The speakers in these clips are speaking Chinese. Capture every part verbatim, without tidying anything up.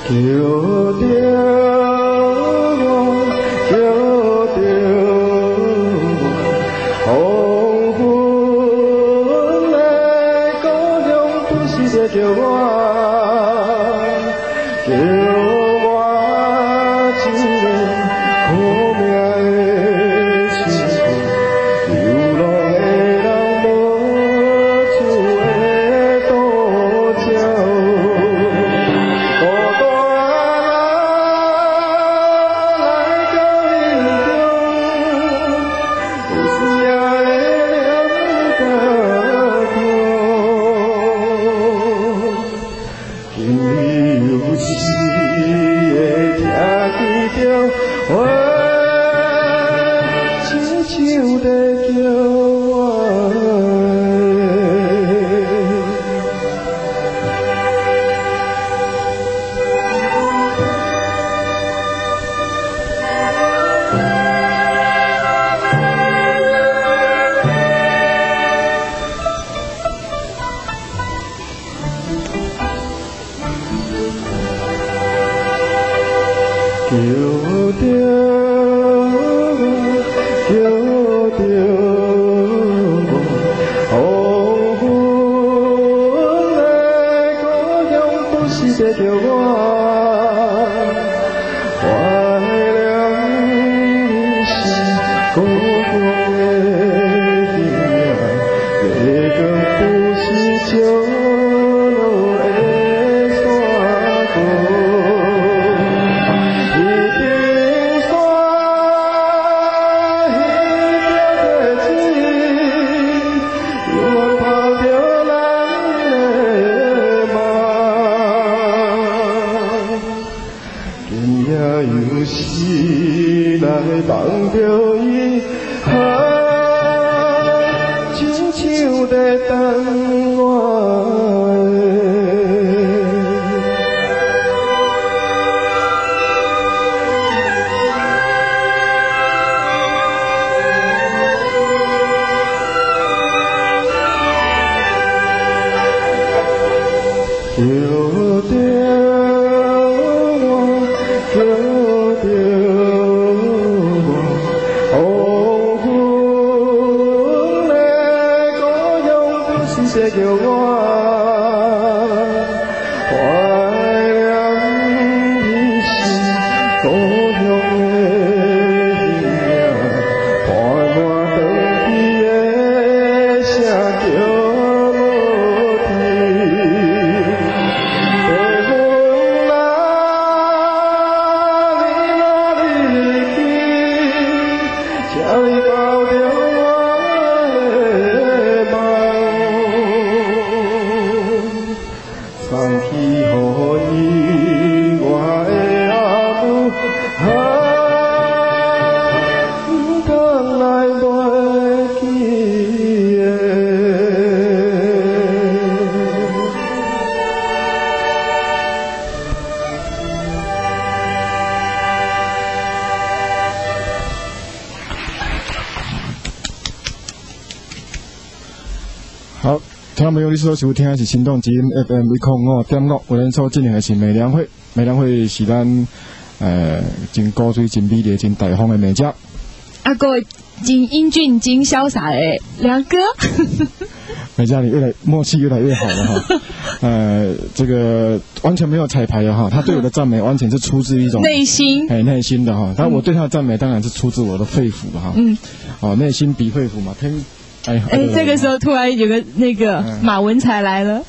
听众朋友，你所收听的是行动之音 F M 一零五点六，为咱所进行的是美良会。美良会是咱呃真高水、真美丽、真大方的美家。 啊，各位真英俊、真潇洒的梁哥。 美家，你越来默契越来越好了哈。呃，这个完全没有彩排的哈，他对我的赞美完全是出自一种内心， 哎，内心的哈。但我对他的赞美当然是出自我的肺腑哈。嗯，哦，内心比肺腑嘛，听。哎， 哎，这个时候突然有个那个马文才来了。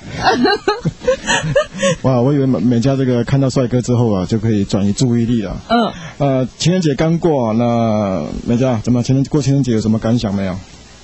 哇，我以为美嘉这个看到帅哥之后啊，就可以转移注意力了。嗯。呃，情人节刚过，那美嘉怎么情人过情人节有什么感想没有？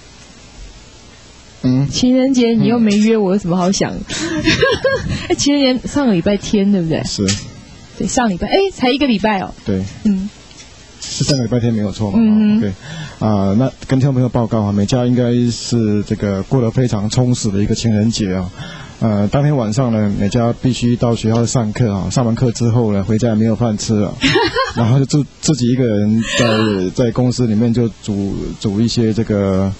嗯。情人节你又没约我，有什么好想？哎，情人节上个礼拜天对不对？ 是。 对，上礼拜哎，才一个礼拜哦。 对。嗯。是上个礼拜天没有错嘛？嗯。对。啊、呃，那跟听众朋友报告啊，美嘉应该是这个过得非常充实的一个情人节啊。呃，当天晚上呢，美嘉必须到学校上课啊，上完课之后呢，回家也没有饭吃啊，然后就自自己一个人在在公司里面就煮煮一些这个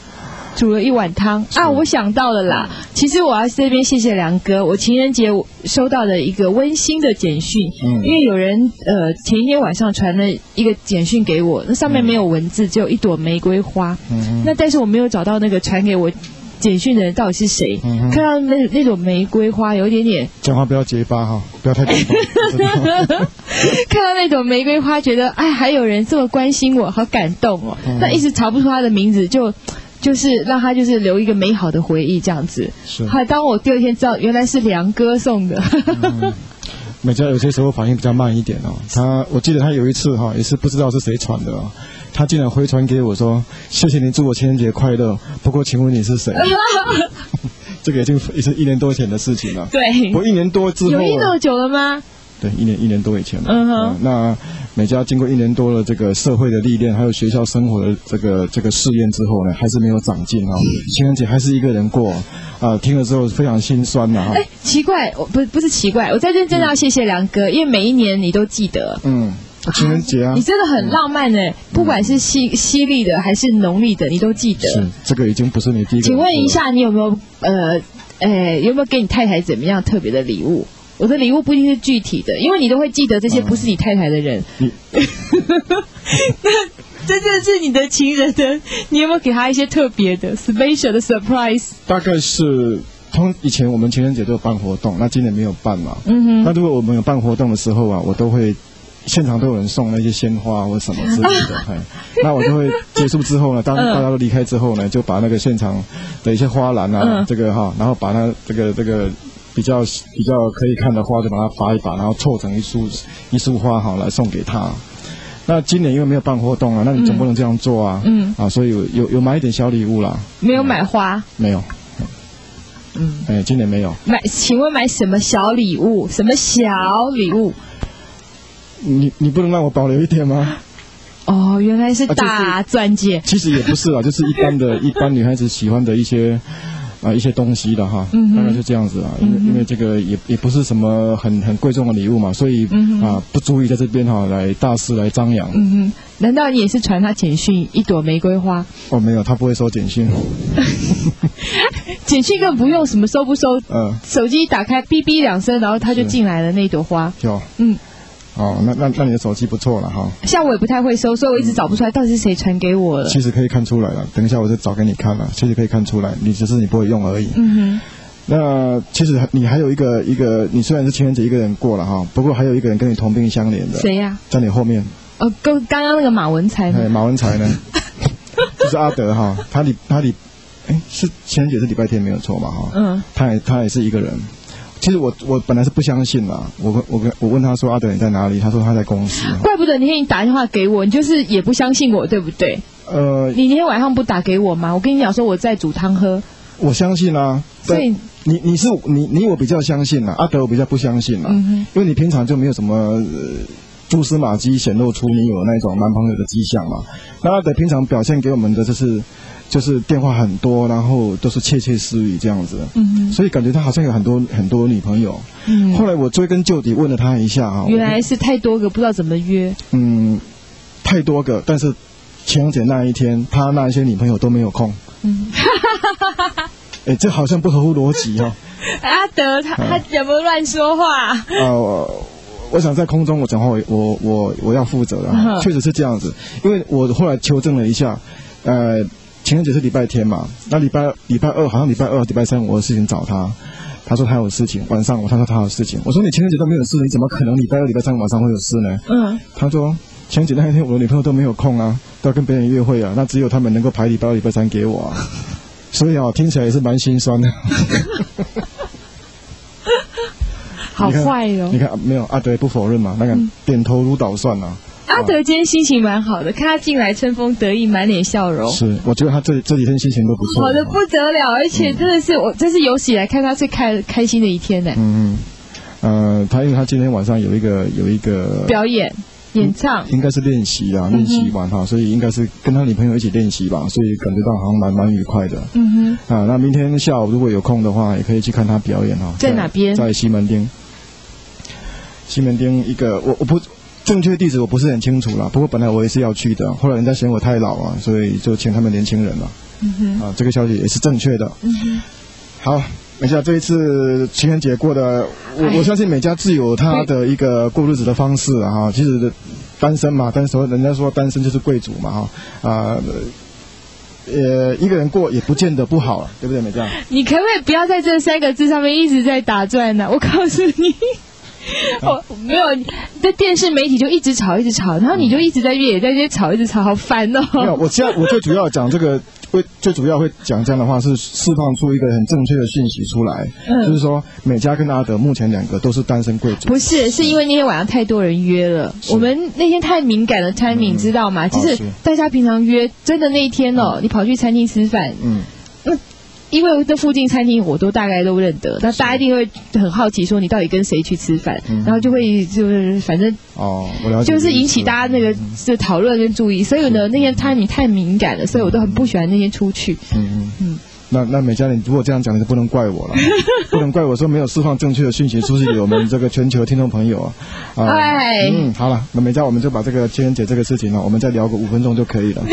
煮了一碗汤啊！我想到了啦，其实我要这边谢谢梁哥，我情人节收到的一个温馨的简讯，嗯，因为有人呃前一天晚上传了一个简讯给我，那上面没有文字，只有一朵玫瑰花，嗯，那但是我没有找到那个传给我简讯的人到底是谁，嗯，看到那那种玫瑰花有一点点， 讲话不要结巴哈，不要太结巴。 看到那种玫瑰花，觉得哎，还有人这么关心我，好感动哦。嗯，那一直查不出他的名字，就。就是让他就是留一个美好的回忆这样子。是。后来当我第二天知道原来是梁哥送的。 嗯，美嘉有些时候反应比较慢一点哦。他我记得他有一次哈，也是不知道是谁传的哦，他竟然回传给我说：“谢谢你祝我情人节快乐。不过请问你是谁？”这个已经也是一年多前的事情了。对。我一年多之后。 有那么久了吗？ 对，一年一年多以前了。嗯哼、呃。那美嘉经过一年多的这个社会的历练，还有学校生活的这个这个试验之后呢，还是没有长进哈、哦。情人节还是一个人过，啊、呃，听了之后非常心酸呐、啊、哈。 哎，奇怪，我不不是奇怪，我在这真的要谢谢梁哥，嗯、因为每一年你都记得。嗯。 情人节啊， 你真的很浪漫呢、嗯，不管是西西历的还是农历的，你都记得。 是，这个已经不是你第一个。 请问一下，你有没有呃，呃，有没有给你太太怎么样特别的礼物？我的礼物不一定是具体的，因为你都会记得这些不是你太太的人。嗯、那真正是你的情人的，你有没有给他一些特别的 special 的 surprise？ 大概是通以前我们情人节都有办活动，那今年没有办嘛。嗯哼。那如果我们有办活动的时候啊，我都会现场都有人送那些鲜花或什么之类的。那我就会结束之后呢，当大家都离开之后呢，就把那个现场的一些花篮啊，嗯、这个哈，然后把它这个这个。比较比较可以看的花就把它拔一拔，然后凑成一束一束花好来送给他。那今年因为没有办活动啊，那你总不能这样做啊。嗯。啊，所以有有有买一点小礼物啦。 没有买花。嗯、 没有。嗯。哎，今年没有。 买，请问买什么小礼物？什么小礼物？ 你你不能让我保留一点吗？ 哦，原来是大钻戒。啊就是、 其实也不是啦，就是一般的一般女孩子喜欢的一些。啊，一些东西的哈，嗯、大概就这样子啊，因为、嗯、因为这个也也不是什么很很贵重的礼物嘛，所以、嗯、啊不足以在这边哈来大肆来张扬。 嗯哼，难道你也是传他简讯一朵玫瑰花？ 哦，没有，他不会收简讯。 简讯根本不用什么收不收，嗯，手机一打开哔哔两声，然后他就进来了那朵花。 有，嗯。哦，那那那你的手机不错了哈。 像我也不太会收，所以我一直找不出来到底是谁传给我的。 其实可以看出来了，等一下我就找给你看了。其实可以看出来，你只是你不会用而已。嗯哼。那其实你还有一个一个，你虽然是情人节一个人过了哈，不过还有一个人跟你同病相怜的。 谁呀、啊？ 在你后面。 哦，跟刚刚那个马文才。 对，马文才呢，就是阿德哈，他礼他礼，哎，是情人节是礼拜天没有错嘛哈。嗯。他也他也是一个人。其实我我本来是不相信啦，我我我我问他说阿德你在哪里？他说他在公司。 怪不得那天你打电话给我，你就是也不相信我，对不对？呃，你那天晚上不打给我吗？我跟你讲说我在煮汤喝。 我相信啊，所以你你是你你我比较相信啦，阿德我比较不相信啦，嗯、因为你平常就没有什么、呃、蛛丝马迹显露出你有那种男朋友的迹象嘛。那阿德平常表现给我们的就是。就是电话很多，然后都是窃窃私语这样子，嗯，所以感觉他好像有很多很多女朋友。嗯，后来我追根究底问了他一下啊， 原来是太多个，不知道怎么约。 嗯，太多个，但是情人节那一天，他那一些女朋友都没有空。嗯，哎，这好像不合乎逻辑哦。 阿德他、嗯、他有没有乱说话？啊、 呃，我我想在空中我讲话我我我我要负责啊，确实是这样子，因为我后来求证了一下，呃。情人节是礼拜天嘛，那礼拜礼拜二好像礼拜二礼拜三我有事情找他，他说他有事情，晚上我他说他有事情，我说你情人节都没有事，你怎么可能礼拜二礼拜三晚上会有事呢？嗯，他说情人节那一天我的女朋友都没有空啊，都要跟别人约会啊，那只有他们能够排礼拜二礼拜三给我啊，所以啊听起来也是蛮心酸的。 好坏哦！ 你看没有阿德不否认嘛，那个点头如捣蒜啊。 阿德今天心情蛮好的，看他进来春风得意，满脸笑容。 是，我觉得他这这几天心情都不错， 好的不得了，而且真的是、嗯、我这是有史以来看他最开开心的一天呢。 嗯嗯，呃，他因为他今天晚上有一个有一个表演演唱， 应该是练习啊，练习完哈、嗯，所以应该是跟他女朋友一起练习吧，所以感觉到好像蛮蛮愉快的。嗯哼，啊，那明天下午如果有空的话，也可以去看他表演哈。 在哪边？ 在西门町。西门町一个，我我不。 正确地址我不是很清楚啦，不过本来我也是要去的，后来人家嫌我太老啊，所以就请他们年轻人了。嗯哼，啊，这个消息也是正确的。嗯哼，好。美嘉这一次情人节过的，我我相信美嘉自有她的一个过日子的方式啊。哈，其实单身嘛，单身人家说单身就是贵族嘛哈啊，呃，一个人过也不见得不好啊，对不对，美嘉？你可不可以不要在这三个字上面一直在打转呢、啊？我告诉你。我没有在电视媒体就一直吵一直吵，然后你就一直在越野在这边吵一直吵，好烦哦。没有，我现在我最主要讲这个，会最主要会讲这样的话是释放出一个很正确的讯息出来，嗯、就是说美嘉跟阿德目前两个都是单身贵族。不是，是因为那天晚上太多人约了，我们那天太敏感了 timing、嗯、知道吗？就是大家平常约真的那一天哦，嗯、你跑去餐厅吃饭，嗯。嗯因为这附近餐厅我都大概都认得，那大家一定会很好奇说你到底跟谁去吃饭，嗯、然后就会就是反正哦，我了解，就是引起大家那个就讨论跟注意，所以呢那天 timing 太敏感了，所以我都很不喜欢那天出去。嗯嗯嗯。那那美嘉，你如果这样讲，你就不能怪我了，不能怪我说没有释放正确的讯息出去给我们这个全球听众朋友啊。哎、呃，嗯，好了，那美嘉，我们就把这个情人节这个事情呢，我们再聊个五分钟就可以了。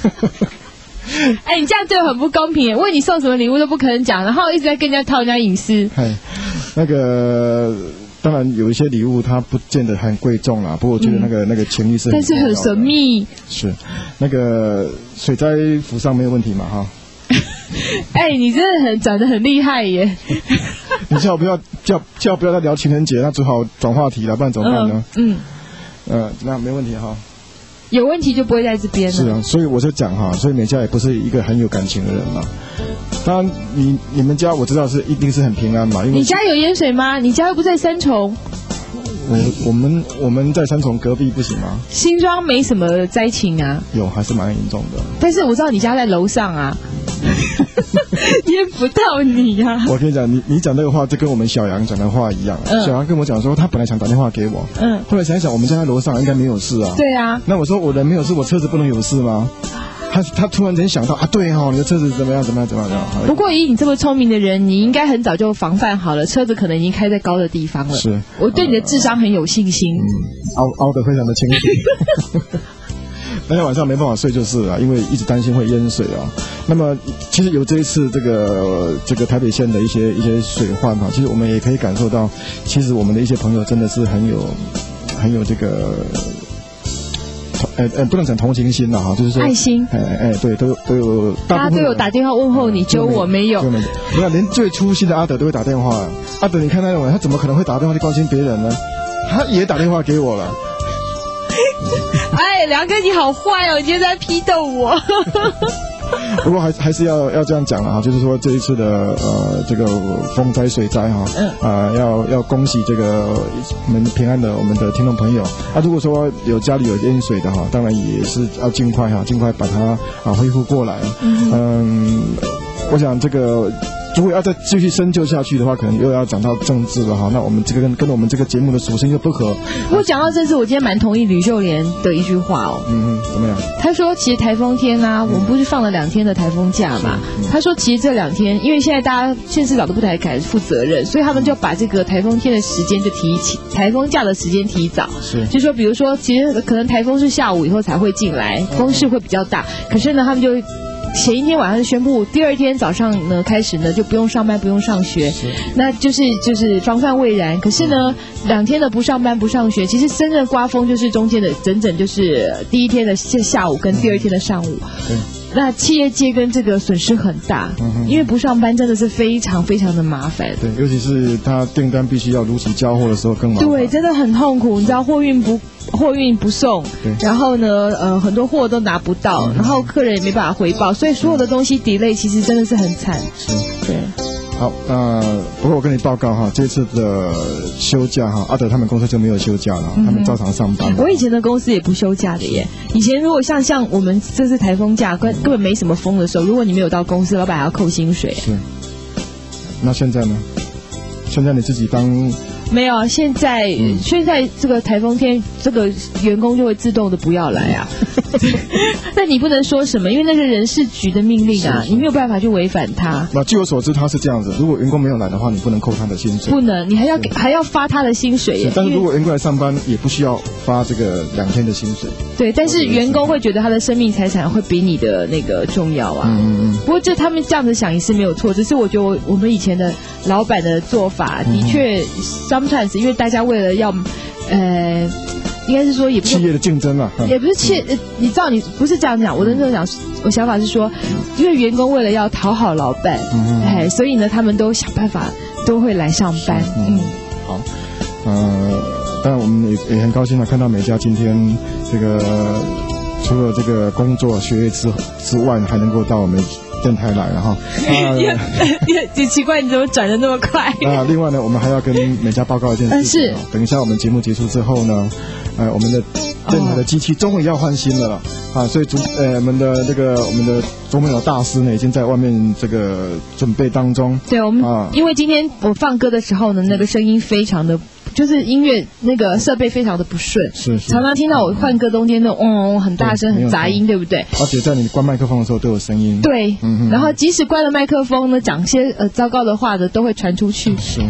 哎，你这样对我很不公平耶！问你送什么礼物都不可能讲，然后一直在跟人家套人家隐私。哎，那个当然有一些礼物它不见得很贵重啦，不过我觉得那个、嗯、那个情谊是很，但是很神秘。是，那个水灾浮上没有问题嘛？哈。哎，你真的很长得很厉害耶！你叫我不要叫叫不要再聊情人节，那只好转话题了，不然怎么办呢？嗯，嗯呃，那没问题哈。有问题就不会在这边了。是啊，所以我就讲哈，所以美嘉也不是一个很有感情的人嘛。当然你，你你们家我知道是一定是很平安嘛，因为你家有淹水吗？你家又不在三重。我我们我们在三重隔壁不行吗？新庄没什么灾情啊。有，还是蛮严重的。但是我知道你家在楼上啊。淹不到你啊！我跟你讲，你你讲这个话就跟我们小杨讲的话一样。嗯、小杨跟我讲说，他本来想打电话给我，嗯，后来想一想，我们家在楼上应该没有事啊。对啊。那我说我人没有事，我车子不能有事吗？他他突然间想到啊，对哦，你的车子怎么样怎么样怎么样？不过以你这么聪明的人，你应该很早就防范好了，车子可能已经开在高的地方了。是，我对你的智商很有信心。嗯，凹凹得非常的清楚。那天晚上没办法睡就是了，因为一直担心会淹水啊。那么其实有这一次这个这个台北县的一些一些水患哈，其实我们也可以感受到，其实我们的一些朋友真的是很有很有这个。呃呃，不能讲同情心了哈，就是说爱心，哎哎，对，都都有，大家都有打电话问候你，只有我没有。没有，连最粗心的阿德都会打电话。阿德，你看那种人，他怎么可能会打电话去关心别人呢？他也打电话给我了。哎，梁哥你好坏哦，你今天在批斗我。不过还还是要要这样讲了哈，就是说这一次的呃这个风灾水灾哈，嗯啊、呃、要要恭喜这个我们平安的我们的听众朋友啊，如果说有家里有淹水的哈，当然也是要尽快哈，尽快把它啊恢复过来。嗯, 嗯，我想这个。如果要再继续深究下去的话，可能又要讲到政治了哈。那我们这个跟跟我们这个节目的属性又不合。不过讲到政治，我今天蛮同意吕秀莲的一句话哦。嗯嗯，怎么样？他说，其实台风天啊，嗯、我们不是放了两天的台风假嘛？嗯、他说，其实这两天，因为现在大家县市长都不太敢负责任，所以他们就把这个台风天的时间就提起，台风假的时间提早。是，就说比如说，其实可能台风是下午以后才会进来，风势会比较大，可是呢，他们就。前一天晚上宣布，第二天早上呢开始呢就不用上班不用上学，那就是就是防范未然。可是呢，两天的不上班不上学，其实真正刮风就是中间的整整就是第一天的下午跟第二天的上午。嗯那企业界跟这个损失很大，嗯、因为不上班真的是非常非常的麻烦。对，尤其是他订单必须要如期交货的时候更麻烦。对，真的很痛苦。你知道货运不货运不送，然后呢，呃，很多货都拿不到，嗯、然后客人也没办法回报，所以所有的东西 delay 其实真的是很惨。是，对。好，那、呃、不过我跟你报告哈，这次的休假哈，阿德他们公司就没有休假了，嗯、他们照常上班。我以前的公司也不休假的耶。以前如果像像我们这次台风假根根本没什么风的时候，如果你没有到公司，老板还要扣薪水。是。那现在呢？现在你自己当没有，现在、嗯、现在这个台风天，这个员工就会自动的不要来啊。那你不能说什么，因为那是人事局的命令啊，你没有办法去违反它。 那据我所知，他是这样子，如果员工没有来的话，你不能扣他的薪水。 不能，你还要还要发他的薪水耶。 但是如果员工来上班，也不需要发这个两天的薪水。 对，但是员工会觉得他的生命财产会比你的那个重要啊。嗯嗯。不过就他们这样子想也是没有错，只是我觉得我我们以前的老板的做法的确 sometimes 因为大家为了要呃。应该是说也不是企业的竞争啊， 也不是企业、嗯，你知道你不是这样讲，我的那种讲，我想法是说，因为员工为了要讨好老板，嗯、哎，所以呢，他们都想办法都会来上班。嗯，嗯好，呃，当然我们也也很高兴啊，看到美嘉今天这个除了这个工作学业之之外，还能够到我们电台来了哈。啊， 也奇怪，你怎么转得那么快？ 啊，另外呢，我们还要跟美嘉报告一件事情、哦。 是， 等一下我们节目结束之后呢。呃，我们的电台的机器终于要换新了了、哦、啊，所以主呃我们的这个我们的钟明友大师呢，已经在外面这个准备当中。 对，我们、啊、因为今天我放歌的时候呢，那个声音非常的，就是音乐那个设备非常的不顺， 是是， 常常听到我换歌中间的嗡嗡很大声、很杂音，对不对？ 而且在你关麦克风的时候都有声音。 对，嗯哼，然后即使关了麦克风呢，讲些呃糟糕的话的都会传出去。 是。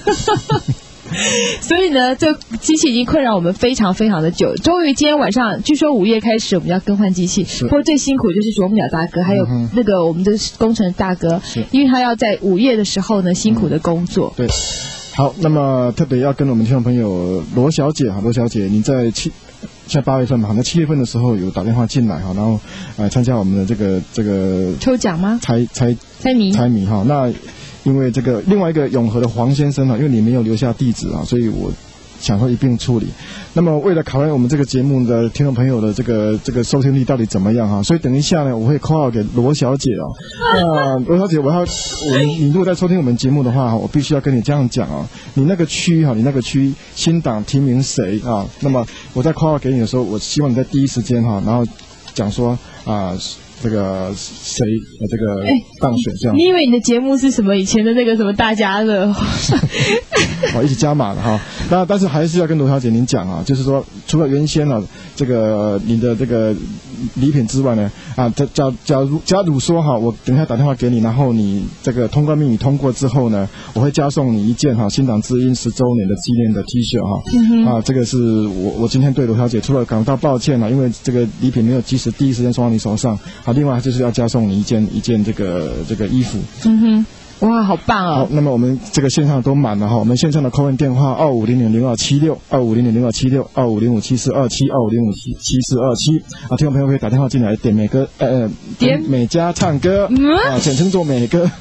所以呢，这机器已经困扰我们非常非常的久。终于今天晚上，据说午夜开始我们要更换机器。不过最辛苦就是啄木鸟大哥，还有那个我们的工程大哥，因为他要在午夜的时候呢辛苦的工作。 嗯、对，好，那么特别要跟我们听众朋友罗小姐哈，罗小姐，你在七现在八月份嘛，那七月份的时候有打电话进来哈，然后呃参加我们的这个这个抽奖吗？ 猜猜猜谜猜谜哈，那。因为这个另外一个永和的黄先生啊，因为你没有留下地址啊，所以我想说一并处理。那么为了考验我们这个节目的听众朋友的这个这个收听率到底怎么样哈，所以等一下呢，我会 call out 给罗小姐啊。那罗小姐，我要我你如果在收听我们节目的话，我必须要跟你这样讲啊，你那个区哈，你那个区新党提名谁啊？那么我在 call out 给你的时候，我希望你在第一时间哈，然后讲说啊。这个谁呃这个当选这样、欸？ 你以为你的节目是什么以前的那个什么大家乐？ 哦，一起加码了哈。那但是还是要跟罗小姐您讲啊，就是说除了原先呢这个你的这个礼品之外呢，啊，假假假如假如说哈，我等一下打电话给你，然后你这个通关密语通过之后呢，我会加送你一件哈新党知音十周年的纪念的 T 恤哈。嗯、啊，这个是我我今天对罗小姐除了感到抱歉了，因为这个礼品没有及时第一时间送到你手上。好，另外就是要加送你一件一件这个这个衣服。嗯哼。 哇，好棒哦！ 好，那么我们这个线上都满了哈，我们线上的 call in 电话二五零零零二七六二五零零零二七六二五零五七四二七二五零五七七四二七啊，听众朋友可以打电话进来点美歌呃点美嘉唱歌、嗯、啊，简称做美歌。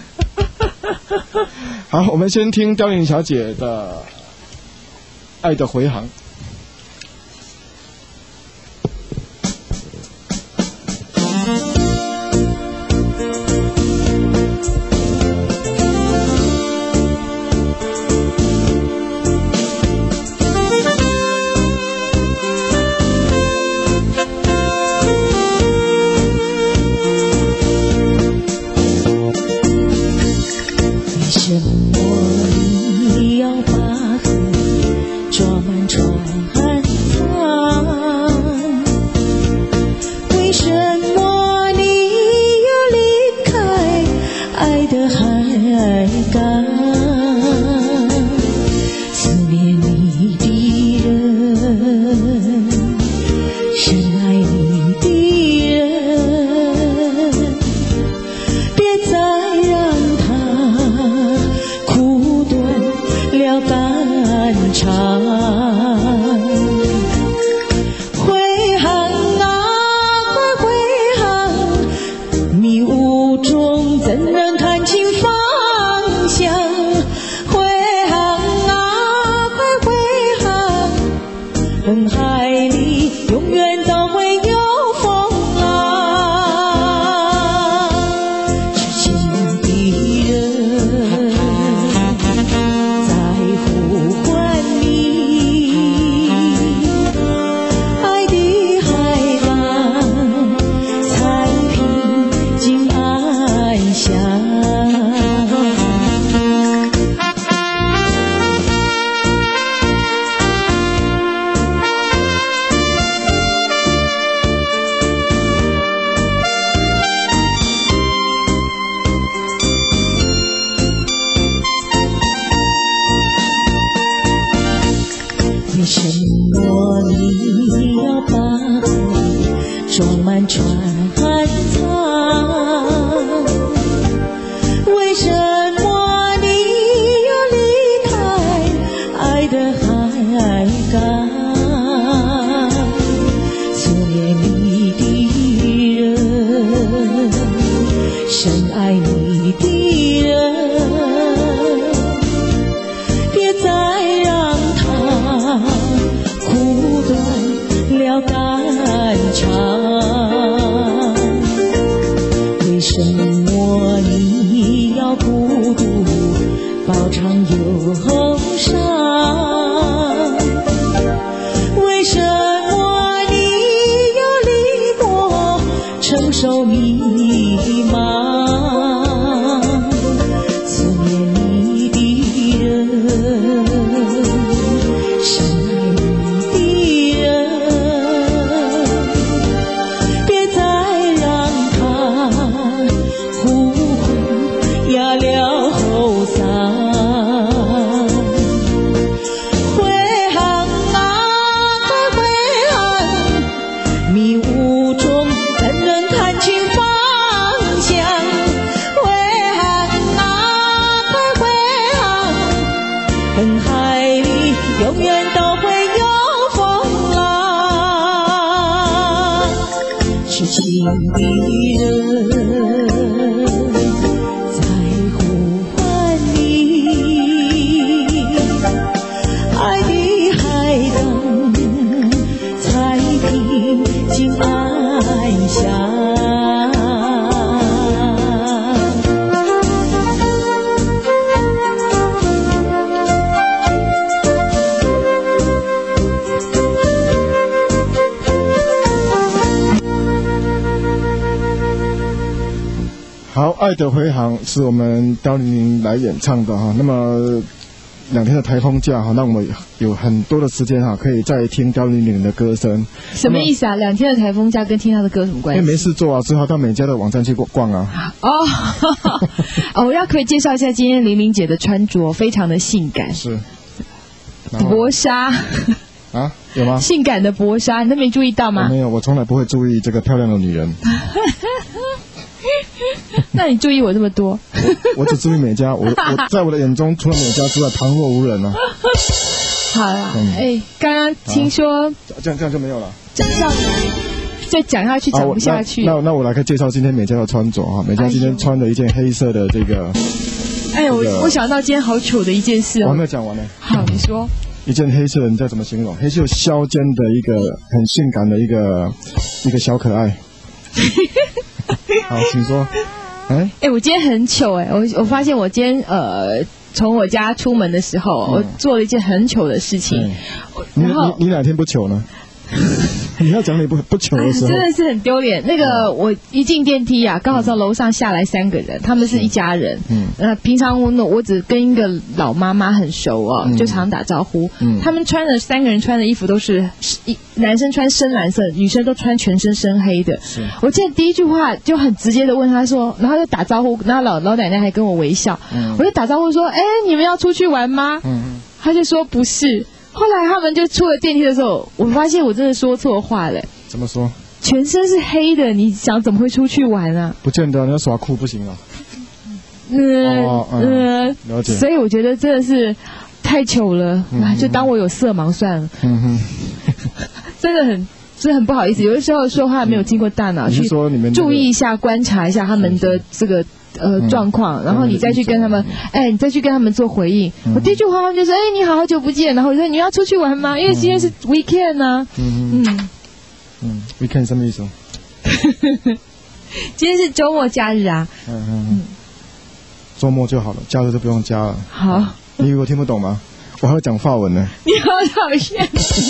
好，我们先听刁玲小姐的《爱的回航》。 什么你要把河装满船？ 为什么你要把爱装满船舱？为什么你要离开爱的海港？思念你的人，深爱你的人，别再让他苦断了肝肠。为什么你要孤独饱尝忧伤？为什么你要离我承受迷茫？思念你的人，深爱你的人，别再让他呼魂压了后嗓。回航啊，快回航！迷雾中怎能看清方向？回航啊，快回航！恨海里永远都会有风浪。痴情的人在呼唤你，爱的海港才平静安详。 好，爱的回航是我们高玲玲来演唱的哈。那么两天的台风假哈，让我们有很多的时间哈，可以再听高玲玲的歌声。 什么意思啊？两天的台风假跟听她的歌有什么关系？ 因为没事做啊，只好到美嘉的网站去逛啊。 哦，哦，我要可以介绍一下今天玲玲姐的穿着，非常的性感， 是薄纱啊，有吗？ 性感的薄纱，你都没注意到吗？ 没有，我从来不会注意这个漂亮的女人。 那你注意我这么多？ 我, 我只注意美嘉，我我在我的眼中，除了美嘉之外，旁若无人啊。 好啦，哎、嗯，刚刚听说、啊、 这样这样就没有了， 这样再讲下去讲不下去。 啊、那 那, 那我来介绍今天美嘉的穿着哈，美嘉今天穿的一件黑色的这个。 哎呦，这個、我我想到今天好糗的一件事哦。 我还没有讲完呢。 好，你说。 一件黑色的，你再怎么形容？黑色削肩的一个很性感的一个一个小可爱。好，请说。哎、欸欸，我今天很糗哎、欸！我我发现我今天呃，从我家出门的时候，嗯、我做了一件很糗的事情。 你你你哪天不糗呢？你要讲你不不糗的时候、哎， 真的是很丢脸。那个、嗯、我一进电梯啊，刚好在楼上下来三个人，他们是一家人。嗯，呃，平常我我只跟一个老妈妈很熟哦，嗯、就常打招呼。嗯，他们穿的三个人穿的衣服都是一男生穿深蓝色，女生都穿全身深黑的。是，我记得第一句话就很直接的问他说，然后就打招呼，然后老老奶奶还跟我微笑。嗯，我就打招呼说，哎，你们要出去玩吗？嗯，他就说不是。后来他们就出了电梯的时候，我发现我真的说错话了。 怎么说？ 全身是黑的，你想怎么会出去玩啊？ 不见得，你要耍酷不行啊。 嗯、 哦、嗯， 嗯， 了解。 所以我觉得真的是太糗了，嗯、就当我有色盲算了。嗯哼，真的很。真的很不好意思，有的时候说话没有经过大脑去注意一下、观察一下他们的这个呃状况，然后你再去跟他们，哎，你再去跟他们做回应。我第一句话他们就说，哎，你好，好久不见，然后我说你要出去玩吗？因为今天是 weekend 呢。嗯嗯嗯 ，weekend 什么意思？ 今天是周末假日啊。嗯嗯嗯， 周末就好了，假日就不用加了。 好， 你以为我听不懂吗？我还会讲法文呢。 你好讨厌。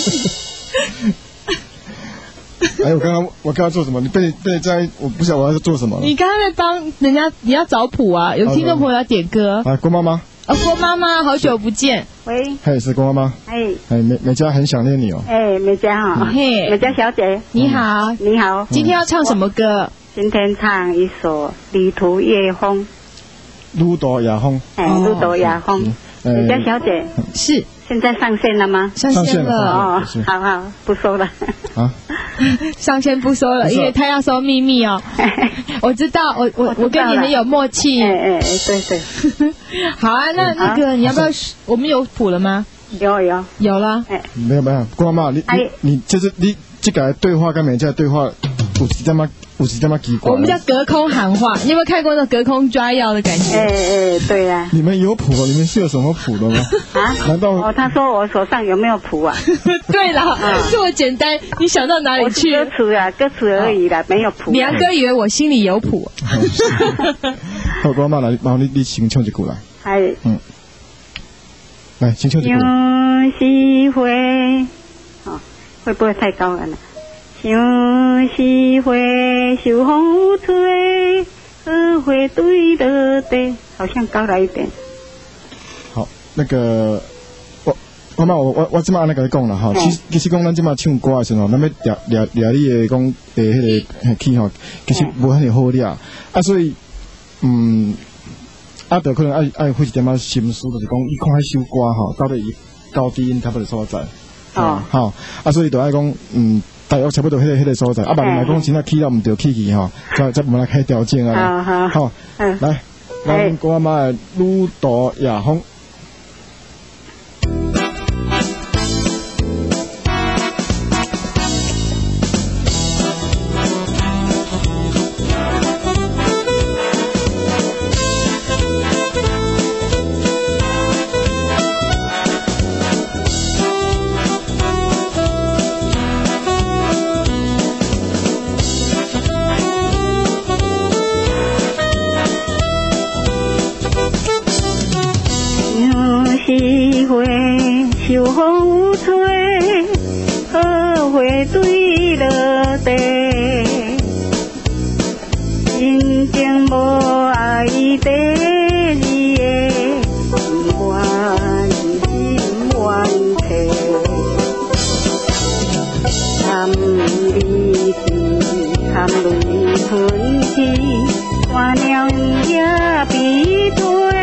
哎，我刚刚我刚刚做什么？你被被在，我不晓得我要做什么。 你刚刚在帮人家，你要找谱啊？有听众朋友要点歌。 啊，郭妈妈。 哦，郭妈妈，好久不见。 喂。 嘿，是郭妈妈。 哎。 哎，美美嘉很想念你哦。 哎，美嘉哈。嘿，美嘉小姐， 你好。 你好。 今天要唱什么歌？ 今天唱一首《旅途夜风》。 路途夜风。 哎，路途夜风。 美嘉小姐是现在上线了吗？ 上线了哦，好好不说了啊， 上线不说了，因为他要说秘密哦。我知道，我我我跟你很有默契。 哎哎哎，对对。 好啊，那那个你要不要？我们有谱了吗？ 有有有了。 哎，没有没有，郭妈妈，你你你就是你这个对话跟美嘉对话，有时这么有时这么奇怪。 我们叫隔空喊话，你有没有看过那隔空抓药的感觉？ 哎哎，对呀。 你们有谱吗？你们是有什么谱的吗？ 啊？ 难道？ 哦，他说我手上有没有谱啊？ 对了，这么简单，你想到哪里去？ 歌词啊，歌词而已啦，没有谱。 梁哥以为我心里有谱。 好，郭妈妈来，麻烦你你先唱一句来。 哎。嗯。 来，先唱一句。 有时会，哦，会不会太高了呢？有时会受风吹，荷花对落地，好像高了一点。 好，那个我我妈我我我即马安尼甲你讲啦吼，其实其实讲咱即马唱歌的时候，咱要掠掠掠你的讲诶迄个气吼，其實無遐爾好掠啊，所以嗯，啊，就可能愛愛花一點仔心思，就是講你看迄首歌吼，到底伊高低音差不多所在，哦，好啊，所以就愛講嗯。大約差不多迄個迄個所在，啊，萬唔係講真正起到唔對起去吼，再再慢慢開調整啊。好好，好，來，咱我媽嘅魯多亞風。秋風吹，荷花對落地，真情無愛地你的心願心願切，含淚是含淚吞去，花鳥也比對。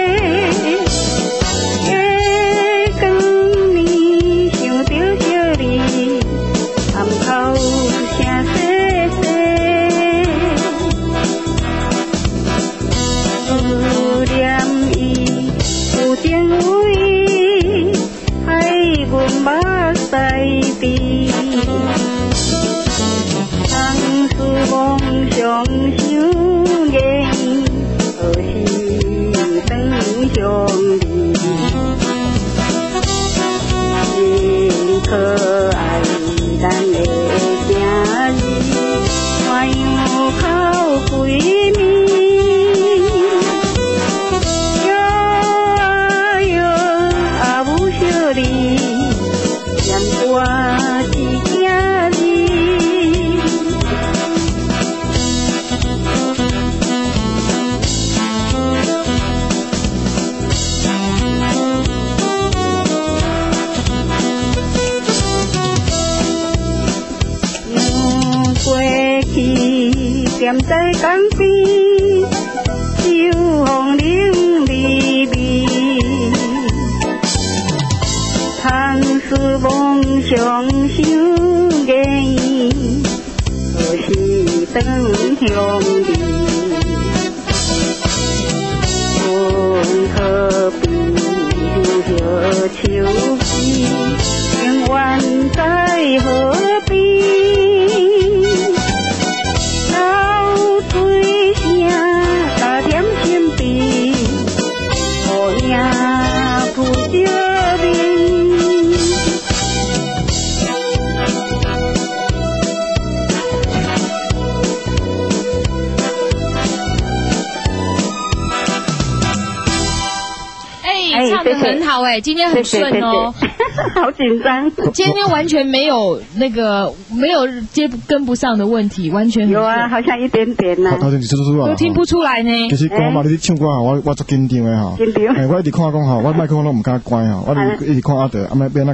想想眼，何时等相遇？真可爱咱的囝儿，花样口闺蜜，哟啊哟啊母小丽，嫌我是囝儿。站在江邊，秋風冷微微，倘使夢想想見，何時等相遇？本可比小秋季，永遠在河邊。 唱得很好哎、欸，今天很顺哦， 好紧张。 今天完全没有那个没有接跟不上的问题，完全有啊，好像一点点呐、啊， 都听不出来呢。 其實我嘛你唱歌哈，我我足緊張的哈， 緊張。 我一直看講哈，我麥克風都唔敢關哈，我一直看阿德，阿妹變那個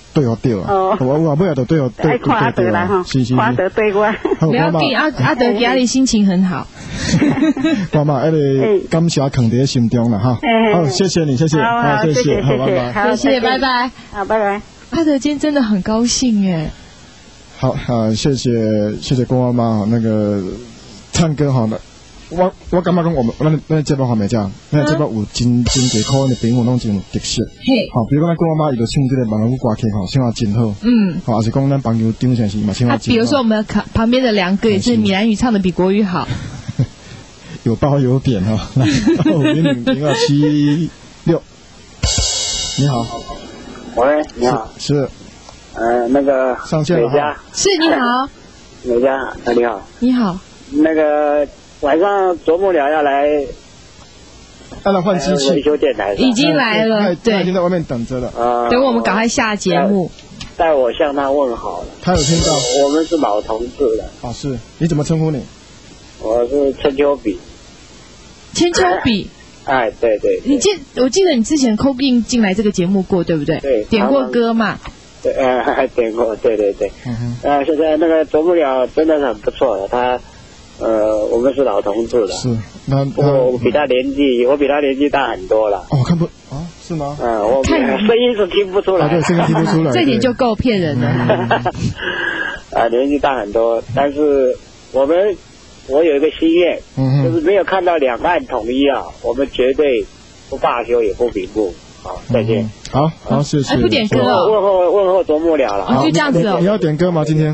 对我对啊， 哦我我尾也就对我对爱看阿德啦哈， 是是看阿德对我。 不要紧，阿阿德家里心情很好。 妈妈，那个感谢放在心中了哈。好，谢谢你，谢谢，好，谢谢，好，拜拜， 谢谢，拜拜， 好，拜拜。 阿德今天真的很高兴耶。 好啊，谢谢谢谢郭妈妈那个唱歌哈的。我我感觉讲我们咱咱节目还没这样，咱节目有真真侪可的朋友拢真有特色。 嘿， 好，比如讲咱郭妈妈伊就唱这个闽南语歌曲吼，唱啊真好。 嗯， 好，还是讲咱朋友张先生嘛唱啊真好。 啊，比如说我们旁边的梁哥也是闽南语唱的比国语好。 有褒有贬哈。五零零零二七六，你好。 喂，你好。 是。是呃，那个上线了哈。 是，你好。 美嘉，啊，你好。 你好。 那个晚上啄木鸟要来， 要来换机器， 维修电台， 已经来了，对， 已经在外面等着了。 啊， 等我们赶快下节目。 带我向他问好了。 他有听到。 我们是老同志了。 哦，是。你怎么称呼你？ 我是千秋比。 千秋比。 哎，对对。 你记，我记得你之前 call in 进来这个节目过，对不对？ 对。 点过歌嘛。 对，呃，点过，对对对。嗯哼。呃，现在那个啄木鸟真的是很不错的，他。呃，我们是老同志了。 是，那我比他年纪，我比他年纪大很多了。 哦，看不啊，是吗？ 嗯，我声音是听不出来。 啊，对，声音听不出来。 这点就够骗人的。 啊，年纪大很多，但是我们，我有一个心愿，嗯，就是没有看到两岸统一啊，我们绝对不罢休也不平步。好，再见。 好，好，谢谢。 哎，不点歌哦。 问候问候啄木鸟了。 就这样子哦。 你要点歌吗？今天？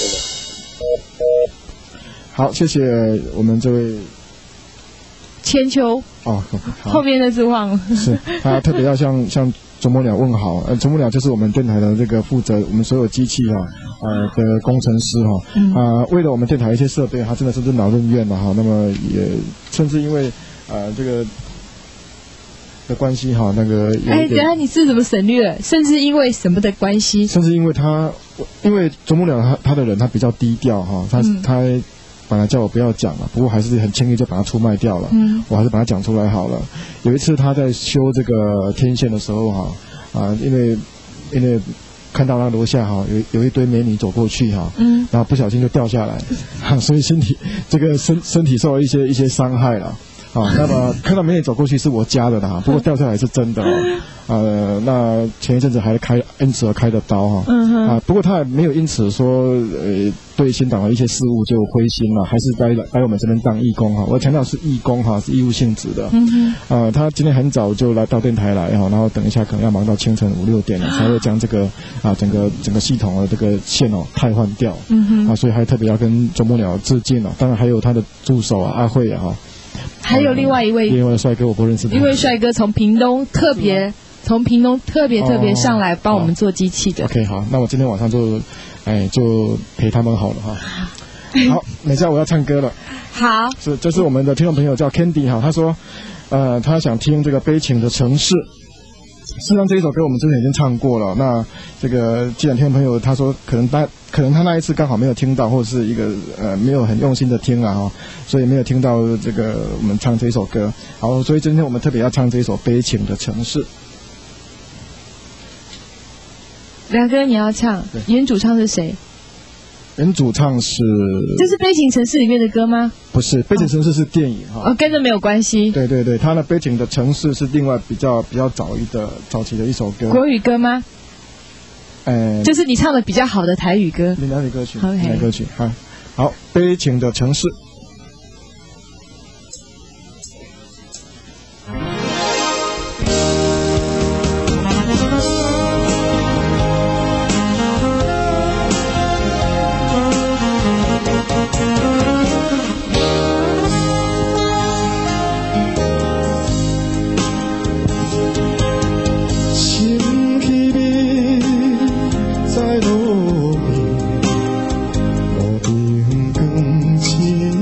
好，谢谢我们这位千秋哦， 后面那字忘了。 是他特别要向向啄木鸟问好，呃，啄木鸟就是我们电台的这个负责我们所有机器哈、啊，呃的工程师哈，啊、嗯呃，为了我们电台一些设备，他真的是任劳任怨的哈。那么也甚至因为呃这个的关系哈，那个哎，等下你是怎么省略了？甚至因为什么的关系？ 甚至因为他，因为啄木鸟他他的人他比较低调哈，他、嗯、他。本来叫我不要讲了，不过还是很轻易就把它出卖掉了。嗯，我还是把它讲出来好了。有一次他在修这个天线的时候哈，啊，因为因为看到那楼下哈有有一堆美女走过去哈，嗯，然后不小心就掉下来，哈，所以身体这个身身体受了一些一些伤害了。啊，那么看到美女走过去是我家的啦，不过掉下来是真的哦。呃，那前一阵子还开因此而开的刀哈，嗯哼，啊，不过他也没有因此说呃对新党的一些事务就灰心了，还是待来我们这边当义工哈。我强调是义工哈，是义务性质的。嗯哼，呃，他今天很早就来到电台来哈，然后等一下可能要忙到清晨五六点了，才会将这个啊整个整个系统的这个线哦汰换掉。嗯哼，啊，所以还特别要跟啄木鸟致敬了。当然还有他的助手啊阿慧啊哈。 还有另外一位， 另外的帅哥我不认识他。 一位帅哥从屏东特别从屏东特别特别上来帮我们做机器的。 OK， 好，那我今天晚上就，哎，就陪他们好了哈。好，美嘉我要唱歌了。 好， 是，这是我们的听众朋友叫 Candy 哈，他说，呃，他想听这个悲情的城市。事实上这一首歌我们之前已经唱过了，那这个既然听众朋友他说可能他可能他那一次刚好没有听到，或者是一个呃没有很用心的听啊哈，所以没有听到这个我们唱这一首歌。好，所以今天我们特别要唱这一首悲情的城市。 梁哥你要唱，原主唱是谁？ 原主唱是， 这是《悲情城市》里面的歌吗？ 不是，《悲情城市》是电影哈。 哦，跟着没有关系。 对对对，他的《悲情的城市》是另外比较比较早一的早期的一首歌。 国语歌吗？ 呃， 就是你唱的比较好的台语歌。 闽南语歌曲。 OK。 闽南歌曲，好，好，《悲情的城市》。在路边，路边光前。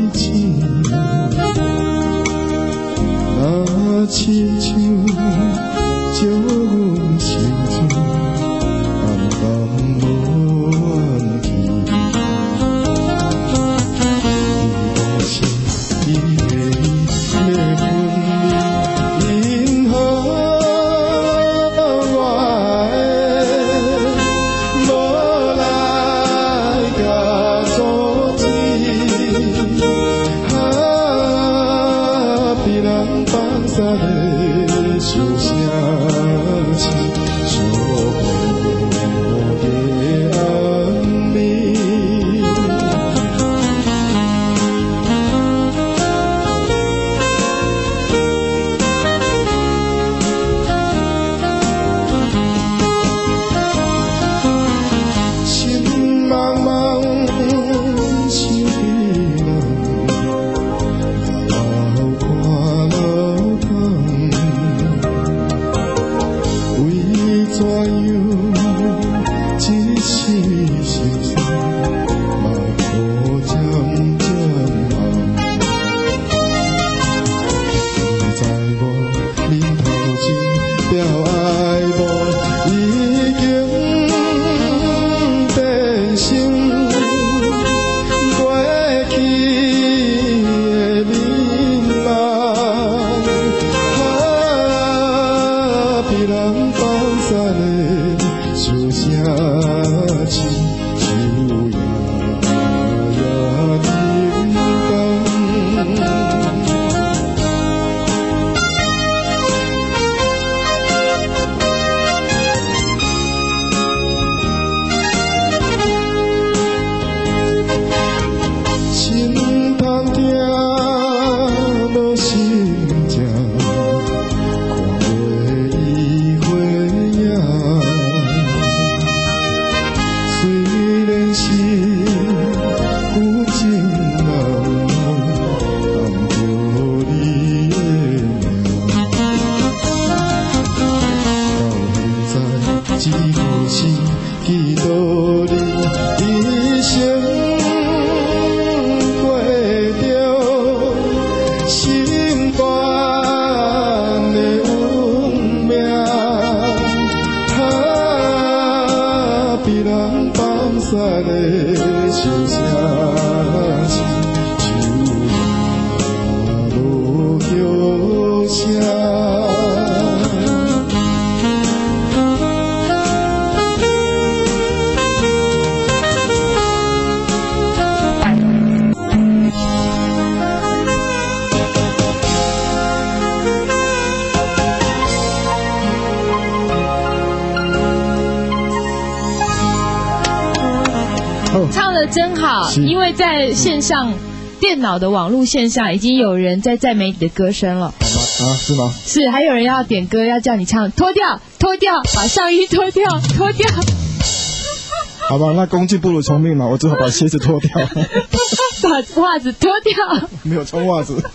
真好，因为在线上电脑的网络线上已经有人在赞美你的歌声了。 啊，是吗？ 是，还有人要点歌，要叫你唱，脱掉，脱掉，把上衣脱掉，脱掉。 好吧，那恭敬不如从命嘛，我只好把鞋子脱掉， 把袜子脱掉。 没有穿袜子。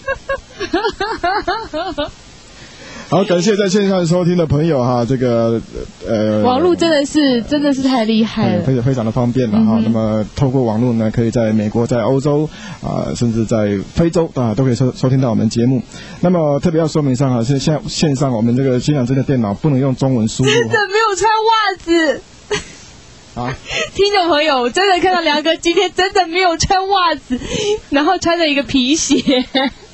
好，感谢在线上收听的朋友哈，这个呃， 网络真的是真的是太厉害了， 非常非常的方便了哈、嗯。那么透过网络呢，可以在美国、在欧洲啊、呃，甚至在非洲啊，都可以收收听到我们节目。那么特别要说明上哈，是现线上我们这个新讲真的电脑不能用中文输入， 真的没有穿袜子。 啊， 听众朋友，我真的看到梁哥今天真的没有穿袜子，然后穿着一个皮鞋。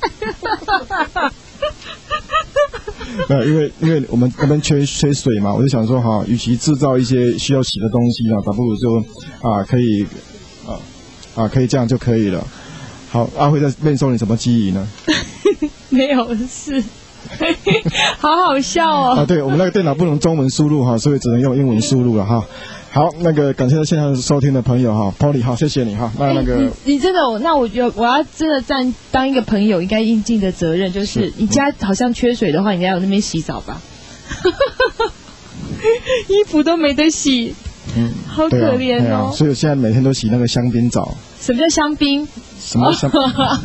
呃，因为因为我们那边缺缺水嘛，我就想说哈，与其制造一些需要洗的东西呢，倒不如就啊可以啊啊可以这样就可以了。好，阿辉在面收你什么记忆呢？ 没有事，好好笑哦。 啊，对，我们那个电脑不能中文输入哈，所以只能用英文输入了哈。好，那个感谢线上收听的朋友哈 ，Polly 好，谢谢你哈。那那个、欸、 你, 你真的，那我觉得我要真的站当一个朋友，应该应尽的责任就是，是你家好像缺水的话，你应该有那边洗澡吧？衣服都没得洗，嗯，好可怜哦、啊啊。 所以我现在每天都洗那个香槟澡。 什么叫香槟？ 什么香槟？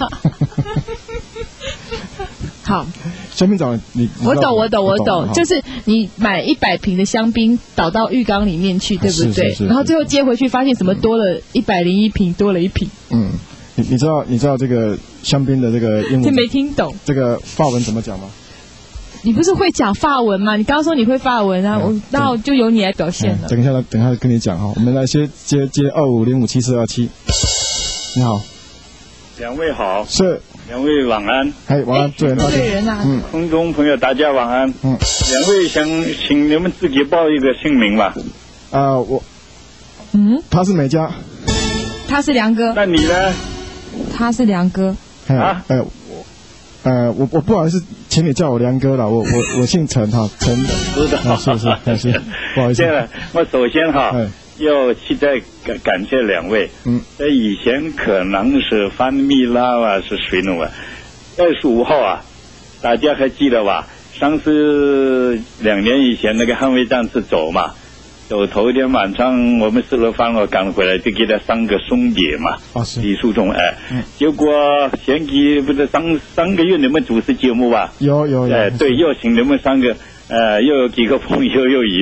好。 香槟澡你我懂我懂我懂，就是你买一百瓶的香槟倒到浴缸里面去，对不对？是是是，然后最后接回去发现怎么多了一百零一瓶，多了一瓶。 嗯，你你知道你知道这个香槟的这个英文？ 这没听懂。 这个法文怎么讲吗？ 你不是会讲法文吗？你刚刚说你会法文啊，我那我就由你来表现了。 嗯、等一下，等一下跟你讲哈，我们来接接接二五零五七四二七。你好， 两位好。 是。 两位晚安， 嗨，晚安，对人啊， 嗯，空中朋友大家晚安，嗯，两位想请你们自己报一个姓名吧。 啊、呃，我， 嗯， 他是美嘉， 他是梁哥， 那你呢？ 他是梁哥， 啊， 呃，我，呃，我我不好意思，请你叫我梁哥了，我我我姓陈哈，陈， 知道， 啊、是是是是，不好意思。 对了，我首先哈。要期待感感谢两位。嗯，在以前可能是范蜜拉啊，是谁弄啊？二十五号啊，大家还记得吧？上次两年以前那个捍卫战士走嘛，走头一天晚上我们吃了饭了，赶回来就给他上个送别嘛。 啊是。 李树忠哎，嗯，结果前几不是上上个月你们主持节目吧？ 有有有。 哎，对，又请你们三个，呃，又有几个朋友又移民。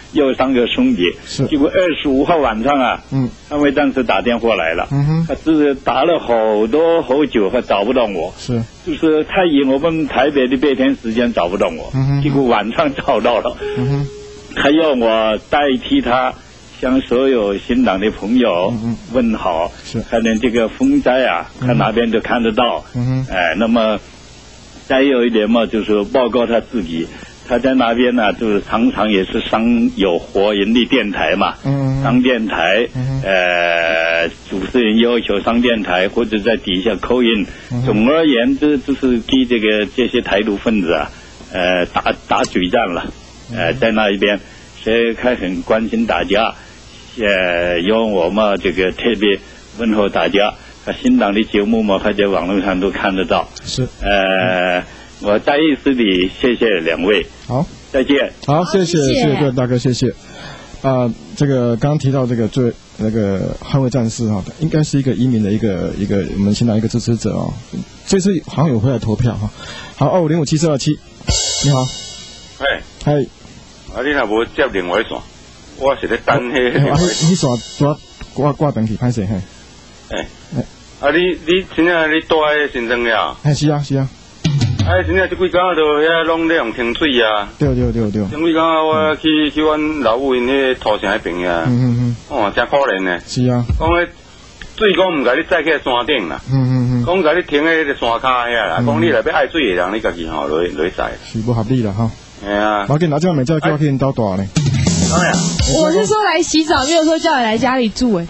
有三个兄弟。 是。 结果二十五号晚上啊，嗯，安徽战士打电话来了，嗯哼，他是打了好多好久，还找不到我。 是。 就是他以我们台北的白天时间找不到我，嗯哼，结果晚上找到了，嗯哼，他要我代替他向所有新党的朋友问好，是，可能这个风灾啊，他那边都看得到，嗯哼，哎，那么再有一点嘛，就是报告他自己，他在那边呢，就是常常也是上有活人力电台嘛，嗯，上电台，嗯、呃，主持人要求上电台或者在底下扣印，嗯、总而言之，就是给这个这些台独分子啊，呃，打打嘴战了，呃，在那一边，所以他很关心大家。呃，要我们这个特别问候大家，新党的节目嘛，还在网络上都看得到。 是。 呃，我再一次的谢谢两位。 好， 再见。 好，谢谢，谢谢各位大哥，谢谢。啊、呃，这个刚刚提到这个最那个捍卫战士哈，应该是一个移民的一个一个我们新党一个支持者哦。这次好像有回来投票哈。好，二五零五七四二七，你好。 嗨。 嗨。 啊，你若无接另外一线。我是咧等迄， 啊，迄线我挂挂等去，歹势嘿。 诶，啊，你你真正你住喺新庄了？ 哎，是啊是啊。 哎，真正即几工都遐拢咧用停水啊。 对对对对。 前几工我去去阮老母因迄土城迄边啊。嗯嗯嗯。哦，真可怜呢。 是啊。 讲迄水讲唔甲你载去山顶啦。嗯嗯嗯。讲甲你停喺个山骹遐啦。讲你若要爱水的人，你家己吼落落载。 是不合理啦哈。 哎呀。 我见哪只每只叫我去因兜住呢。 当然， 我是说来洗澡，没有说叫你来家里住哎。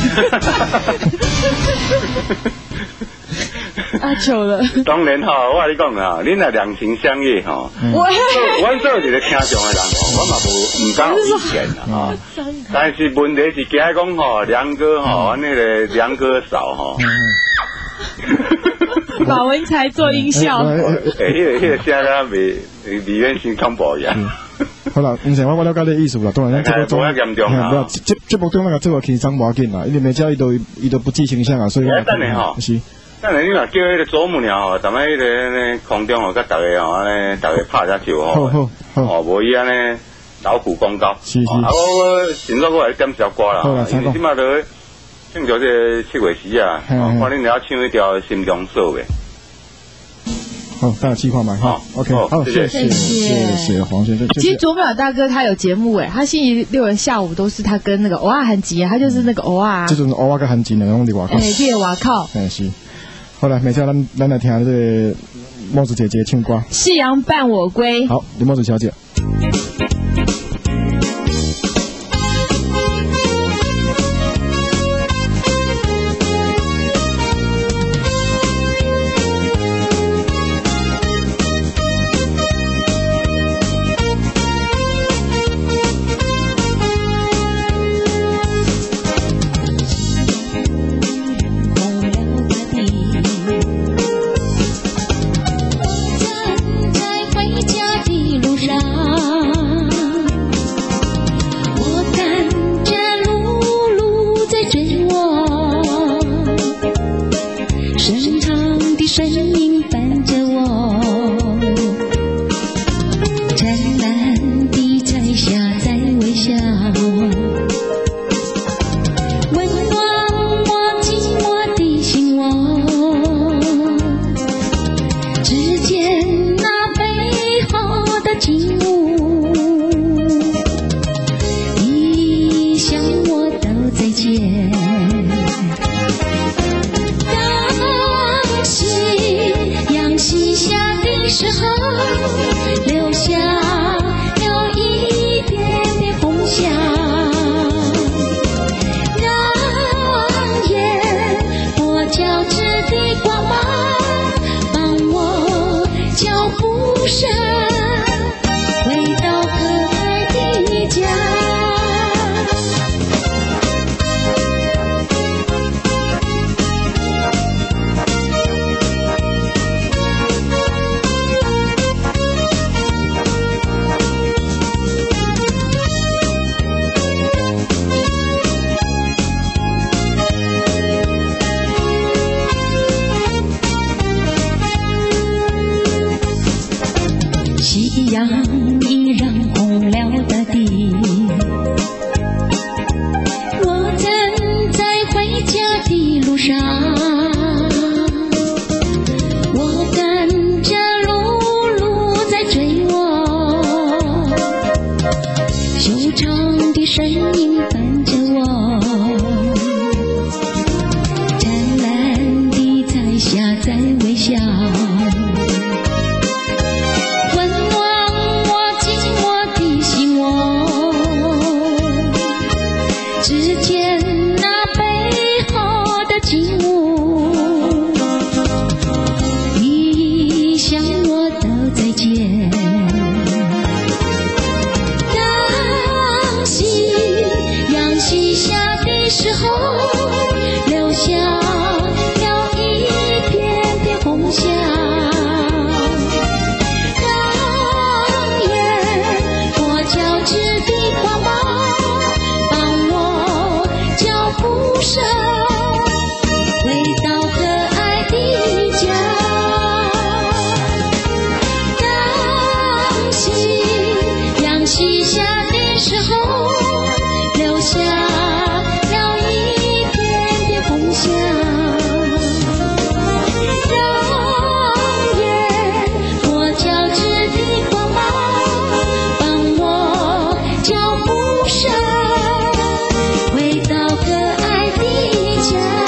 啊，糗了。 当然哈，我跟你讲啊，恁若两情相悦哈，我我做一个听众的人吼，我嘛无唔敢有意见啦哈。但是问题是惊讲吼，梁哥吼，阮那个梁哥嫂吼。 马文才做音效。 诶，迄个迄个声啊，未未免先恐怖呀。 好啦，唔是我我了解你意思啦，当然咱这个中严重啊， 这这部中那个这个其实无要紧啦，因为每家伊都伊都不计形象啊，所以。 哎，等下吼， 是。 等下你若叫迄个祖母娘吼，踮喺迄个空中吼，甲大家吼，安尼大家拍只招吼， 好好好，无伊安尼劳苦功高。 是是。 啊，我我现在我来点小歌啦，因为即马都庆祝这七月时啊，看恁俩唱一条《心中锁》呗。 好，大家计划嘛哈 ，OK， 好，谢谢谢谢黄先生。 其实卓淼大哥他有节目哎，他星期六的下午都是他跟那个欧啊韩吉，他就是那个欧啊， 这种欧啊跟韩吉两种的外靠， 哎，对外靠， 哎是。好了，每次咱咱来听这个墨子姐姐唱歌， 夕阳伴我归。 好，李墨子小姐。 我站在回家的路上。 长的身影伴着我，湛蓝的彩霞在微笑，温暖我寂寞的心窝。只见那背后的景物，你向我道再见。阳西下的时候，留下了一片片红霞，让眼我交织的光芒帮我脚步声回到可爱的家。阳西阳西下的时候，留下了一片片红霞，让眼我交织的光芒帮我脚步声回到可爱的家。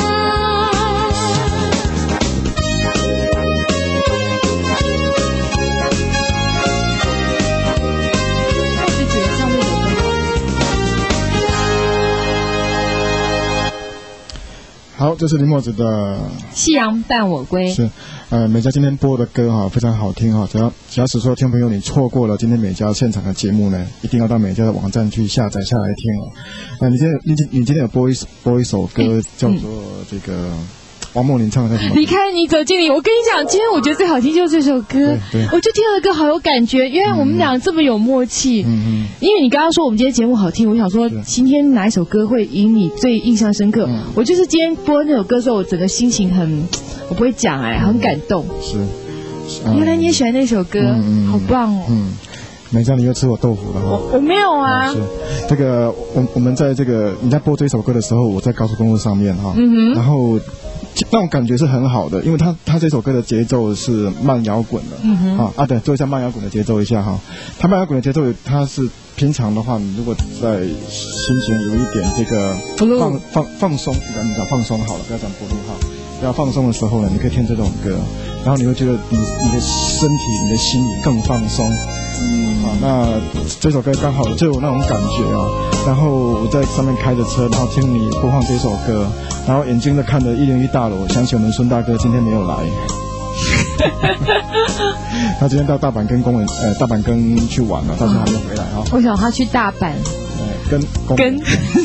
好，这是林墨子的 《夕阳伴我归》。 是，呃，美嘉今天播的歌哈非常好听哈，只要假使说听众朋友你错过了今天美嘉现场的节目呢，一定要到美嘉的网站去下载下来听哦。那、呃、你今天你你今天有播一播一首歌、欸、叫做这个。嗯王梦麟唱的什么？ 离开你走进你，我跟你讲，今天我觉得最好听就是这首歌。 对， 我就听了歌好有感觉，原来我们俩这么有默契。嗯嗯。因为你刚刚说我们今天节目好听，我想说今天哪一首歌会引你最印象深刻？嗯、我就是今天播那首歌的时候，我整个心情很，我不会讲哎、欸，很感动。 是。 嗯、原来你也喜欢那首歌，嗯、好棒哦。 嗯。美嘉，你又吃我豆腐了哈！ 我我没有啊。 是这个，我我们在这个你在播这首歌的时候，我在高速公路上面哈，嗯哼，然后那种感觉是很好的，因为他他这首歌的节奏是慢摇滚的，嗯哼，啊啊对，做一下慢摇滚的节奏一下哈。他慢摇滚的节奏，它是平常的话，你如果在心情有一点这个放放放松，你讲放松好了，不要讲不录哈。要放松的时候呢，你可以听这种歌，然后你会觉得你你的身体、你的心里更放松。嗯，好，那这首歌刚好就有那种感觉啊。然后我在上面开着车，然后听你播放这首歌，然后眼睛在看着一零一大楼，想起我们孙大哥今天没有来。他今天到大阪跟工人呃大阪跟去玩了，到时候还没回来啊。 我想他去大阪。 呃，跟工跟。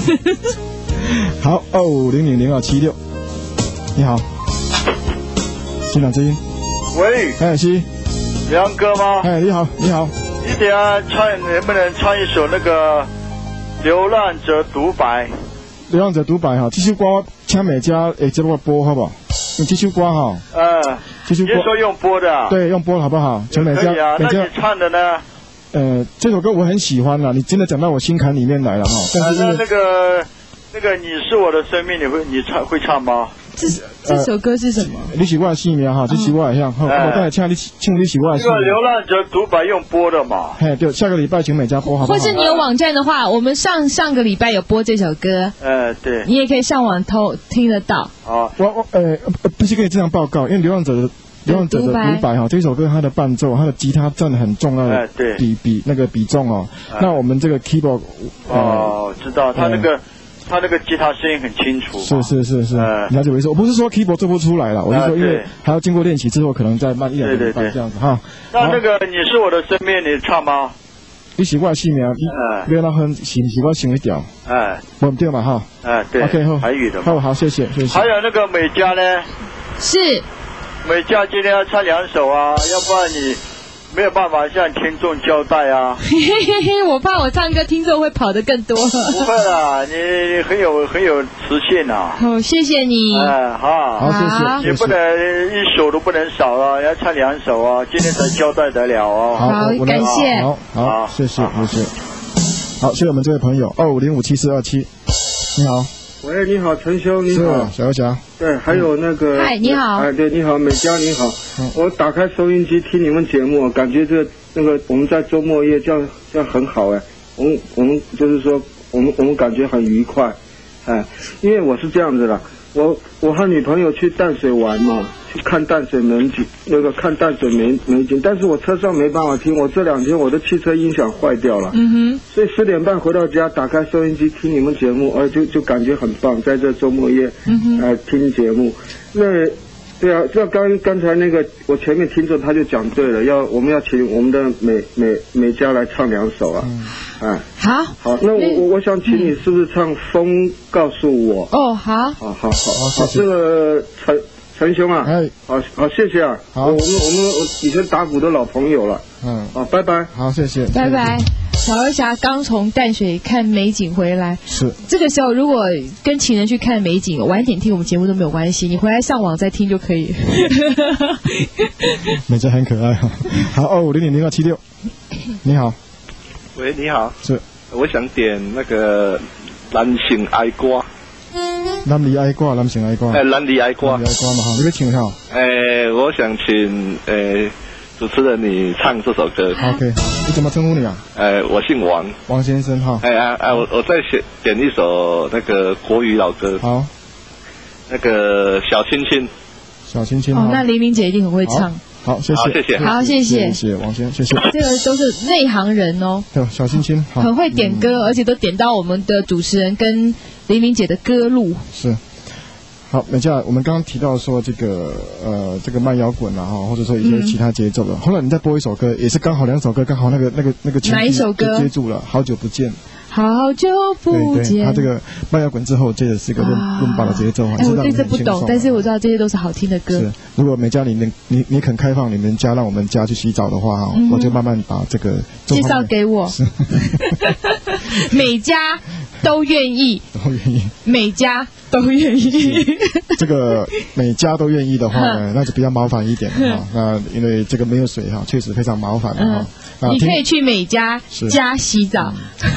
好，二五零零零二七六，你好，新港之音。 喂。 哎，是。 梁哥吗？ 哎，你好，你好。 你等下唱能不能唱一首那个《流浪者独白》？ 流浪者独白哈，这首歌请美嘉诶，这个播好不好？用这首歌哈。 呃， 这首歌。 你说用播的、啊？ 对，用播的好不好？请美嘉。 可以啊，那你唱的呢？ 呃，这首歌我很喜欢啦，你真的讲到我心坎里面来了哈。但是、 呃、那那个那个你是我的生命，你会你唱会唱吗？ 这这首歌是什么？ 呃、你是我的姓名哈，这是我的像。好，我再来唱你唱你是我的姓名。 这个流浪者独白用播的嘛？ 嘿，对，下个礼拜请美嘉播好不好？ 或是你有网站的话，我们上上个礼拜有播这首歌。 呃，对。 你也可以上网偷听得到。 哦， 我我呃必须可以这样报告，因为流浪者的。流浪者的独白哈，这首歌它的伴奏，它的吉他占很重要的比、哎、比那个比重哦。哎、那我们这个 keyboard 哦，知道他那个、呃、他那个吉他声音很清楚。 是是是是，呃、了解我意思。我不是说 keyboard 做不出来了，我是说因为还要经过练习之后，可能再慢一两个礼拜这样子哈。 那那个你是我的生命，你唱吗？ 你习惯姓名，你不要很习习惯行一条。哎，我对嘛哈。 哎，对。 OK 好。 台语的。 好好，谢谢谢谢。 还有那个美嘉呢？ 是。 美嘉今天要唱两首啊，要不然你没有办法向听众交代啊。 嘿嘿嘿，我怕我唱歌听众会跑得更多。 不会啦，你很有很有磁性啊。 哦，谢谢你。 哎，好， 好，谢谢。 你不能一首都不能少啊，要唱两首啊，今天才交代得了哦。 好，感谢。 好，好，谢谢，谢谢。好，谢谢我们这位朋友二五零五七四二七，你好。 喂，你好，陈兄，你好， 小游侠。 对，还有那个， 嗨，你好， 哎，对，你好，美嘉，你好。嗯、我打开收音机听你们节目，感觉这那个我们在周末夜这样这样很好哎。 我们我们就是说，我们我们感觉很愉快，哎，因为我是这样子的，我我和女朋友去淡水玩嘛，去看淡水美景，那个看淡水美美景，但是我车上没办法听，我这两天我的汽车音响坏掉了，嗯哼，所以十点半回到家，打开收音机听你们节目，呃，就就感觉很棒，在这周末夜，嗯哼，呃，听节目，那。对啊，这刚刚才那个我前面听着他就讲对了，要我们要请我们的美美美嘉来唱两首啊，嗯，啊， 好， 好，那我我我想请你是不是唱《风告诉我》？ 哦，好， 好好好好，这个陈陈兄啊，哎，好好谢谢啊，好，我们我们以前打鼓的老朋友了，嗯，好，拜拜， 好，谢谢， 拜拜。小二侠刚从淡水看美景回来， 是这个时候如果跟情人去看美景，晚一点听我们节目都没有关系，你回来上网再听就可以。 美嘉很可爱哈，好，二五零零零二七六，你好， 喂，你好， 是， 我想点那个男性爱歌。 男女爱歌，男性爱歌。 哎，男女爱歌。 男女爱歌嘛哈，你要请哈。 哎，我想请呃。主持人，你唱这首歌。 OK， 你怎么称呼你啊？ 呃，我姓王， 王先生哈。 哎哎哎，我我再选点一首那个国语老歌。 好， 那个小亲亲。 小亲亲。 哦，那黎明姐一定很会唱。 好，谢谢， 谢谢， 好，谢谢， 谢谢王先生，谢谢。 这个都是内行人哦。 对，小亲亲， 很会点歌，而且都点到我们的主持人跟黎明姐的歌路。 是。好，美嘉，我们刚刚提到说这个呃，这个慢摇滚啊，哈，或者说一些其他节奏的。嗯、后来你再播一首歌，也是刚好两首歌，刚好那个那个那个情绪就接住了。好久不见， 好久不见。 对对，他这个慢摇滚之后接的是一个润润把的节奏， 哎，我对这不懂，但是我知道这些都是好听的歌。 是，如果美嘉你能你你肯开放你们家让我们家去洗澡的话，哈、嗯，我就慢慢把这个介绍给我。美嘉都愿意， 都愿意， 美嘉。都愿意， 这个每家都愿意的话呢，那就比较麻烦一点哈。那因为这个没有水哈，确实非常麻烦哈。 嗯、你可以去每家家洗澡。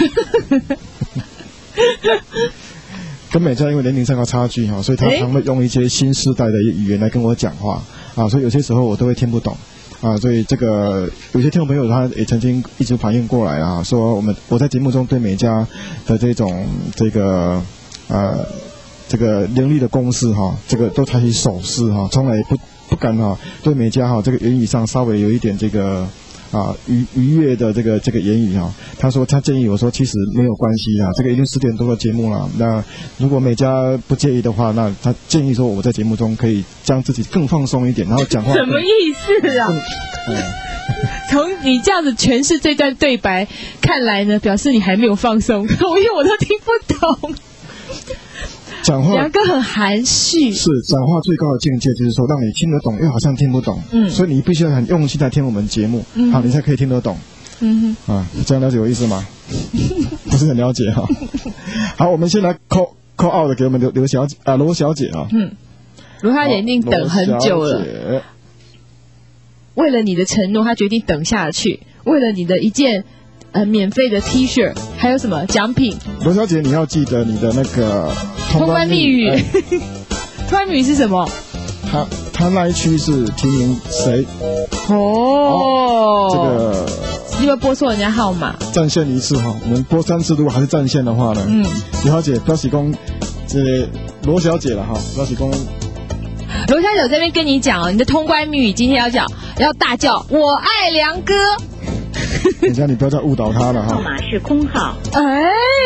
跟美嘉因为年龄上的差距哈，所以他常会用一些新时代的语言来跟我讲话啊，所以有些时候我都会听不懂啊。所以这个有些听众朋友他也曾经一直反映过来啊，说我们我在节目中对美嘉的这种这个呃。这个伶俐的公式哈，这个都采取手势哈，从来不不敢哈对美嘉哈这个言语上稍微有一点这个啊愉愉悦的这个这个言语哈。他说他建议我说其实没有关系啊，这个已经十点多的节目了，那如果美嘉不介意的话，那他建议说我在节目中可以将自己更放松一点，然后讲话。 什么意思啊？嗯从你这样子诠释这段对白看来呢，表示你还没有放松，因为我都听不懂。 讲话梁哥很含蓄， 是讲话最高的境界，就是说让你听得懂，又好像听不懂。嗯，所以你必须要很用心来听我们节目，嗯、好，你才可以听得懂。嗯哼，啊，这样了解我意思吗？不是很了解哈。好，我们先来 call call out 的给我们刘刘小姐啊，罗小姐啊。嗯， 罗小姐一定等很久了。为了你的承诺，她决定等下去。为了你的一件。呃，免费的 T 恤，还有什么奖品？ 罗小姐，你要记得你的那个通关密语。哎、通关密语是什么？ 他他那一区是提名谁？ 哦， 哦这个你有没有拨错人家号码？ 占线一次哈，我们拨三次，如果还是占线的话呢？嗯，罗小姐，表示公这罗小姐了哈，表示公。 罗小姐，我这边跟你讲哦，你的通关密语今天要叫要大叫“我爱梁哥”。 等一下，你不要再误导他了哈。 号码是空号。 哎，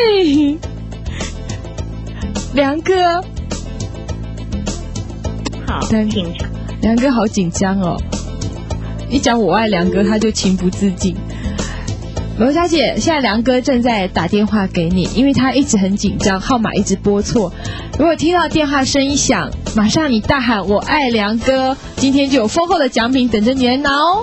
梁哥， 好，请唱。 梁哥好紧张哦，一讲我爱梁哥，他就情不自禁。罗小姐，现在梁哥正在打电话给你，因为他一直很紧张，号码一直拨错。如果听到电话声一响，马上你大喊“我爱梁哥”，今天就有丰厚的奖品等着你来拿哦。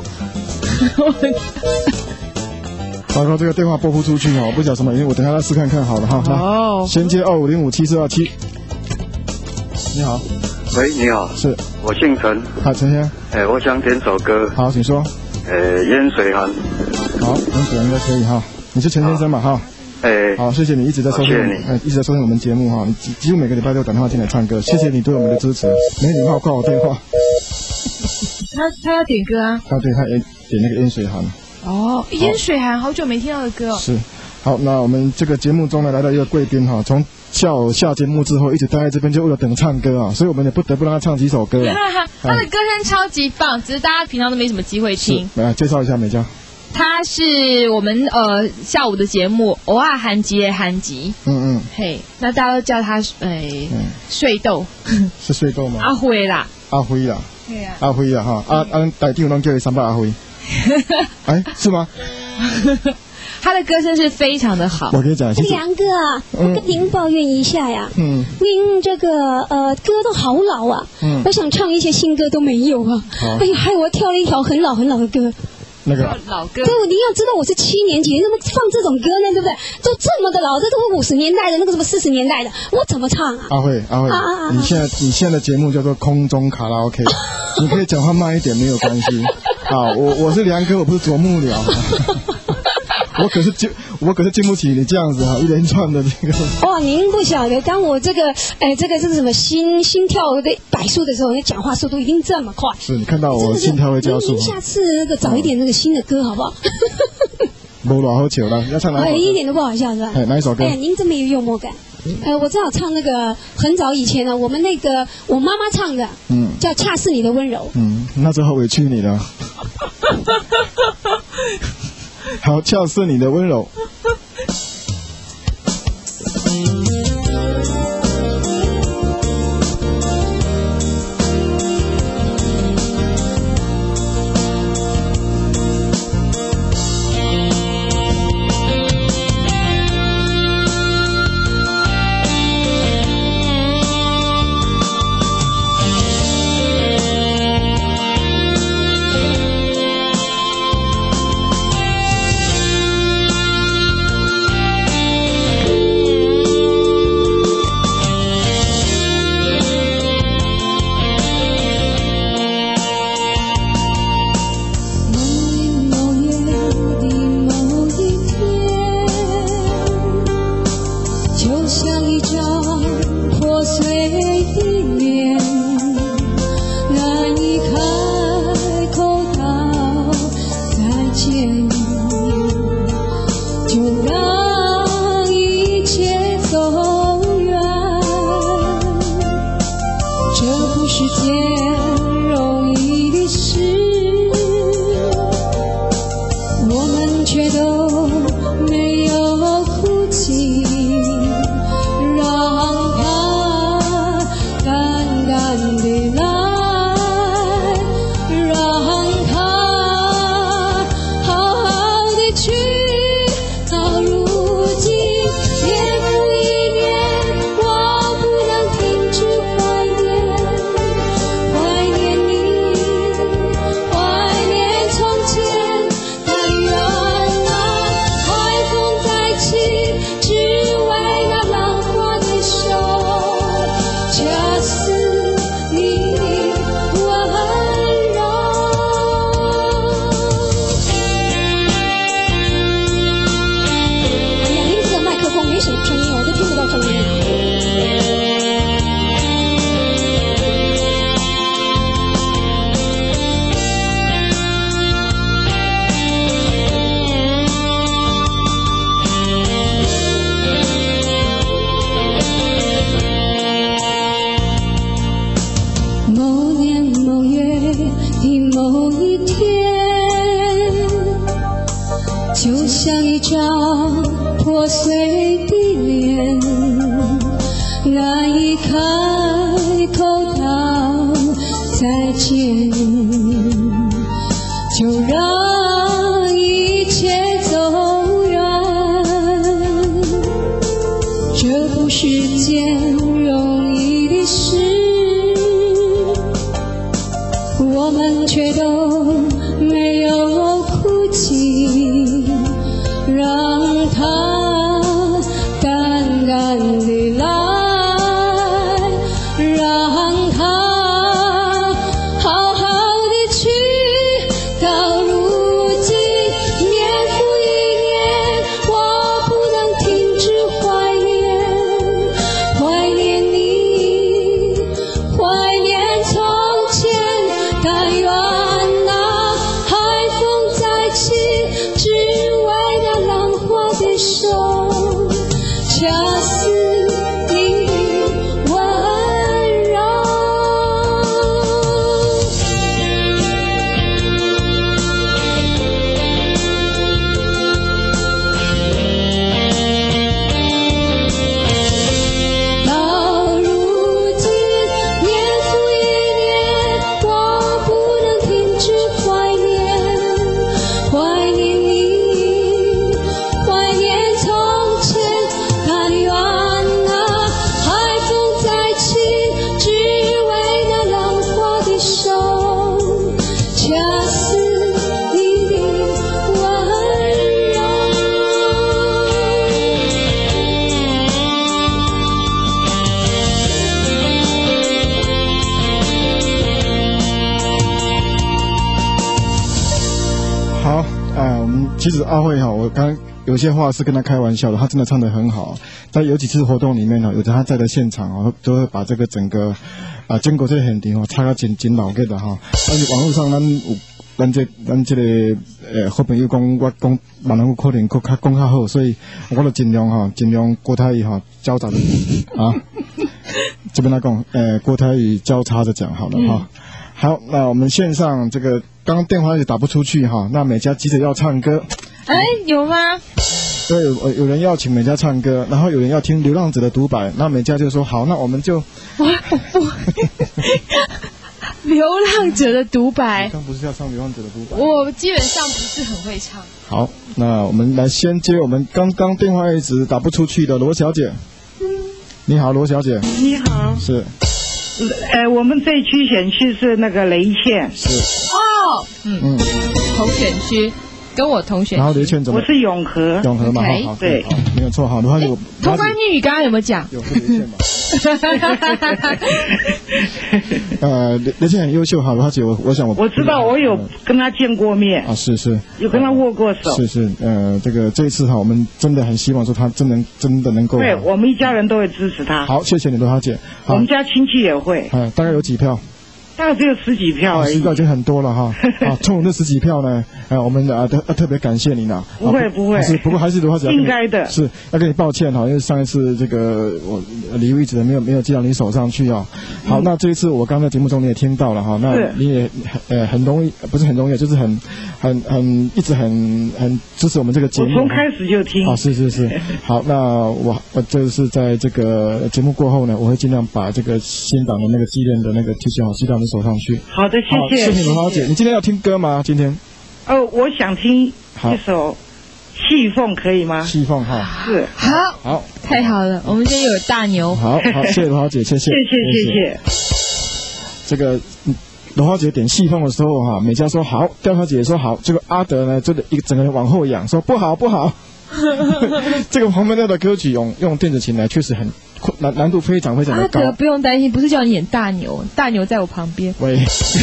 糟糕，这个电话拨不出去哈，我不讲什么，因为我等一下再试看看好了哈。哦。先接二五零五七四二七。你好。 喂，你好。 是。 我姓陈。 好，陈先生。 哎，我想点首歌。 好，请说。 呃，烟水寒。 好，烟水寒应该可以哈。你是陈先生嘛哈？ 哎。 好，谢谢你一直在收听，哎，一直在收听我们节目哈。你几几乎每个礼拜都有打电话进来唱歌，谢谢你对我们的支持。没礼貌挂我电话。 他他要点歌啊。 啊，对，他也点那个烟水寒。 哦，烟水寒好久没听到的歌哦。 是， 好，那我们这个节目中呢，来到一个贵宾哈，从下午下节目之后一直待在这边，就为了等唱歌啊，所以我们也不得不让他唱几首歌啊。 他的歌声超级棒，只是大家平常都没什么机会听。 来介绍一下美嘉。 他是我们呃下午的节目偶尔韩吉的韩吉， 嗯嗯， 嘿，那大家都叫他哎睡豆， 是睡豆吗？ 阿辉啦， 阿辉啦， 对啊， 阿辉啦哈，啊啊，台顶拢叫他三八阿辉，哎，是吗？ 他的歌声是非常的好。 我跟你讲， 梁哥啊，我跟您抱怨一下呀， 嗯， 您这个呃歌都好老啊，嗯，我想唱一些新歌都没有啊，哎呀，害我跳了一条很老很老的歌。 那个老歌， 对，您要知道我是七年级，怎么放这种歌呢？对不对？都这么的老，这都是五十年代的，那个什么四十年代的，我怎么唱啊？ 阿慧，阿慧，啊啊啊你现在你现在的节目叫做空中卡拉 OK， 你可以讲话慢一点没有关系。好，我我是梁哥，我不是啄木鸟。我可是经我可是经不起你这样子哈，一连串的这个。 哇，您不晓得，当我这个哎这个这是什么心心跳的百速的时候，那讲话速度一定这么快。 是你看到我心跳会加速。 您下次那个找一点那个新的歌好不好？ 没多好久了，要唱哪一首？ 哎，一点都不好笑是吧？ 哎，哪一首歌？ 哎呀，您这么有幽默感。呃，我正好唱那个很早以前呢，我们那个我妈妈唱的，嗯，叫《恰似你的温柔》。 嗯，那就好委屈你了。好，恰似你的温柔。 但愿那其实阿慧哈，我刚有些话是跟他开玩笑的，他真的唱得很好。在有几次活动里面呢，有的他在的现场啊，都会把这个整个啊经过这个现场哦，唱个真真老个的哈。但是网络上咱有咱这咱这个呃好朋友讲，我讲闽南语可能更较讲较好，所以我就尽量哈，尽量国台语哈交杂的啊。这边来讲，呃，国台语交叉着讲好了哈。嗯、好，那我们线上这个刚刚电话也打不出去哈，那美嘉急着要唱歌。 哎，有吗？ 对，有有人要请美嘉唱歌，然后有人要听《流浪者》的独白，那美嘉就说好，那我们就。 我不。流浪者的独白， 刚不是要唱流浪者的独白？ 我基本上不是很会唱。 好，那我们来先接我们刚刚电话一直打不出去的罗小姐。嗯、你好，罗小姐。 你好。 是。 呃，我们这一区选区是那个雷县。 是。 哦，嗯嗯，同选区。跟我同学， 然后雷倩怎么？ 我是永和， 永和嘛，好，好，对，没有错，好，的话有。 通关密语刚刚有没有讲？ 有是雷倩嘛。呃，雷雷倩很优秀，好，罗姐，我我想我。 我知道，我有跟他见过面。 啊，是是。 有跟他握过手。 是是，呃，这个这一次哈，我们真的很希望说他真能真的能够。 对，我们一家人都会支持他。 好，谢谢你，罗小姐。 我们家亲戚也会。 哎，大概有几票？ 大概只有十几票而已， 十票已经很多了哈。啊，冲这十几票呢，呃，我们啊特特别感谢你呢。 不会不会， 是不过还是的话， 应该的， 是要跟你抱歉哈，因为上一次这个我礼物一直没有没有寄到你手上去啊。好，那这一次我刚才节目中你也听到了哈，那你也呃很容易，不是很容易，就是很很很一直很很支持我们这个节目。 我从开始就听。 哦，是是是。好，那我我就是在这个节目过后呢，我会尽量把这个新党的那个纪念的那个 T 恤好寄到你手上去。 好的，谢谢。 谢谢罗小姐，你今天要听歌吗？今天？ 哦，我想听一首《戏凤》，可以吗？ 戏凤哈。 是。 好。 好。 太好了，我们今天有大牛。 好好，谢谢罗小姐，谢谢。 谢谢谢谢。 这个罗小姐点戏凤的时候哈，美嘉说好，廖小姐也说好，这个阿德呢，这个一个整个人往后仰，说不好不好。这个黄梅调的歌曲用用电子琴来，确实很难难度非常非常的高。 阿德不用担心，不是叫你演大牛，大牛在我旁边。 喂，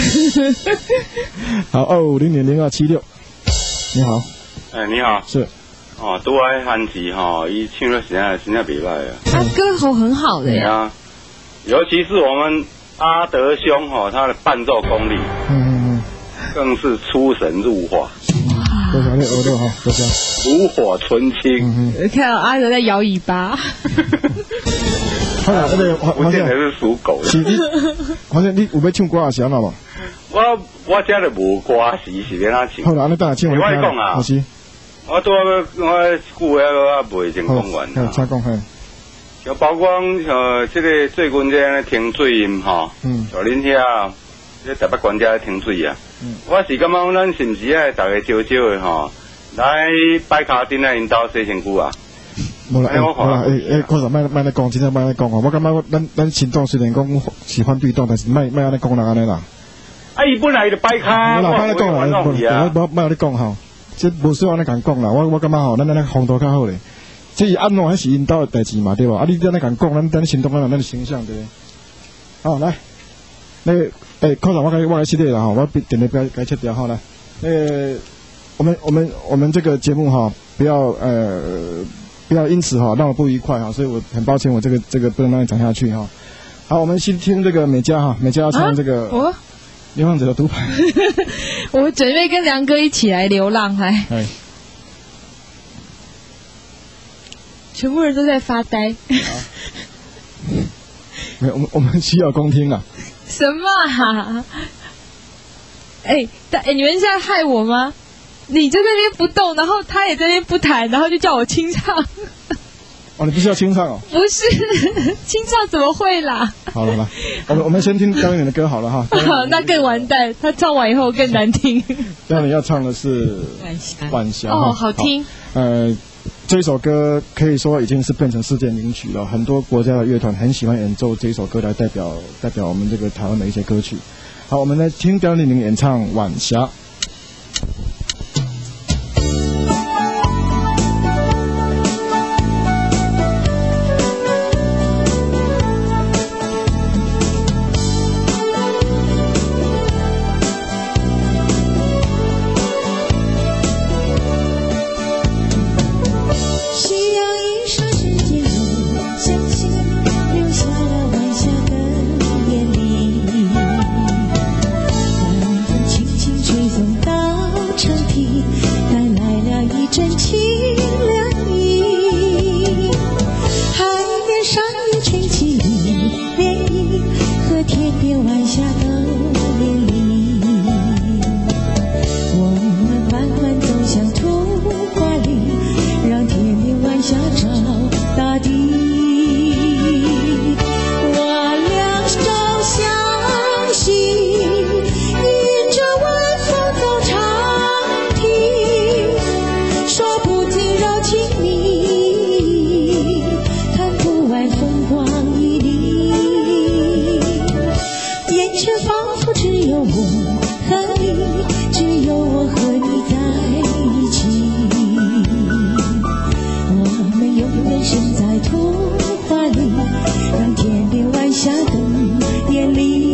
好，二五零零零二七六，你好。 哎，你好。 是。 哦，都爱韩吉哈，伊唱的实在实在袂歹啊。 他歌喉很好的呀。 啊，尤其是我们阿德兄哈，他的伴奏功力，嗯嗯嗯，更是出神入化。 多少那耳朵哈，多少炉火纯青。 嗯、看到阿德在摇尾巴。 好啦，那个我现在是属狗的。 是你，好像你有要唱歌啊？是安那无？ 我我家的无歌时是要哪唱？ 好啦，你等下唱我听。 我讲啊， 我是。 我拄我我句话我未曾讲完啊。 请讲嘿。 就包括呃，这个最近这样听水音哈，嗯，像恁遐。这台北管家听水啊！嗯、我是感觉咱是不是爱大家少少的吼，来摆卡丁来引导洗身躯啊？ 无啦，无啦，诶诶，可是莫莫来讲，真正莫来讲哦。我感觉咱咱行动虽然讲喜欢对动，但是莫莫安尼讲人安尼啦。 啊，伊本来就摆卡， 我莫来讲啦，无莫安尼讲吼，这无需要安尼讲讲啦。我我感觉吼，咱安尼风度较好咧。这是安怎还是引导的代志嘛，对吧？啊，你安尼讲讲，咱咱行动咱咱的形象对。好，来，那个。哎，科长，我该我该系列了哈，我点的不要该切掉哈来。呃，我们我们我们这个节目哈，不要呃不要因此哈让我不愉快哈，所以我很抱歉，我这个这个不能让你讲下去哈。好，我们先听这个美嘉哈，美嘉要唱这个《流浪者的独白》。 我准备跟梁哥一起来流浪，还。哎。全部人都在发呆。 没有，我们我们需要公听啊。 什么啊？哎，但哎，你们是在害我吗？你在那边不动，然后他也在那边不弹，然后就叫我清唱。 哦，你不是要清唱哦？ 不是，清唱怎么会啦？ 好了，好了，我们我们先听张远的歌好了哈。 好，那更完蛋，他唱完以后更难听。 张远要唱的是晚霞， 晚霞哦，好听。 呃。这首歌可以说已经是变成世界名曲了，很多国家的乐团很喜欢演奏这首歌来代表代表我们这个台湾的一些歌曲。好，我们来听刁丽玲演唱《晚霞》。 点点晚霞灯点里。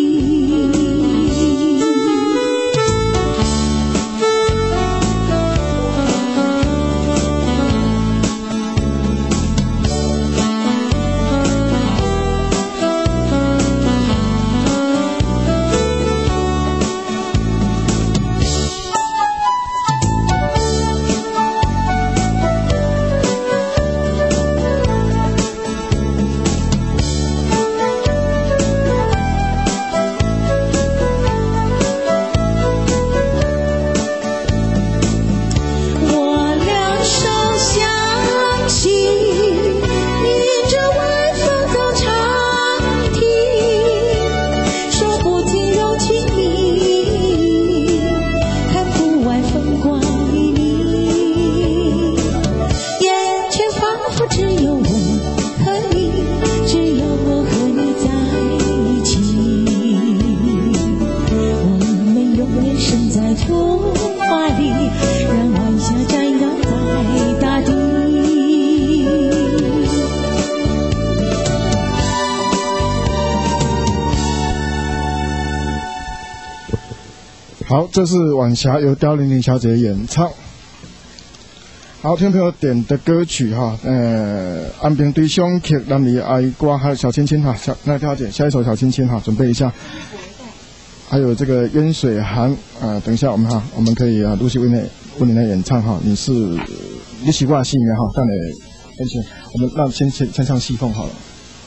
好，这是晚霞由刁玲玲小姐演唱。好，听众朋友点的歌曲哈，呃，安平对象曲咱们爱歌还有小亲亲哈，小那刁姐下一首小亲亲哈，准备一下。还有这个烟水寒啊、呃，等一下我们哈，我们可以啊陆续为你为你来演唱哈，你是你习惯戏里面哈，但你而且我们那先先先唱戏凤好了。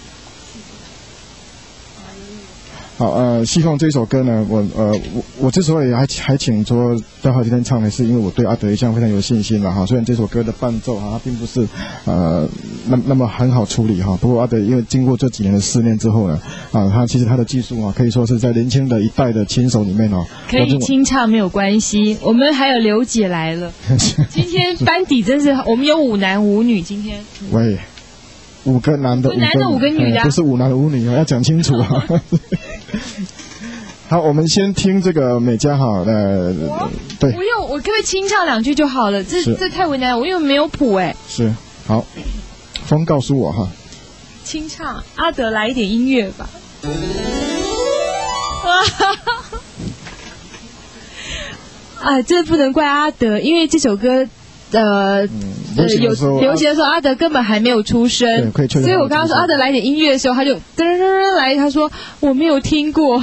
好，呃，戏凤这一首歌呢，我呃我我之所以还还请说刁浩今天唱呢，是因为我对阿德一向非常有信心了哈。虽然这首歌的伴奏哈，它并不是呃那那么很好处理哈，不过阿德因为经过这几年的试炼之后呢，啊，他其实他的技术啊，可以说是在年轻的一代的琴手里面哦， 可以清唱没有关系。我们还有刘姐来了，今天班底真是我们有五男五女，今天喂。五个男的，五个男的五个女的、啊嗯，不是五男五女啊，要讲清楚啊。好，我们先听这个美嘉哈，呃，对， 不用，我可不可以清唱两句就好了？这这太为难了，我因为没有谱哎。 是，好，风告诉我哈。 清唱，阿德来一点音乐吧。啊，这不能怪阿德，因为这首歌。呃， 嗯、 呃有流行的时候，阿德根本还没有出生， 对， 所以我刚刚说阿德来点音乐的时候，他就噔噔噔来，他说我没有听过。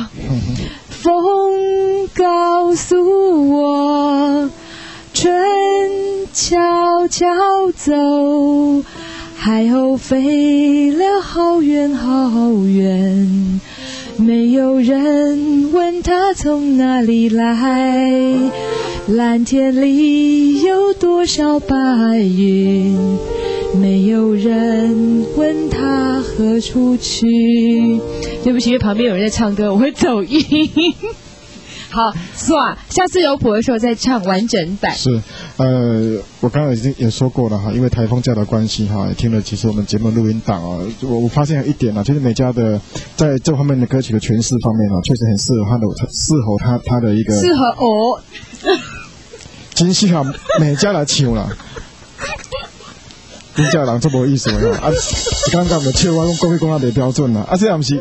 风告诉我，春悄悄走，海鸥飞了好远好远，没有人问他从哪里来。蓝天里有多少白云，没有人问他何处去。对不起，因为旁边有人在唱歌，我会走音。好，算了，下次有谱的时候再唱完整版。 是，呃，我刚刚已经也说过了哈，因为台风假的关系哈，也听了其实我们节目录音档啊，我我发现有一点啊，其实美嘉的在这方面的歌曲的诠释方面啊，确实很适合他的，适合他他的一个。 适合哦。 真适合美嘉来唱啦。真正人这无意思嘛，啊，刚刚我唱我讲国语讲啊袂标准啦，啊，这也不是。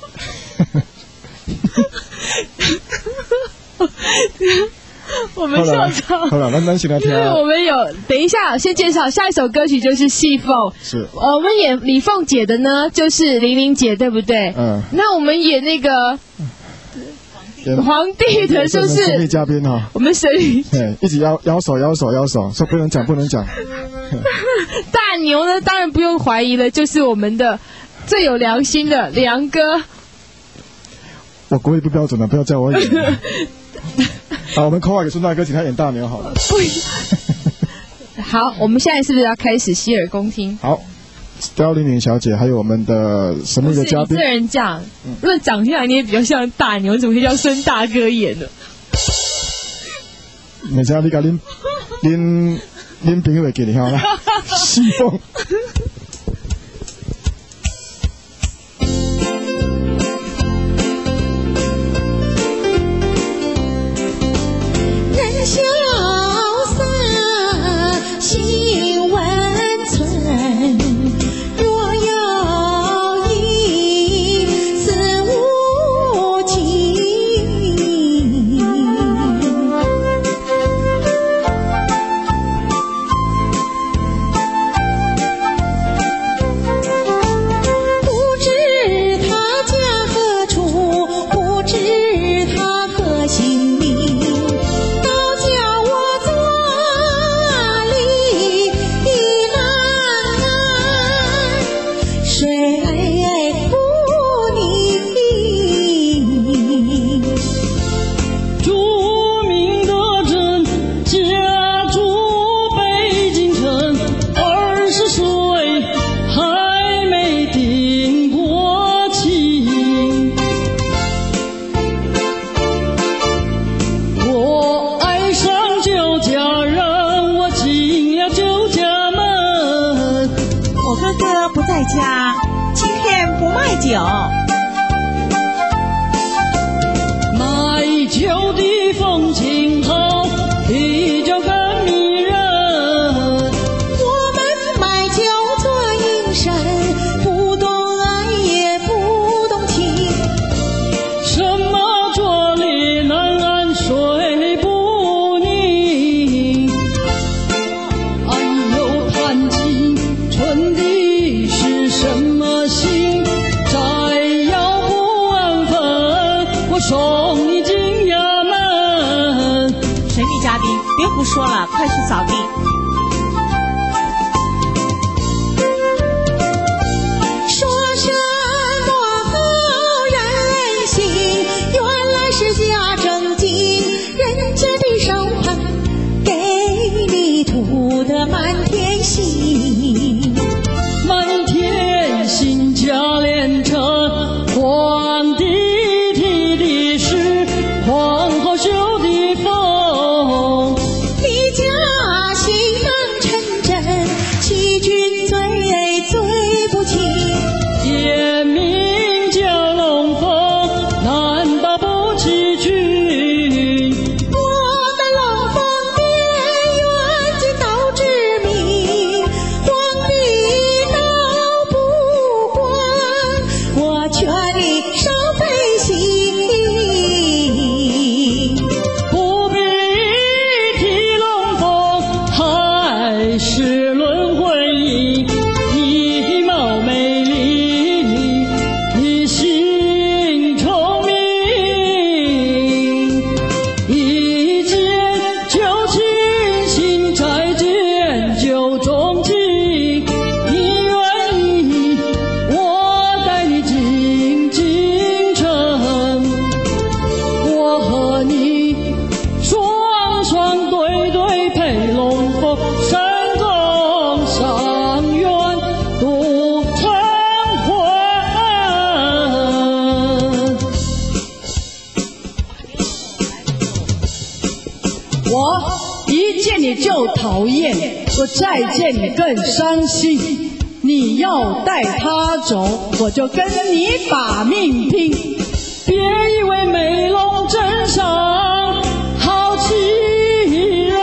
我们笑场。 好了，咱咱先来听。 因为我们有，等一下先介绍下一首歌曲就是戏凤。 是。 我们演李凤姐的呢，就是玲玲姐，对不对？嗯。那我们演那个皇帝的，就是神秘嘉宾哈。 我们神秘。 对，一直摇摇手摇手摇手，说不能讲不能讲。 大牛呢，当然不用怀疑了，就是我们的最有良心的梁哥。 我国语不标准了，不要叫我演。好，我们扣话给孙大哥，请他演大牛好了。 好，我们现在是不是要开始洗耳恭听？ 好，刁玲玲小姐，还有我们的神秘的嘉宾。 不是你这人讲，论长相来你也比较像大牛，怎么可以叫孙大哥演的？ 美嘉，你甲恁恁恁朋友会给你好啦，戏凤。 潇洒行万村，若有一在家，今天不卖酒。 卖酒的风景好，啤酒更迷人。 我们买酒做营生，不懂爱也不懂情。 什么坐立难安睡不宁？哎呦，谈青春的是什么心？摘要不安分，我送你进衙门。 神秘嘉宾，别胡说了，快去扫地。说什么好人心，原来是假正经。人家的手盘给你涂得满天星， 满天星价连城，皇帝提的是皇后绣的凤。 你家心能成真，欺君罪罪不轻。 夜明蛟龙凤，难道不欺君？ 我的龙凤殿远近都知名，皇帝都不管，我劝你少费心。 不必提龙凤，还是轮回影。你貌美丽，你心聪明，一见就倾心，再见就钟情。你愿意，我带你进京城，我和你双双对对配龙凤，神功上愿度成婚。我一见你就讨厌，我再见你更伤心。你要带他走，我就跟你把命拼。别以为美龙镇上好欺人，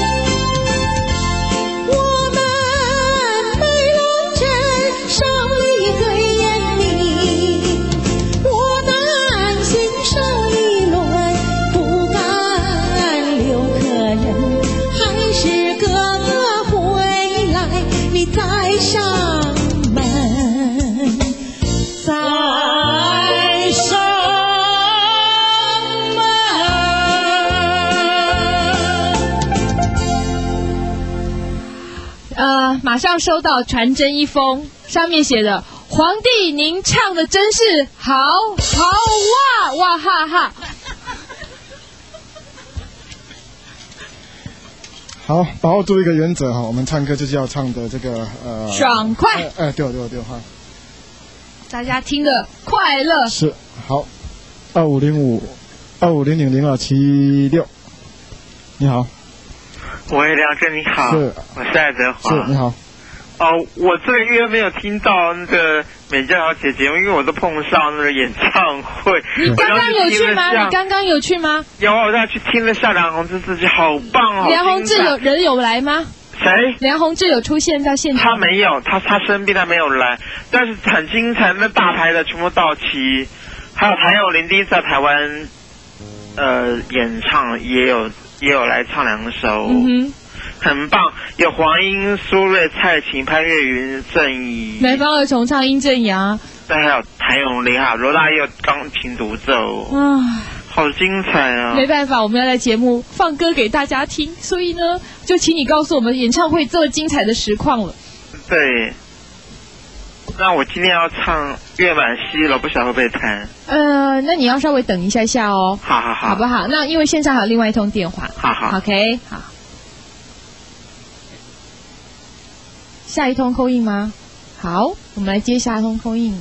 我们美龙镇上里最严厉，我难心生议论，不敢留客人，还是哥哥回来你再上门，再上门。 呃，马上收到传真一封，上面写的：皇帝您唱的真是好好哇哇哈哈。 好，把握住一个原则哈，我们唱歌就是要唱的这个呃爽快， 哎、呃，对对对哈， 大家听得快乐。 是好，二五零五二五零零零二七六，你好， 喂，梁真你好， 是， 我是爱德华， 是，你好。 哦，我这个月没有听到那个美嘉小姐节目，因为我都碰上那个演唱会。 你刚刚有去吗？你刚刚有去吗？ 有，我再去听了下梁宏志自己，好棒哦！ 梁宏志有人有来吗？ 谁？ 梁宏志有出现在现场？ 他没有，他他生病，他没有来，但是很精彩，那大牌的全部到齐，还有谭咏麟第一次在台湾呃演唱，也有也有来唱两首。嗯哼。很棒，有黄英、苏芮、蔡琴、潘越云、郑怡， 南方儿重唱殷正阳， 对，还有谭咏麟，还有罗大佑钢琴独奏， 啊， 好精彩啊！ 没办法，我们要在节目放歌给大家听，所以呢，就请你告诉我们演唱会这么精彩的实况了。 对，那我今天要唱《月满西楼》，不晓得会不会弹？ 呃，那你要稍微等一下下哦。 好好好， 好不好？那因为线上还有另外一通电话。 好好 ，OK， 好。下一通扣印吗？好，我们来接下一通扣印。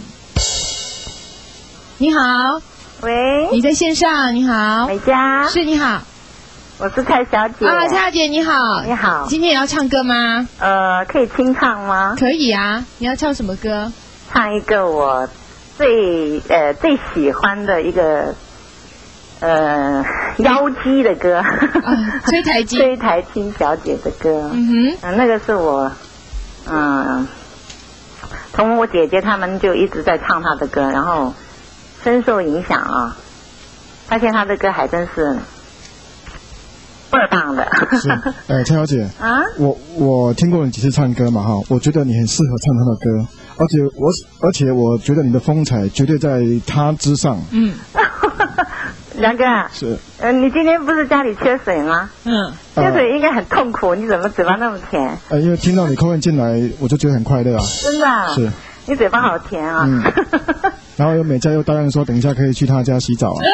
你好， 喂， 你在线上？你好， 美嘉， 是你好。 我是蔡小姐。 啊，蔡小姐你好。 你好。 今天也要唱歌吗？ 呃，可以清唱吗？ 可以啊。你要唱什么歌？ 唱一个我最呃最喜欢的一个呃妖姬的歌。 啊，崔台金。 崔台金小姐的歌。 嗯哼。 嗯，那个是我嗯从我姐姐他们就一直在唱她的歌，然后深受影响啊。发现她的歌还真是。倍儿棒的。 是，呃，蔡小姐啊，我我听过你几次唱歌嘛哈，我觉得你很适合唱她的歌，而且我而且我觉得你的风采绝对在她之上。嗯， 梁哥是， 呃，你今天不是家里缺水吗？嗯，缺水应该很痛苦，你怎么嘴巴那么甜？ 呃，因为听到你扣音进来，我就觉得很快乐啊。 真的、啊？ 是， 你嘴巴好甜啊。 嗯。然后有美嘉又答应说，等一下可以去她家洗澡啊。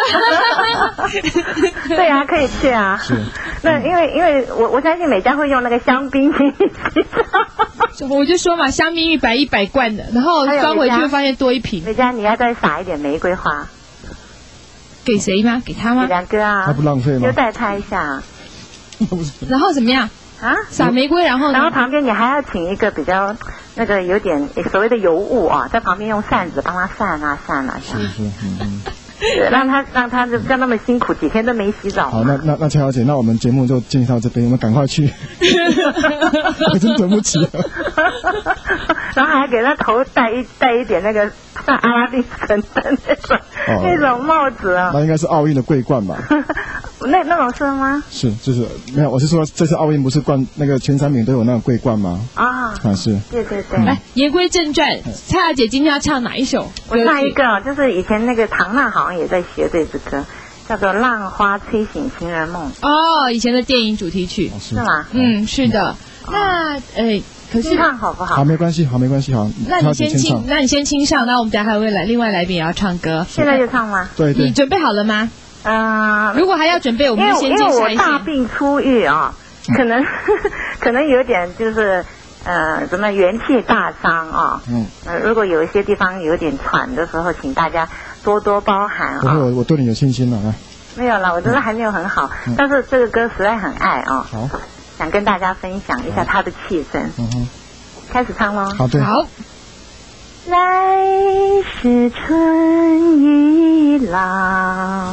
对啊，可以去啊。 是。 那因为因为我我相信美嘉会用那个香槟去洗澡。 我就说嘛，香槟一百一百罐的，然后装回去会发现多一瓶。 美嘉，你要再撒一点玫瑰花。 给谁吗？给他吗？ 给梁哥啊。 他不浪费吗？ 就带他一下。 然后怎么样？啊，撒玫瑰，然后然后旁边你还要请一个比较那个有点所谓的尤物啊，在旁边用扇子帮他扇啊扇啊扇。 是是嗯嗯。 让他让他就不要那么辛苦，几天都没洗澡。 好，那那那蔡小姐，那我们节目就进行到这边，我们赶快去。我真等不起了。 然后还给他头戴一戴一点那个像阿拉丁神灯那种、哦、那种帽子啊。 那应该是奥运的桂冠吧？ 那那种是吗？ 是，就是没有，我是说这次奥运不是冠那个前三名都有那种桂冠吗？啊，啊是。 对对对。 嗯、来，言归正传，蔡小姐今天要唱哪一首？ 我唱一个，就是以前那个唐娜好像也在学这支歌，叫做《浪花吹醒情人梦》。 哦，以前的电影主题曲。 是吗？ 嗯，是的。哦、那呃，可是唱好不好？ 好，没关系，好，没关系，好。 那你先清，那你先清唱，那我们等下还会来，另外来宾也要唱歌。 现在就唱吗？ 对对。 你准备好了吗？ 嗯、呃， 如果还要准备，我们就先介绍一下。 因为我大病初愈啊，可能可能有点就是呃，什么元气大伤啊。嗯。呃，如果有一些地方有点喘的时候，请大家多多包涵啊。 我我对你有信心了，来。 没有了，我觉得还没有很好，嗯、但是这个歌实在很爱啊。好。想跟大家分享一下它的气氛。嗯哼。开始唱喽。 好的。 好。 来时春已老。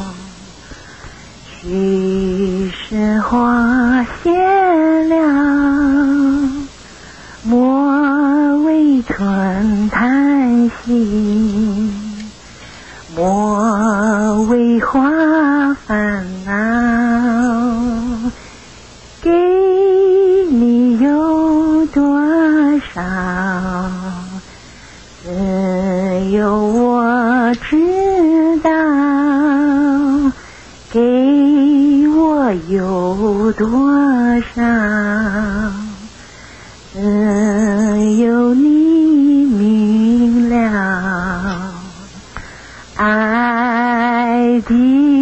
去时花谢了，莫为春叹息，莫为花烦恼，给你有多少，只有我知道，给我有多少，只有你明了。爱的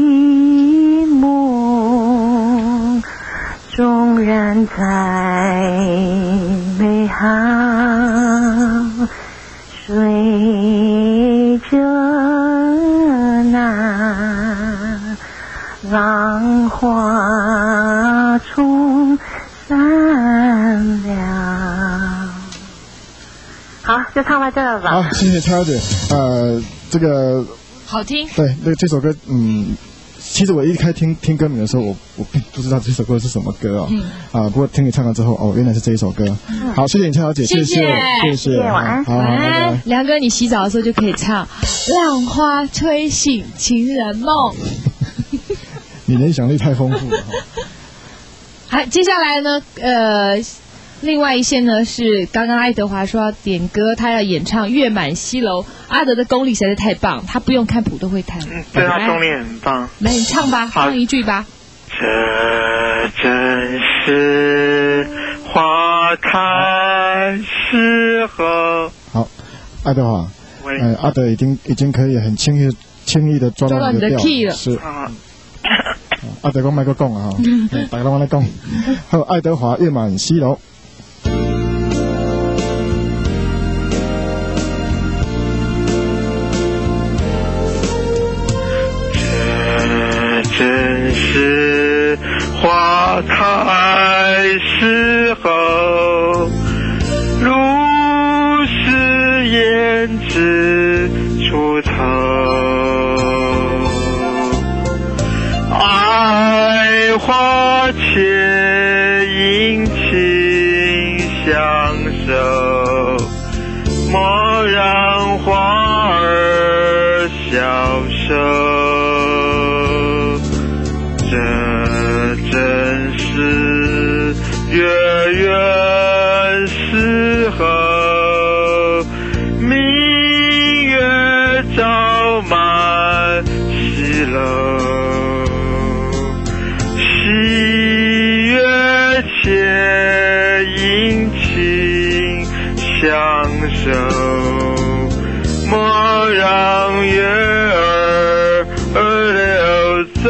梦纵然再美好，随着那浪花冲散了。好，就唱到这了吧。 好，谢谢蔡小姐。呃，这个好听。 对，那这首歌，嗯，其实我一开听听歌名的时候，我我并不知道这首歌是什么歌哦。嗯。啊，不过听你唱了之后，哦，原来是这一首歌。嗯、好，谢谢你蔡小姐，谢谢， 谢谢， 晚安， 好， 晚安。 梁哥，你洗澡的时候就可以唱《浪花吹醒情人梦》。 你联想力太丰富了。 好，接下来呢，呃，另外一线呢是刚刚爱德华说要点歌，他要演唱《月满西楼》。阿德的功力实在是太棒，他不用看谱都会弹。 嗯，对，他功力很棒。 来，你唱吧，唱一句吧。 这真是花开时候。 好，爱德华，呃，阿德已经已经可以很轻易轻易的抓到你的调， key 了。 是。阿德讲麦克讲啊，大家拢在讲。好，爱德华月满西楼。 这真是花胭脂出头，爱花且殷勤相守，莫让花儿消瘦。这真是月圆时候，明月照满西楼。喜悦且殷勤相守，莫让月儿流走。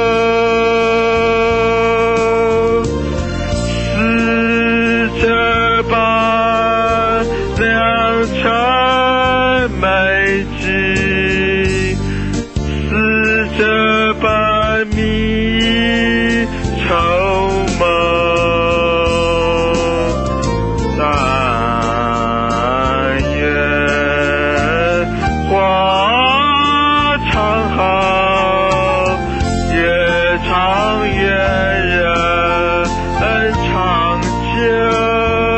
似这般良辰美景，似这般迷愁梦，但愿花常好，月长圆人长久。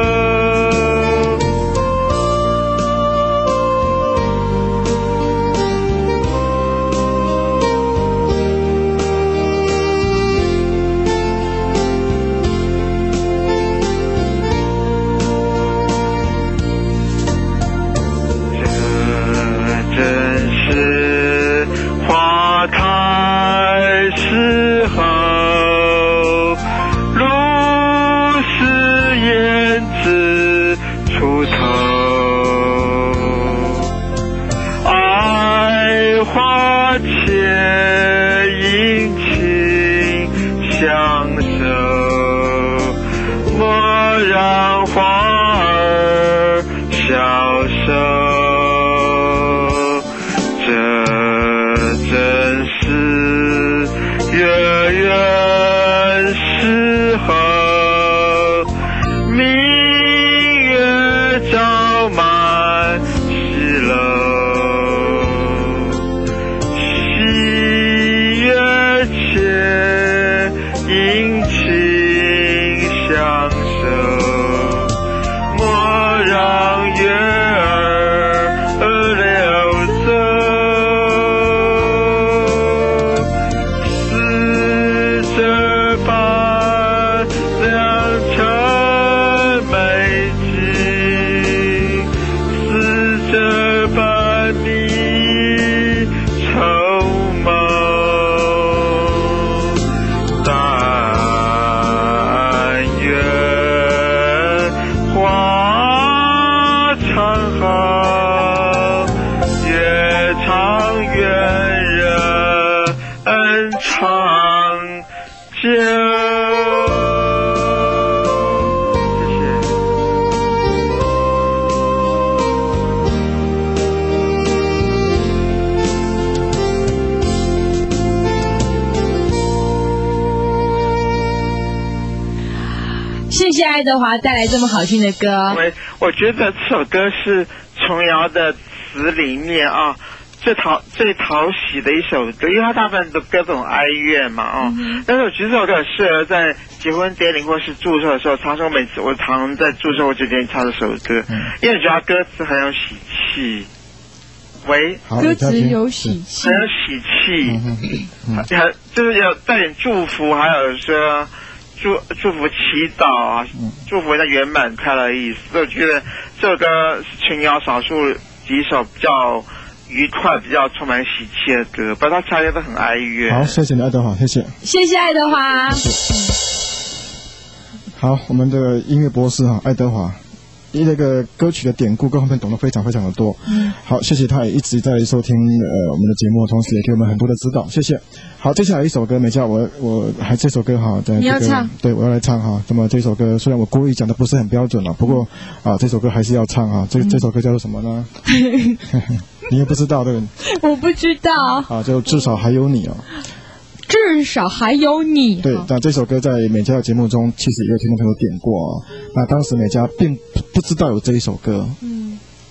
谢谢爱德华带来这么好听的歌。 我我觉得这首歌是琼瑶的词里面啊最讨最讨喜的一首歌，因为它大部分的歌都很哀怨嘛啊、哦嗯，但是我觉得这首歌很适合在结婚典礼或是祝寿的时候唱。说每次我常在祝寿或之间唱这首歌，嗯、因为我觉得它歌词很有喜气。喂， 歌词有喜气， 很有喜气，嗯嗯、就是有带点祝福，还有说。祝祝福祈祷啊，祝福人家圆满快乐的意思。所以我觉得这首歌是琼瑶少数几首比较愉快、比较充满喜气的歌，不然它其他都很哀怨。 好，谢谢你爱德华，谢谢。 谢谢爱德华。 谢谢。好，我们的音乐博士哈，爱德华。那个歌曲的典故各方面懂得非常非常的多，嗯，好，谢谢他也一直在收听呃我们的节目，同时也给我们很多的指导，谢谢。好，接下来一首歌，美嘉，我我还这首歌哈，在、这个、 你要唱， 对，我要来唱哈。那么这首歌虽然我国语讲的不是很标准了，不过啊这首歌还是要唱啊。这、嗯、这首歌叫做什么呢？你也不知道对不对？我不知道。 啊，就至少还有你哦。 至少还有你。 对，那这首歌在美嘉的节目中，其实也有听众朋友点过哦。那当时美嘉并不知道有这一首歌。嗯。好。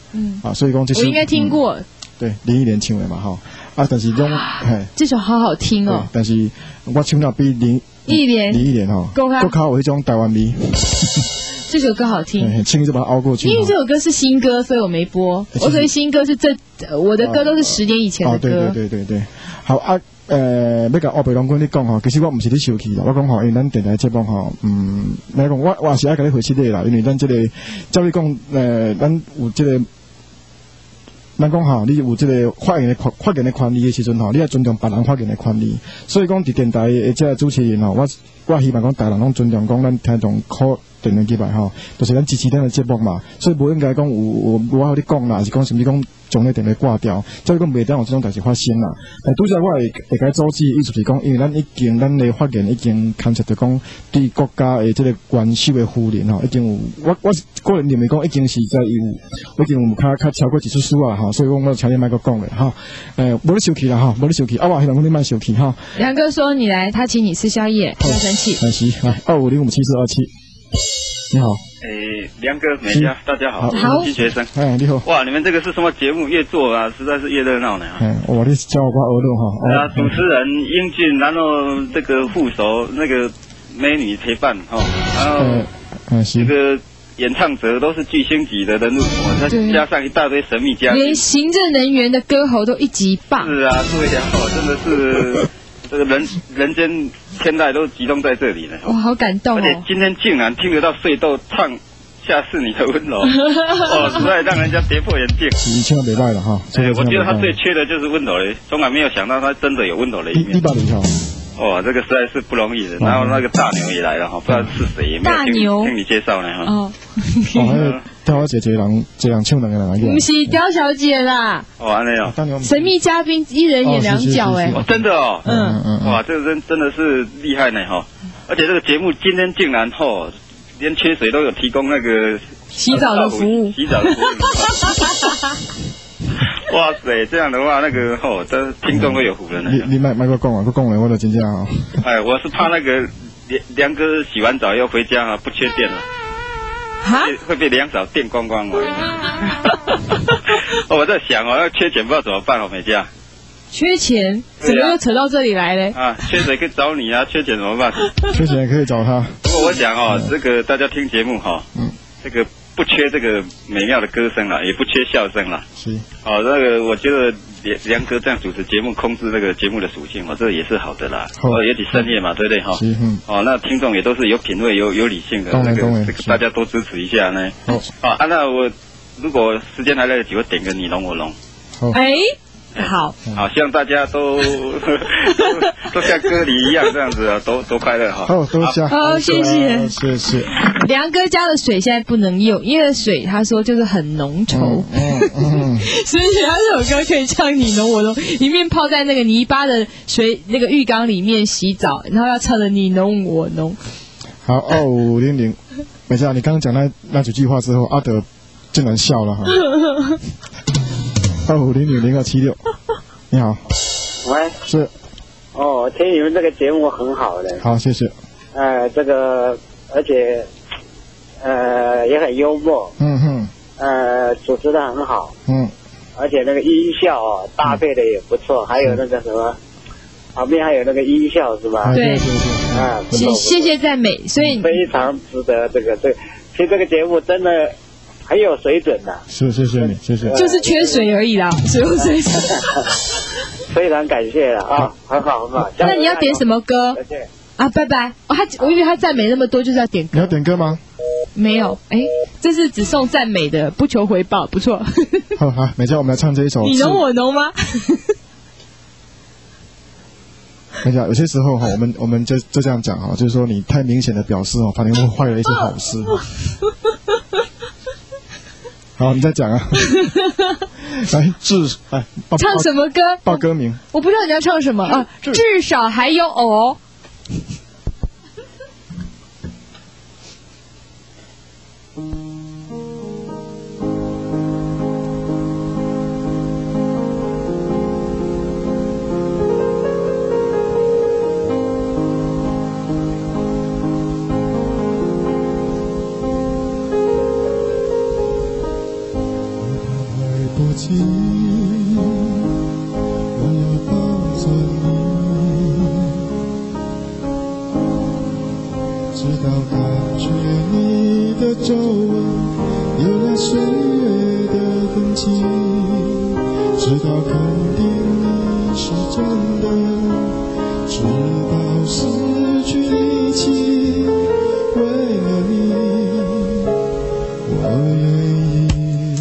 嗯， 啊，所以讲这是我应该听过。嗯、 对，林忆莲唱的嘛，哈啊，但是种嘿， 这首好好听哦。 但是我唱到比林忆莲林忆莲哈，更较有一种台湾味。 这首歌好听， 轻易就把它凹过去。 因为这首歌是新歌，所以我没播。我所以新歌是这我的歌都是十年以前的歌。 哦，对对对对对。好啊，呃，要甲欧北龙君你讲吼，其实我唔是你生气啦，我讲吼，因为咱电台节目吼，嗯，来讲我我也是爱甲你回气的啦，因为咱这个照你讲，呃，咱有这个。咱讲吼，你有这个发言的发言的权利的时阵吼，你要尊重别人发言的权利。所以讲，伫电台的这主持人吼，我我希望讲大人拢尊重讲咱听众靠电台几摆吼，就是咱支持咱的节目嘛。所以无应该讲有有我好你讲啦，是讲甚至讲将那电台挂掉，所以讲袂当有这种代志发生啦。但拄则我会会甲阻止，意思是讲，因为咱已经咱的发言已经牵涉到讲对国家的这个元首的夫人吼，已经有我我个人认为讲已经是在有已经有较较超过一出书啊哈。所以，我请你麦克讲的哈，呃，无你生气啦哈，无你生气，啊，我希望你莫生气哈。 梁哥说你来，他请你吃宵夜，不要生气。 很是，来二五零五七四二七，你好。 诶，梁哥、美嘉，大家好， 好， 新学生。 哎，你好。 哇，你们这个是什么节目？越做啊，实在是越热闹呢。 哎，我你叫我鹅肉哈。 啊，主持人英俊，然后这个副手那个美女陪伴哈，然后这个。演唱者都是巨星级的人物，再加上一大堆神秘嘉宾， 连行政人员的歌喉都一级棒。 是啊，对呀，哦，真的是这个人人间天籁都集中在这里了。 哇，好感动哦！ 而且今天竟然听得到隧道唱《下是你的温柔》，哦，实在让人家跌破眼镜。 你千万别赖了哈！ 对，我觉得他最缺的就是温柔的，从来没有想到他真的有温柔的一面。 一百零号。 哦，这个实在是不容易的。然后那个大牛也来了哈，不知道是谁，也没有听听你介绍呢哈。 哦， 哦，刁小姐这人这人唱两个人， 不是刁小姐啦。 哦，安尼哦， 神秘嘉宾一人演两角哎， 真的哦， 嗯嗯，哇，这个真真的是厉害呢哈。而且这个节目今天竟然吼，连缺水都有提供那个洗澡的服务， 洗澡的服务。哇塞，这样的话，那个吼，这听众都有福了呢。 你你买买个讲啊，个讲完我就真正啊。 哎，我是怕那个梁梁哥洗完澡要回家啊，不缺电了，会会被梁嫂电光光了。我在想哦，要缺钱不知道怎么办哦，美嘉。 缺钱？怎么又扯到这里来嘞？ 啊，缺水可以找你啊，缺钱怎么办？ 缺钱可以找他。 不过我想哦，这个大家听节目哈，嗯，这个。不缺这个美妙的歌声了，也不缺笑声了。 是， 哦，那个我觉得梁梁哥这样主持节目，控制那个节目的属性，哦，这也是好的啦。哦，尤其深夜嘛，对不对哈？ 是，嗯。 哦，那听众也都是有品味、有有理性的，那个这个大家多支持一下呢。 好， 啊，那我如果时间还来得及，我点个你侬我侬。 好。 哎。好， 好，希望大家都都像歌里一样这样子啊，多多快乐哈。 好，多谢。 好，谢谢， 谢谢。 梁哥家的水现在不能用，因为水他说就是很浓稠， 嗯嗯， 所以他这首歌可以唱你侬我侬，一面泡在那个泥巴的水那个浴缸里面洗澡，然后要唱的你侬我侬。 好，二五零零，美嘉，你刚刚讲那那几句话之后，阿德竟然笑了哈。二五零零零二七六，你好。 喂。 是。 哦，听你们这个节目很好的。 好，谢谢。 呃，这个而且呃也很幽默。 嗯哼。 呃，主持的很好。 嗯。 而且那个音效哦搭配的也不错，还有那个什么，旁边还有那个音效是吧？ 对对对。 啊， 谢谢谢赞美，所以非常值得这个这，其实这个节目真的。很有水准的， 是谢谢你，谢谢。 就是缺水而已啦，水有水准。 非常感谢了啊，很好很好。 那你要点什么歌？啊，拜拜。哦，他我以为他赞美那么多就是要点歌。 你要点歌吗？ 没有，哎，这是只送赞美的，不求回报，不错。 好好，美嘉，我们来唱这一首。 你侬我侬吗？ 美嘉，有些时候哈，我们我们就就这样讲哈，就是说你太明显的表示哦，反而会坏了一些好事。好，你再讲啊！来，至哎， 唱什么歌？ 报歌名。 我不知道你要唱什么啊，至少还有哦。 近，我要抱着你，直到感觉你的皱纹有了岁月的痕迹，直到肯定你是真的，直到失去力气，为了你我愿意。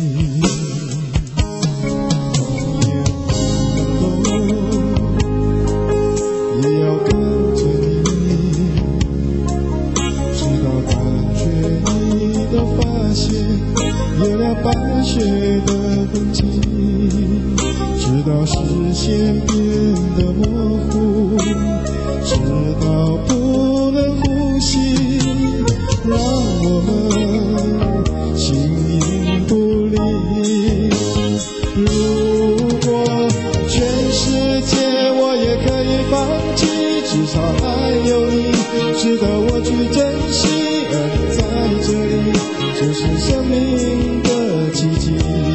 也要跟着你，直到感觉你的发线有了白雪的痕迹，直到视线变得模糊，直到不能呼吸，让我们形影不离。如果全世界我也可以放弃，至少还有你值得我去珍惜，而你在这里就是生命的奇迹。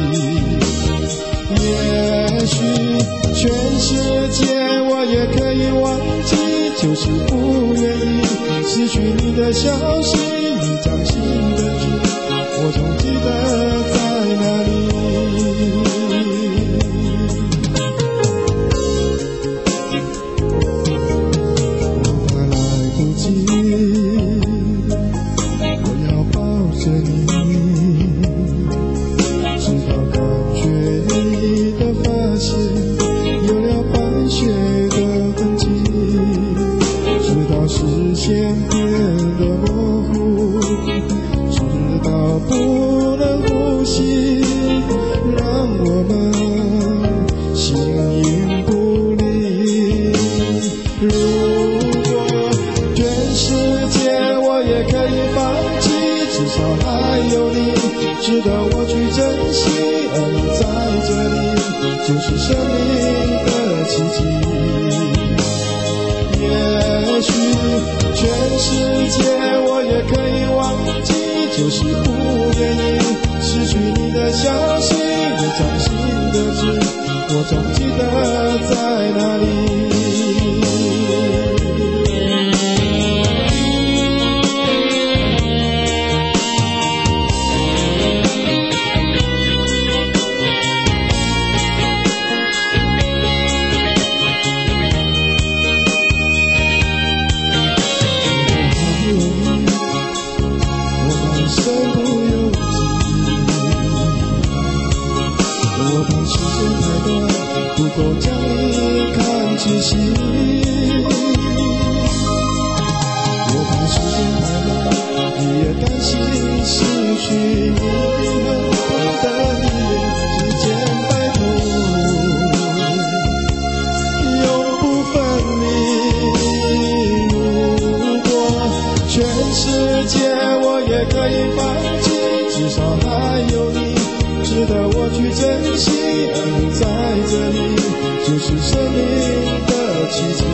也许全世界我也可以忘记，就是不愿意失去你的消息，你掌心的痣我总记得在哪里。值得我去珍惜，而你在这里就是生命的奇迹。也许全世界我也可以忘记，就是不愿意失去你的消息，你掌心的痣我总记得在哪里。不够将你看仔细，我怕时间太慢，你也担心失去你们不得已之间摆脱，永不分离。如果全世界我也可以放弃，至少还有你值得我去珍惜，而你在这里就是生命的奇迹。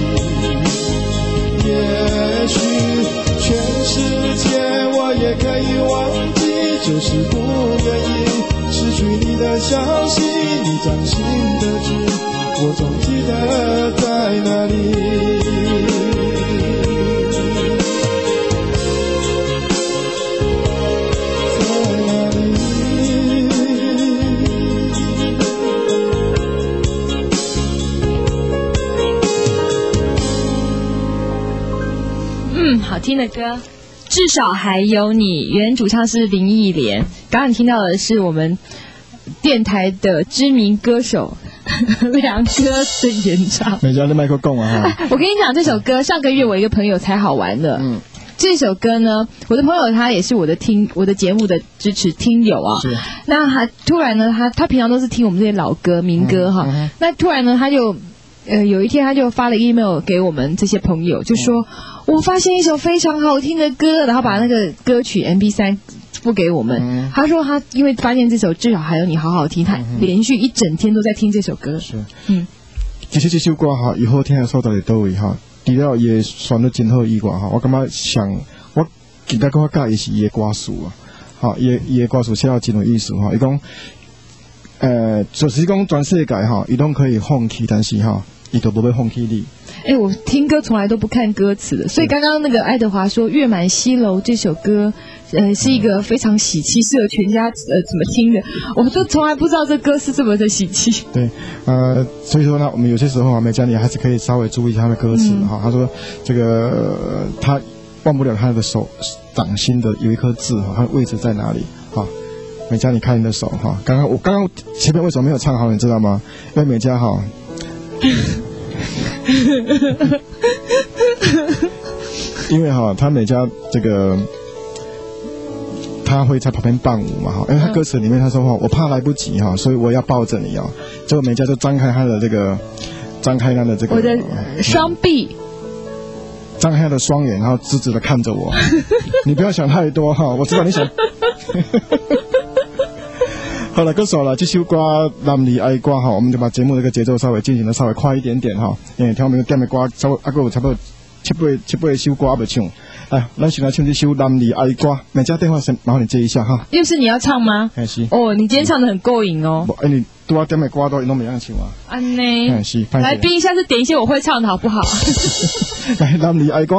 也许全世界我也可以忘记，就是不愿意失去你的消息，你掌心的痣我总记得在哪里。 好听的歌，至少还有你。原主唱是林忆莲，刚刚你听到的是我们电台的知名歌手梁哥的演唱。 每家的麦克风啊！ 我跟你讲，这首歌上个月我一个朋友才好玩的。嗯，这首歌呢，我的朋友他也是我的听我的节目的支持听友啊。是。那他突然呢，他他平常都是听我们这些老歌民歌哈。嗯嗯、那突然呢，他就。呃，有一天他就发了 email 给我们这些朋友，就说、嗯、我发现一首非常好听的歌，然后把那个歌曲 M P 三 付给我们、嗯、他说他因为发现这首至少还有你好好听，他连续一整天都在听这首歌。是，嗯， 其实这首歌哈，以后听的时候到底都会哈，除了也选得真好以外哈，我感觉想我更加更加介意是伊的歌词啊，好，伊伊的歌词写得真有意思哈，伊讲。 呃，就是讲全世界哈，伊都可以放弃，但是哈，伊都不会放弃你。 哎，我听歌从来都不看歌词的，所以刚刚那个爱德华说《月满西楼》这首歌，呃，是一个非常喜气，适合全家呃怎么听的，我都从来不知道这歌是这么的喜气。 对，呃，所以说呢，我们有些时候啊，美嘉你还是可以稍微注意一下他的歌词哈、嗯。他说这个、呃、他忘不了他的手掌心的有一颗痣哈，它的位置在哪里？哈，美嘉你看你的手哈，刚刚我刚刚前面为什么没有唱好，你知道吗？因为美嘉哈。因为哈，他美嘉这个他会在旁边伴舞嘛哈，因为他歌词里面他说哈，我怕来不及哈，所以我要抱着你啊。结果美嘉就张开他的这个，张开他的这个我的双臂， 张开他的双眼，然后直直的看着我。你不要想太多哈，我知道你想。好了，歌手了，这首歌《男儿爱歌》哈，我们就把节目这个节奏稍微进行的稍微快一点点哈，因为听我们点的歌稍微啊个差不多七八七八首歌要唱，哎，咱先来唱这首《男儿爱歌》，美嘉电话先麻烦你接一下哈。 又是你要唱吗？ 哎是。 哦，你今天唱的很过瘾哦。 哎，你拄啊点的歌都拢没样唱啊。 安内。 哎是。 来宾，下次点一些我会唱的好不好？ 来，《男儿爱歌》。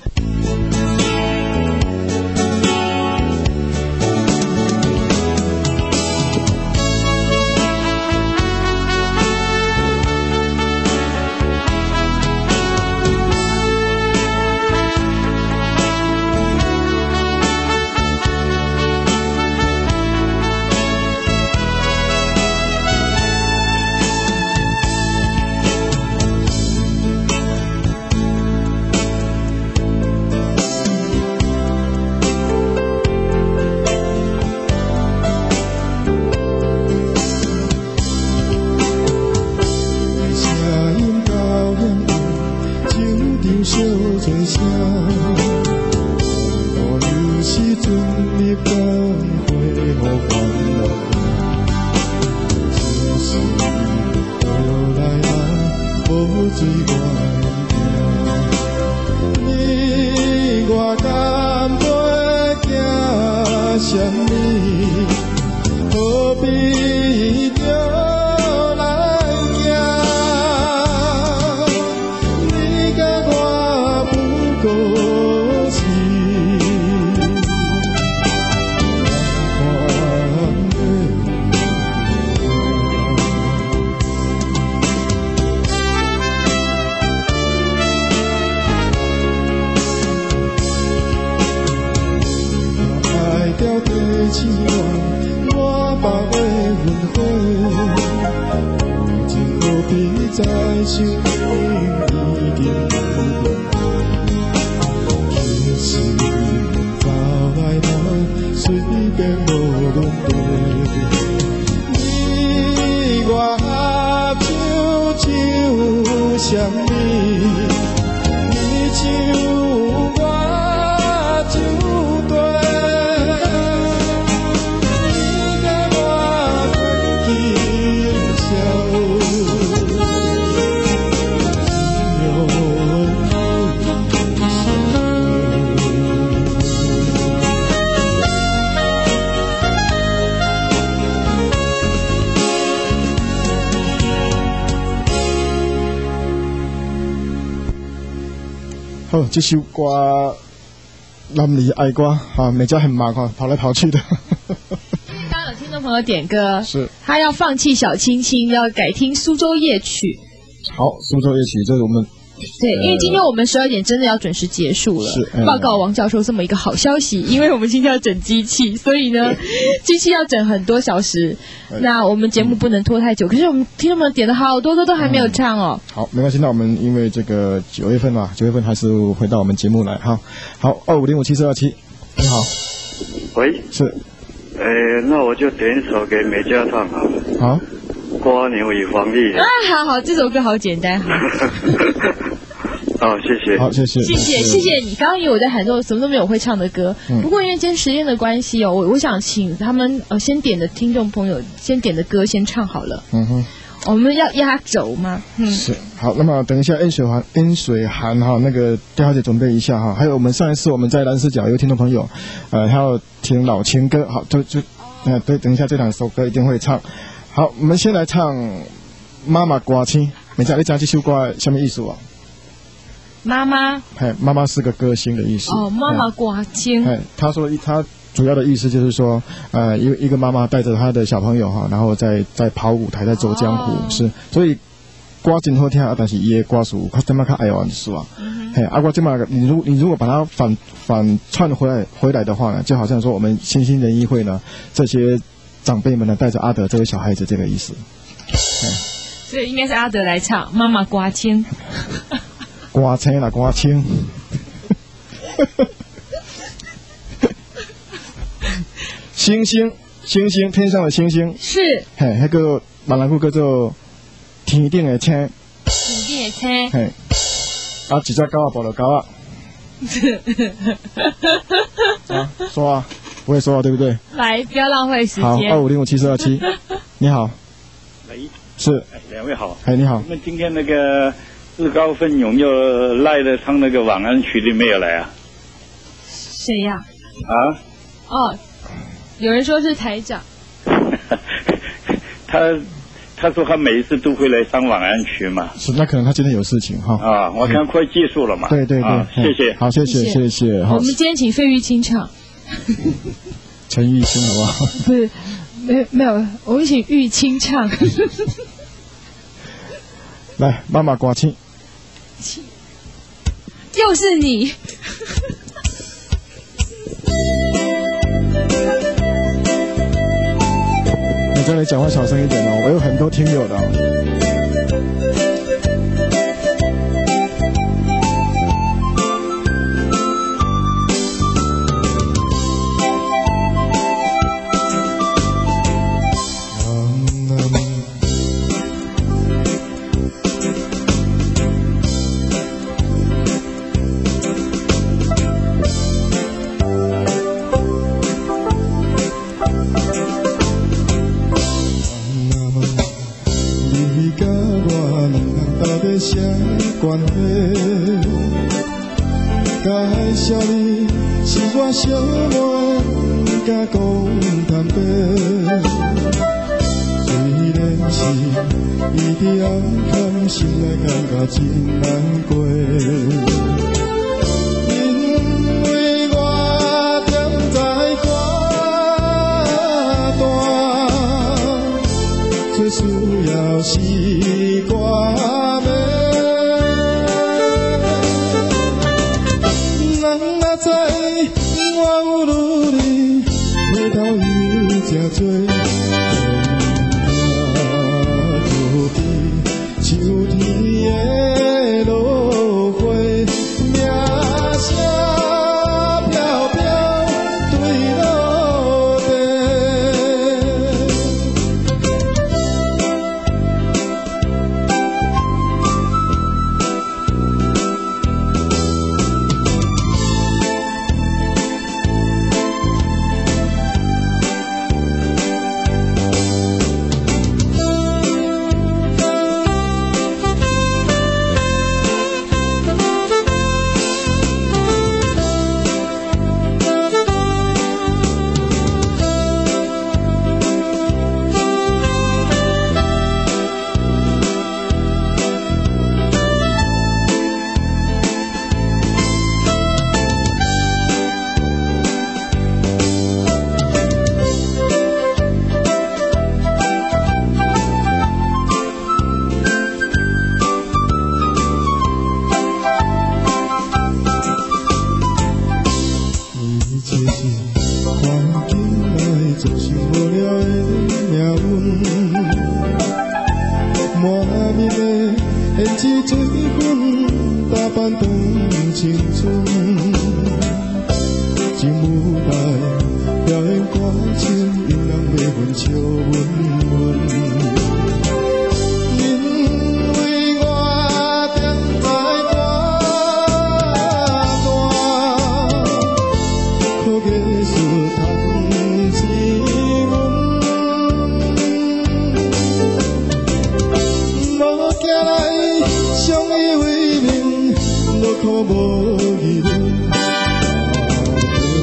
好，这首歌《男儿爱歌》哈，美嘉很忙哈，跑来跑去的。 刚刚有听众朋友点歌， 是他要放弃小青青，要改听苏州夜曲。 好，苏州夜曲，这是我们。 对，因为今天我们十二点真的要准时结束了。 是、嗯、 报告王教授这么一个好消息，因为我们今天要整机器，所以呢，机器要整很多小时。那我们节目不能拖太久，可是我们听众们点的好多歌都还没有唱哦。 嗯、好，没关系，那我们因为这个九月份嘛，九月份还是回到我们节目来哈。好，二五零五七四二七，你好。 喂。 是。 呃，那我就点一首给美嘉唱好了。 好。 瓜牛与黄鹂啊，好好，这首歌好简单，好。 哦，谢谢， 好，谢谢， 谢谢，谢谢你。刚刚有我在喊说什么都没有会唱的歌，嗯、不过因为今天时间的关系哦，我我想请他们呃先点的听众朋友先点的歌先唱好了。 嗯哼， 我们要压轴吗？ 嗯，是。好，那么等一下恩水寒，恩水寒哈，那个调姐准备一下哈。还有我们上一次我们在蓝视角有听众朋友，呃，他要听老情歌，好，就就呃对，等一下这两首歌一定会唱。 好，我们先来唱《妈妈歌星》。美嘉，你知道这首歌什么意思啊？ 妈妈， 嘿，妈妈是个歌星的意思。 哦，妈妈歌星。 嘿，他说他主要的意思就是说，呃，一一个妈妈带着她的小朋友哈，然后在在跑舞台，在走江湖，哦、是，所以歌真好听，但是伊的歌词他这么较爱玩是吧？嗯、嘿，啊，我这么你如你如果把它反反串回来回来的话呢，就好像说我们新兴人艺会呢这些长辈们呢带着阿德这位小孩子这个意思。 所以应该是阿德来唱《妈妈歌星》。 歌星啦，歌星。星星，星星，天上的星星。 是。 嘿，那个闽南语叫做天顶的星。 天顶的星。 嘿。啊，一只狗啊，抱着狗啊。啊，说啊，不会说啊，对不对？ 来，不要浪费时间。 好，二五零五七四二七，你好。 喂。 是。 两位好。 哎，你好。 我们今天那个自告奋勇又赖了唱那个晚安曲的没有来啊？ 谁呀？ 啊？ 哦。有人说是台长， 他他说他每一次都会来上晚安曲嘛。 是，那可能他今天有事情哈。 啊，我看快结束了嘛。 对对对， 啊、谢谢。 好，谢谢谢谢。 我们今天请费玉清唱。 陈玉清好不好？ 不是，没没有，我们请玉清唱。 来，妈妈歌星。 又是你。 你这里讲话小声一点哦，我有很多听友的、哦。关系，介绍你是我小妹，甲讲坦白。虽然是异地暗藏，心内感觉真难过。因为我踮在歌单，最需要是歌名。知我有努力，回头有真多，就比秋天的落花，名声飘飘对落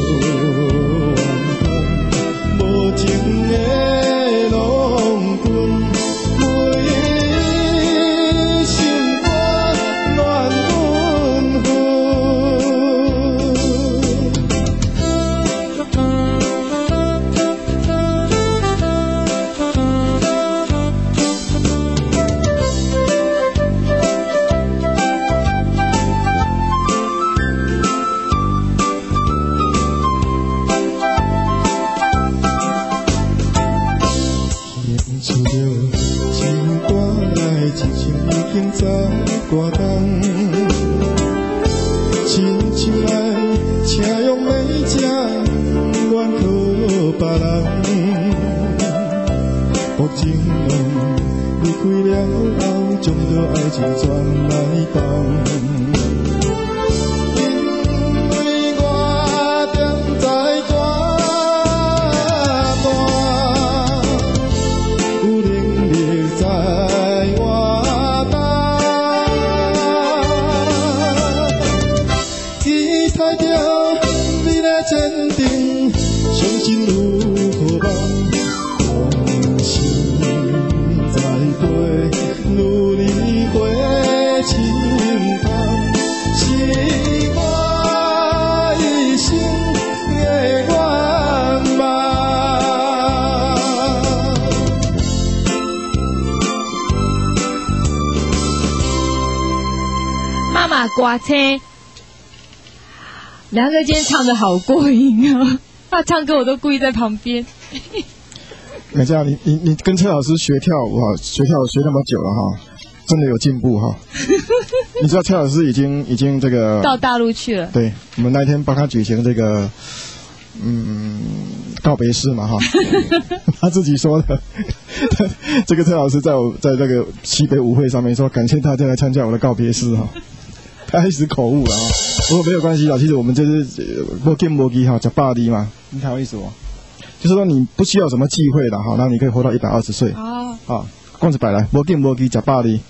无情的浪滚。 经早挂冬，亲像来请用美食愿靠别人，薄情浓离开了后，将着爱情转来放。 刮车，梁哥今天唱的好过瘾啊！他唱歌我都故意在旁边。 美嘉，你你你跟车老师学跳舞哈，学跳舞学那么久了哈，真的有进步哈。你知道车老师已经已经这个到大陆去了。 对，我们那天帮他举行这个嗯告别式嘛哈，他自己说的。这个车老师在我在这个西北舞会上面说，感谢大家来参加我的告别式哈。他一时口误了啊，不过没有关系啦。其实我们就是无见无机哈，讲巴黎嘛，你台湾意思不？就是说你不需要什么忌讳的哈，然后你可以活到一百二十岁。哦。啊，光是摆来，无见无机讲巴黎。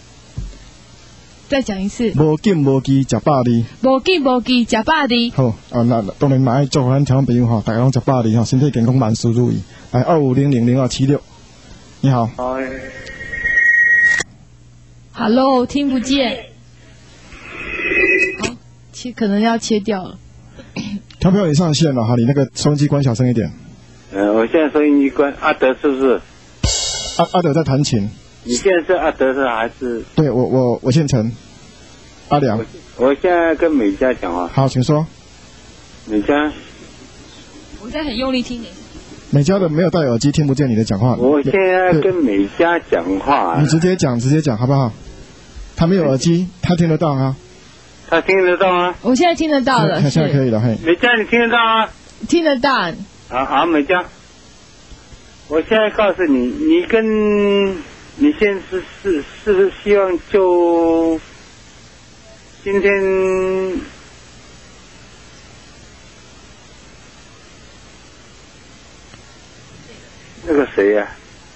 再讲一次。 无见无机讲巴黎。 无见无机讲巴黎。 好啊，那当然买祝福咱台湾朋友哈，大家拢讲巴黎哈，身体健康，万事如意。来，二五零零零二七六，你好。 嗨。 Hello， 听不见。好，切可能要切掉了。 调朋友你上线了哈，你那个收音机关小声一点。 呃，我现在收音机关，阿德是不是？ 阿阿德在弹琴。 你现在是阿德是还是？ 对，我我我姓陈，阿良。 我, 我现在跟美嘉讲话。 好，请说。 美嘉。 我在很用力听你。 美嘉的没有戴耳机，听不见你的讲话。 我现在跟美嘉讲话。 你直接讲，直接讲好不好？他没有耳机，他听得到啊。 他听得到吗？ 我现在听得到了， 现在可以了。嘿， 美嘉，你听得到吗？ 听得到。 好好，美嘉，我现在告诉你，你跟你现在是是是不是希望就今天那个谁呀、啊？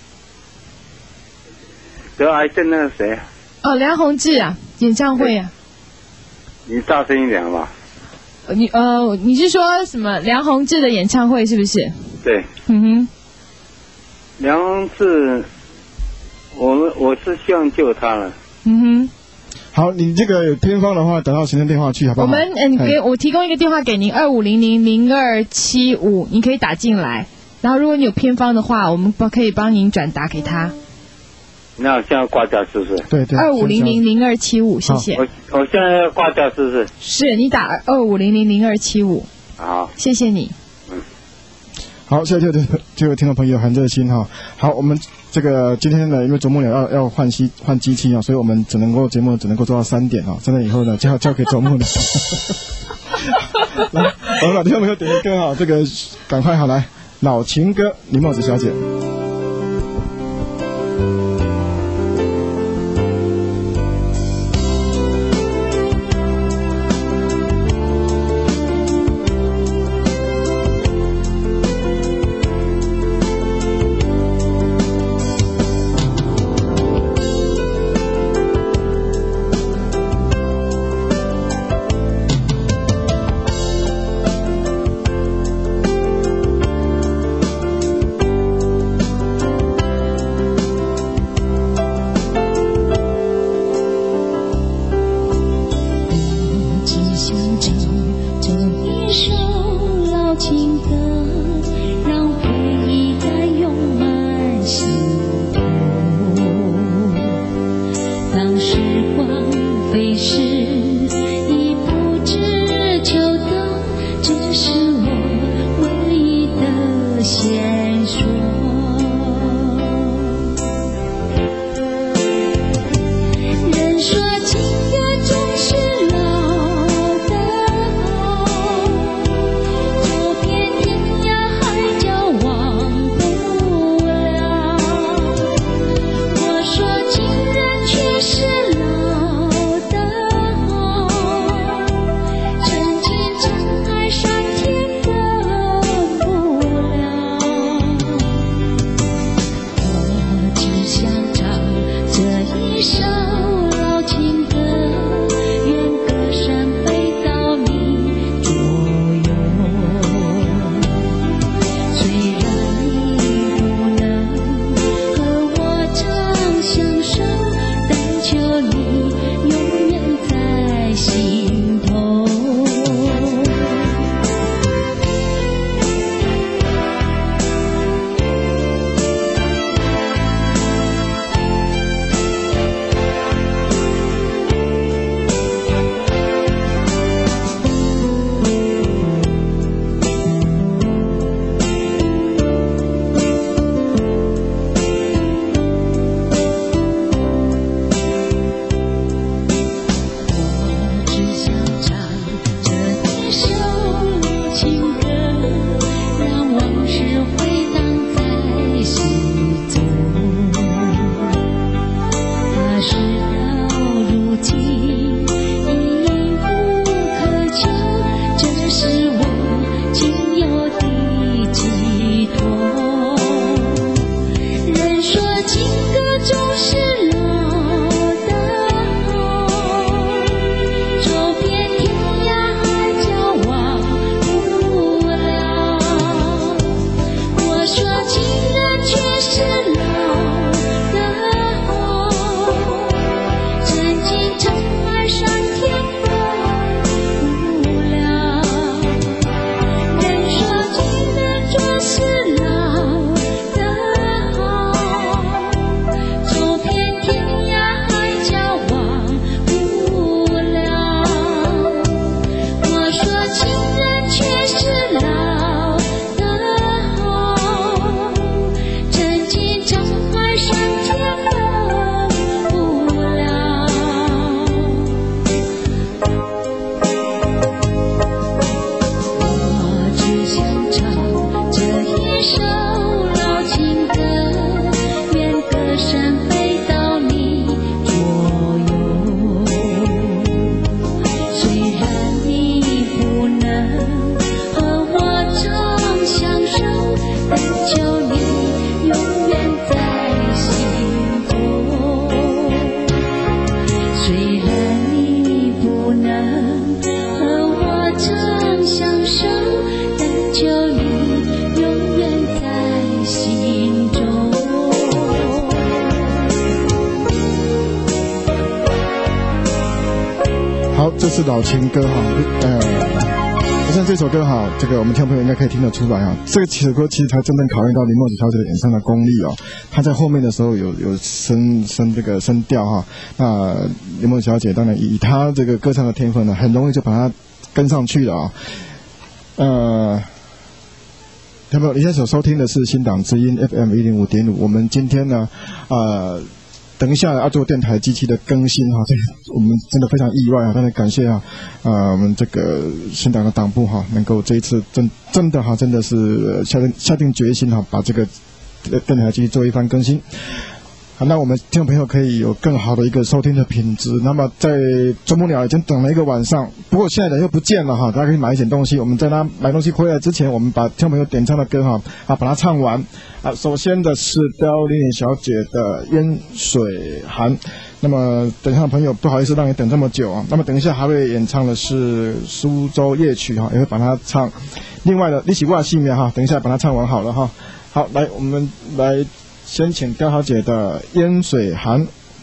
得癌症那个谁、啊？ 哦，梁宏志啊，演唱会啊。 你大声一点吧。 你呃，你是说什么？梁宏志的演唱会是不是？ 对。 嗯哼。 梁宏志，我们我是希望救他了。 嗯哼。 好，你这个有偏方的话，等到行政电话去好不好？ 我们嗯，给我提供一个电话给您，二五零零零二七五，你可以打进来。然后如果你有偏方的话，我们可以帮您转达给他。 那我现在挂掉是不是？ 对对。 二五零零零二七五，谢谢。 我我现在要挂掉是不是？ 是你打二五零零零二七五。 好， 谢谢你。 嗯。 好，谢谢这个这位听众朋友很热心哈。好，我们这个今天呢，因为周末了要要换机换机器啊，所以我们只能够节目只能够做到三点啊。三点以后呢，交交给周末的。来，我们把听众朋友点个歌哈，这个赶快好来，老情歌，林帽子小姐。 这是老情歌哈，呃，我想这首歌哈，这个我们听众朋友应该可以听得出来啊，这个首歌其实才真正考验到林梦子小姐的演唱的功力哦。她在后面的时候有有升升这个声调哈，那林梦子小姐当然以她这个歌唱的天分呢，很容易就把她跟上去了啊、哦，呃。听众朋友，你现在所收听的是新党之音 F M 一零五点五。我们今天呢，呃，等一下要做电台机器的更新哈，这我们真的非常意外啊！当然感谢啊，呃，我们这个新党的党部哈，能够这一次真真的哈，真的是下定下定决心哈，把这个电台机器做一番更新。好，那我们听众朋友可以有更好的一个收听的品质。那么在啄木鸟已经等了一个晚上，不过现在人又不见了哈，大家可以买一点东西。我们在他买东西回来之前，我们把听众朋友点唱的歌哈啊把它唱完啊。首先的是刁丽丽小姐的《烟水寒》，那么等一下的朋友不好意思让你等这么久啊。那么等一下还会演唱的是《苏州夜曲》哈，也会把它唱。另外的《你起挂戏面》哈，等一下把它唱完好了哈。好，来我们来。先请刁小姐的《烟水寒》。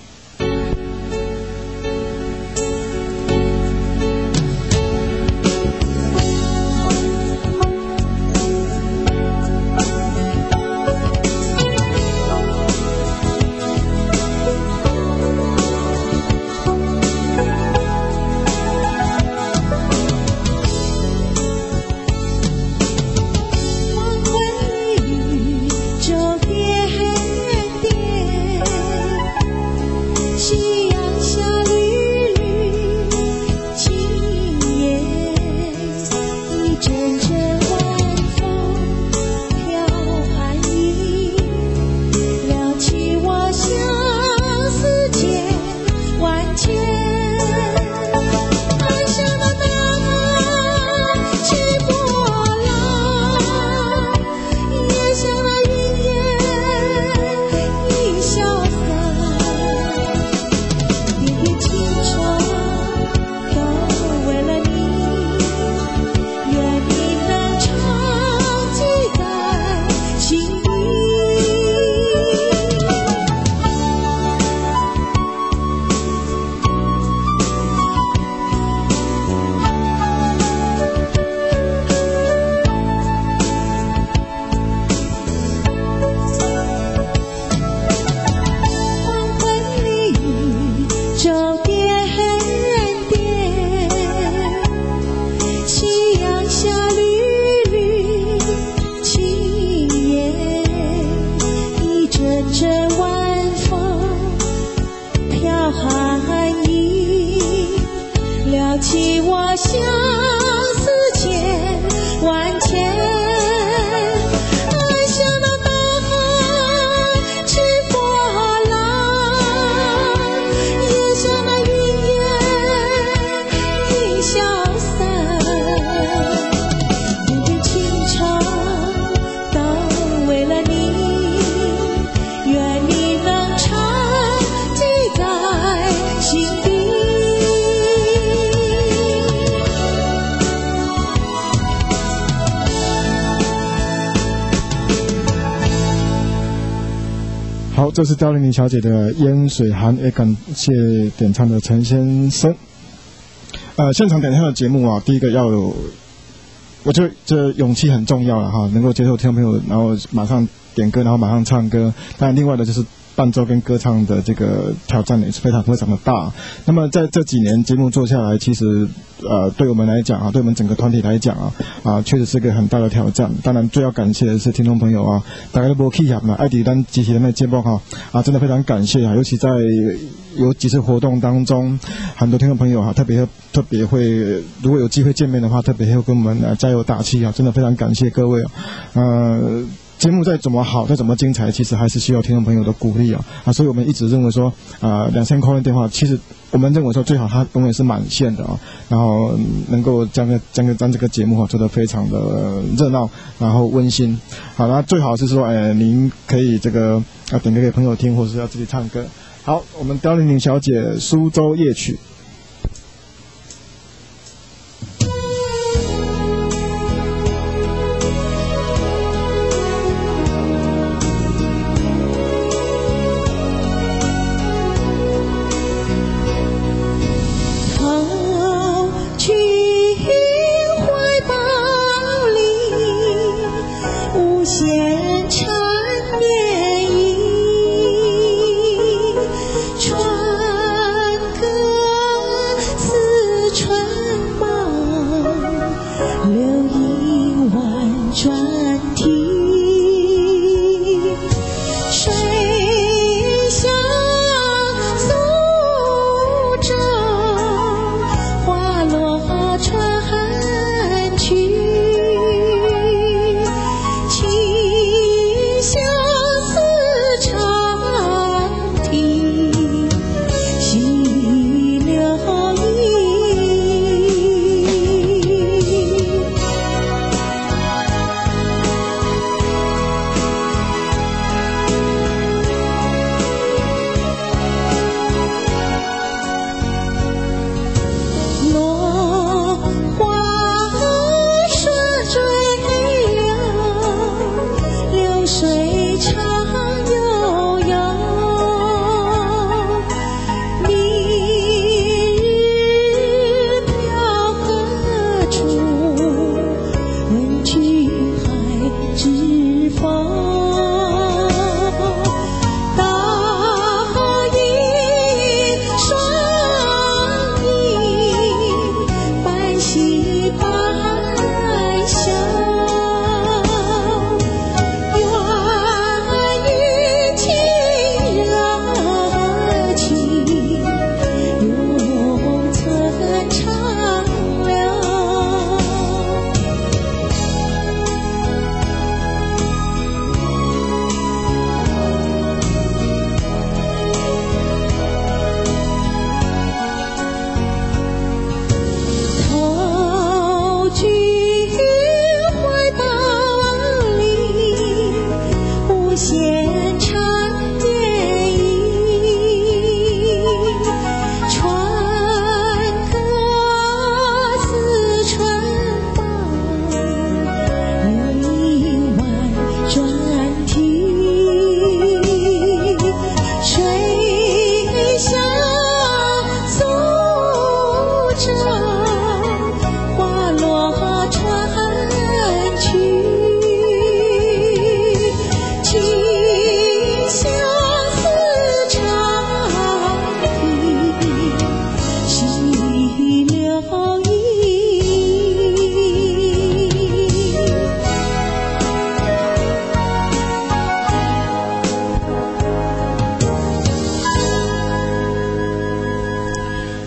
这是刁丽丽小姐的《烟水寒》，也感谢点唱的陈先生。呃，现场点唱的节目啊，第一个要有，我觉得这勇气很重要了哈，能够接受听众朋友，然后马上点歌，然后马上唱歌。当然，另外的就是伴奏跟歌唱的这个挑战也是非常非常的大。那么在这几年节目做下来，其实呃对我们来讲啊，对我们整个团体来讲啊啊，确实是个很大的挑战。当然最要感谢的是听众朋友啊，大家都不弃啊嘛，爱迪丹机器人的节目哈啊，真的非常感谢啊，尤其在有几次活动当中，很多听众朋友哈特别特别会，如果有机会见面的话，特别会跟我们呃加油打气啊，真的非常感谢各位啊，呃。节目再怎么好，再怎么精彩，其实还是需要听众朋友的鼓励啊啊！所以我们一直认为说，啊、呃，两千块的电话，其实我们认为说最好它永远是满线的啊，然后能够将个将个将这个节目哈做得非常的热闹，然后温馨。好，那最好是说，哎，您可以这个要点歌给朋友听，或者是要自己唱歌。好，我们刁丽玲小姐《苏州夜曲》。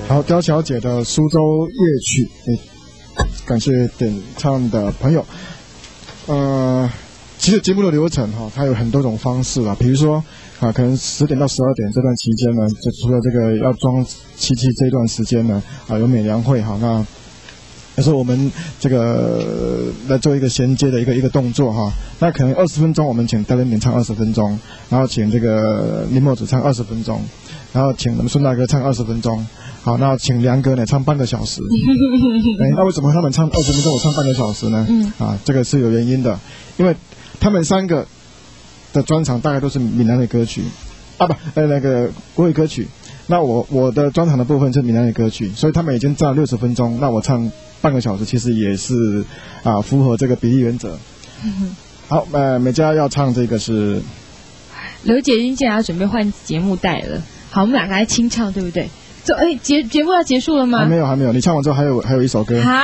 好，刁小姐的苏州乐曲，诶，感谢点唱的朋友。呃，其实节目的流程哈，它有很多种方式啊，比如说啊，可能十点到十二点这段期间呢，就除了这个要装漆器这段时间呢，啊，有美良会哈，那有时候我们这个来做一个衔接的一个一个动作哈，那可能二十分钟我们请戴连点唱二十分钟，然后请这个林墨子唱二十分钟，然后请我们孙大哥唱二十分钟。好，那请梁哥呢唱半个小时。哎，那为什么他们唱二十分钟，我唱半个小时呢？嗯，啊，这个是有原因的，因为他们三个的专场大概都是闽南的歌曲，啊不，呃那个国语歌曲。那我我的专场的部分是闽南的歌曲，所以他们已经占了六十分钟，那我唱半个小时，其实也是啊符合这个比例原则。嗯、好，呃，美嘉要唱这个是， 刘姐已经进来要准备换节目带了。好，我们两个来清唱，对不对？这哎，节节目要结束了吗？ 还没有，还没有。你唱完之后还有还有一首歌。啊！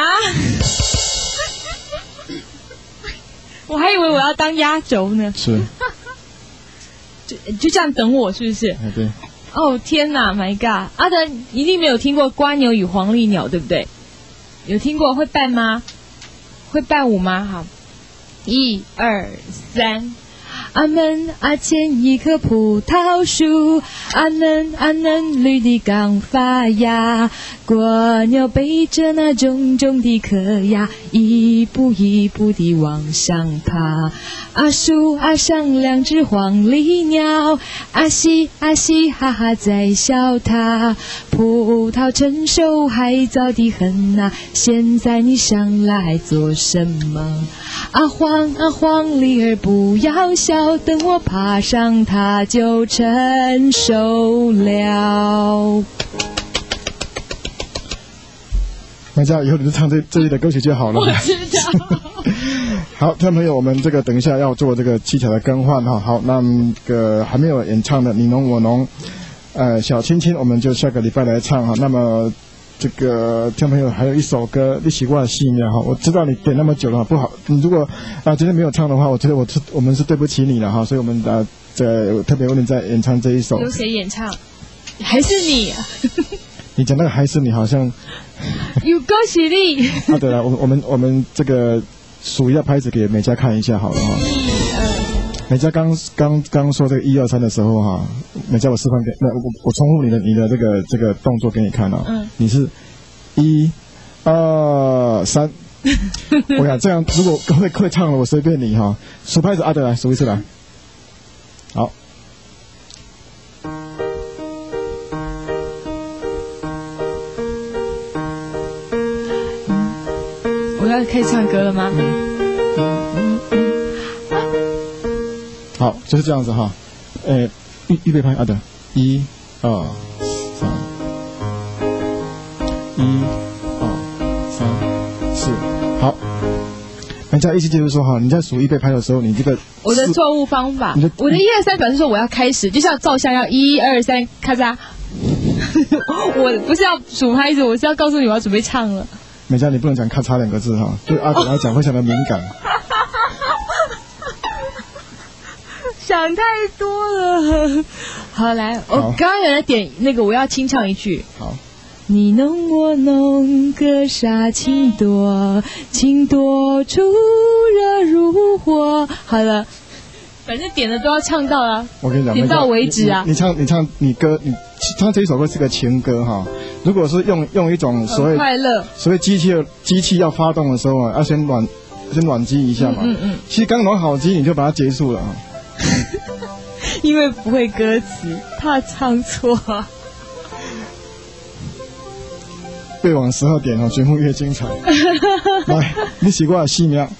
我还以为我要当压轴呢。 是。 就就这样等我，是不是？ 哎，对。 哦天哪 ，My God！ 阿德一定没有听过《瓜牛与黄鹂鸟》，对不对？有听过？会伴吗？会伴舞吗？好，一二三。阿门阿前一棵葡萄树，阿嫩阿嫩绿的刚发芽，蜗牛背着那重重的壳呀，一步一步地往上爬。阿树阿上两只黄鹂鸟，阿西阿西哈哈在笑它。葡萄成熟还早得很啊，现在你上来做什么？阿黄阿黄鹂儿不要笑，等我爬上它就成熟了。 那这样以后你就唱这这类的歌曲就好了。 我知道。 好，听众朋友，我们这个等一下要做这个技巧的更换哈。好，那个还没有演唱的你侬我侬，呃，小亲亲，我们就下个礼拜来唱哈。那么这个听众朋友还有一首歌《你习惯细面》哈，我知道你点那么久了，不好，你如果啊今天没有唱的话，我觉得我是我们是对不起你了哈，所以我们啊在特别为你在演唱这一首。 由谁演唱？还是你？ 你讲那个还是你好像。 有恭喜你！ 啊，对了，我我们我们这个数一下拍子给美嘉看一下好了哈。一二。美嘉刚刚刚说这个一二三的时候哈，美嘉我示范给那我我重复你的你的这个这个动作给你看啊。嗯。你是一二三。我想这样，如果会会唱了，我随便你哈。数拍子啊，对，来数一次来。好。 我要开始唱歌了吗？ 好，就是这样子哈。呃，预预备拍啊，对，一二三，一二三四，好。人家意思就是说哈，你在数预备拍的时候，你这个我的错误方法，我的一二三表示说我要开始，就像照相要一二三，咔嚓。我不是要数拍子，我是要告诉你我要准备唱了。 美嘉，你不能讲咔嚓两个字哈，对阿德来讲非常的敏感。 想太多了。好，来，我刚刚有人点那个，我要清唱一句。 好。 你侬我侬，格杀情多，情多处热如火。好了，反正点的都要唱到啊。 我跟你讲， 点到为止啊。 你, 你, 你唱，你唱，你歌，你唱这一首歌是个情歌哈。如果是用用一种所谓快乐， 所谓机器机器要发动的时候啊，要先暖先暖机一下嘛。嗯 嗯, 嗯。其实刚暖好机，你就把它结束了啊。 因为不会歌词，怕唱错。 越往十二点哦，节目越精彩。来，你习惯细苗。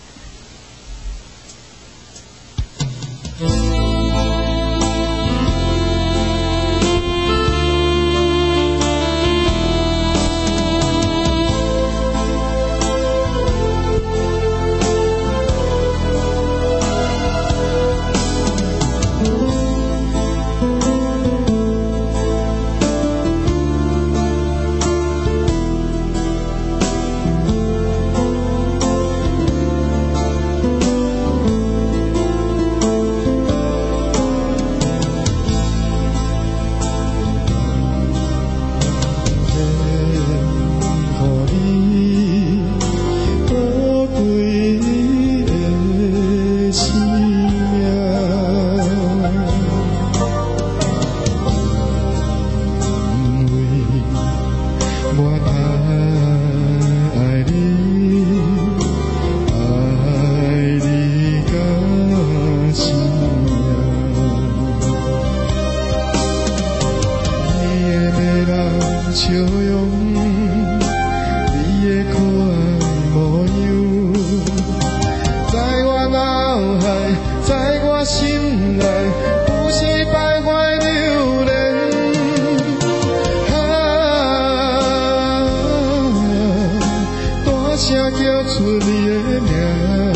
笑容，你的可爱模样，在我脑海，在我心内，不是徘徊流连。啊，大声叫出你的名。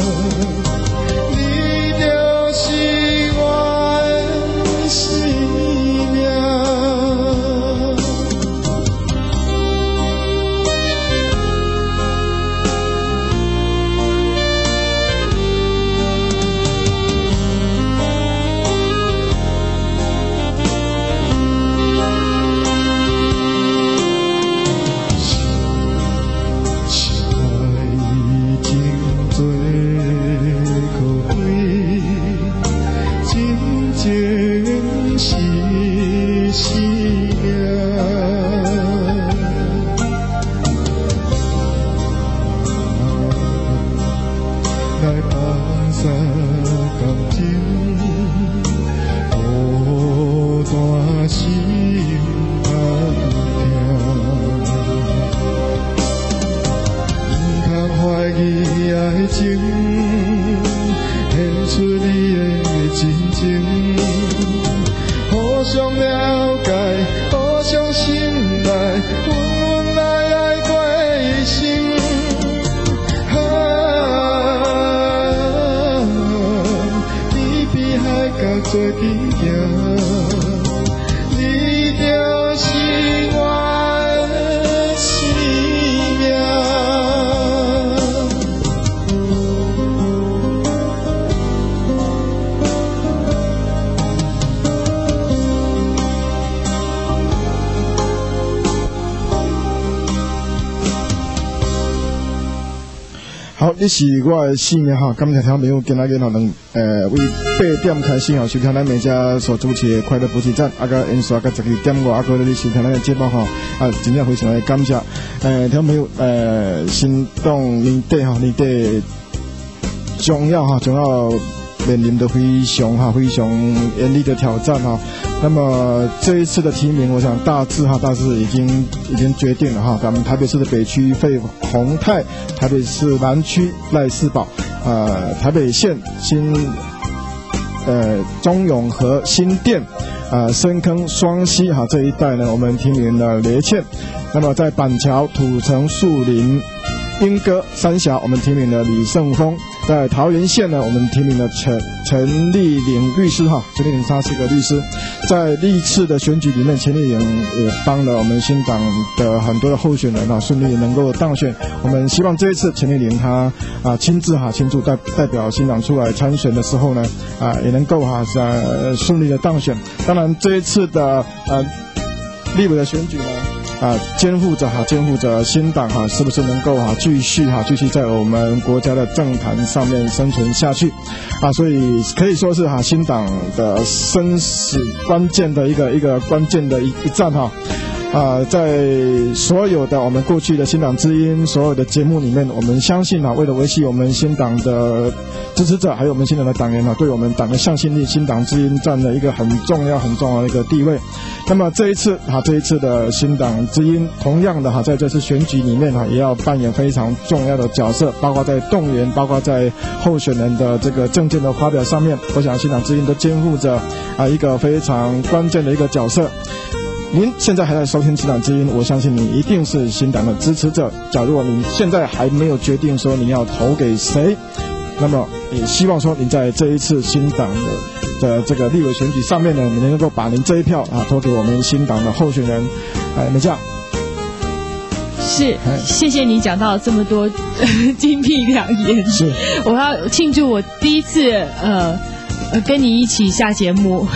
这是我的性命哈，感谢听朋友今仔日吼能呃为八点开始吼收听咱每家所主持的快乐补给站，啊个演刷到十二点五，啊个咧收听咱的节目吼，啊真正非常的感谢，呃听朋友呃心动年底吼年底将要哈将要面临的非常哈非常严厉的挑战哈。那么这一次的提名，我想大致哈大致已经已经决定了哈。咱们台北市的北区费鸿泰，台北市南区赖士葆，呃台北县新呃中永和新店，呃深坑双溪哈这一带呢，我们提名了雷倩。那么在板桥土城树林莺歌三峡，我们提名了李胜峰。在桃园县呢，我们提名了陈陈丽玲律师哈，陈丽玲她是一个律师。在历次的选举里面，陈丽玲也帮了我们新党的很多的候选人啊，顺利能够当选。我们希望这一次陈丽玲她啊亲自哈亲自代代表新党出来参选的时候呢，啊也能够哈呃顺利的当选。当然这一次的呃立委的选举呢。啊，肩负着哈，肩负着新党哈，是不是能够哈继续哈继续在我们国家的政坛上面生存下去？啊，所以可以说是哈新党的生死关键的一个一个关键的一一战哈。啊，在所有的我们过去的新党之音所有的节目里面，我们相信啊，为了维系我们新党的支持者，还有我们新党的党员啊，对我们党的向心力，新党之音占了一个很重要很重要的一个地位。那么这一次啊，这一次的新党之音，同样的哈，在这次选举里面哈，也要扮演非常重要的角色，包括在动员，包括在候选人的这个政见的发表上面，我想新党之音都肩负着啊一个非常关键的一个角色。您现在还在收听新党之音，我相信你一定是新党的支持者。假如你现在还没有决定说你要投给谁，那么也希望说你在这一次新党的的这个立委选举上面呢，你能够把您这一票啊投给我们新党的候选人。哎，美嘉。 是，谢谢你讲到这么多精辟良言。 是， 我要庆祝我第一次呃呃跟你一起下节目。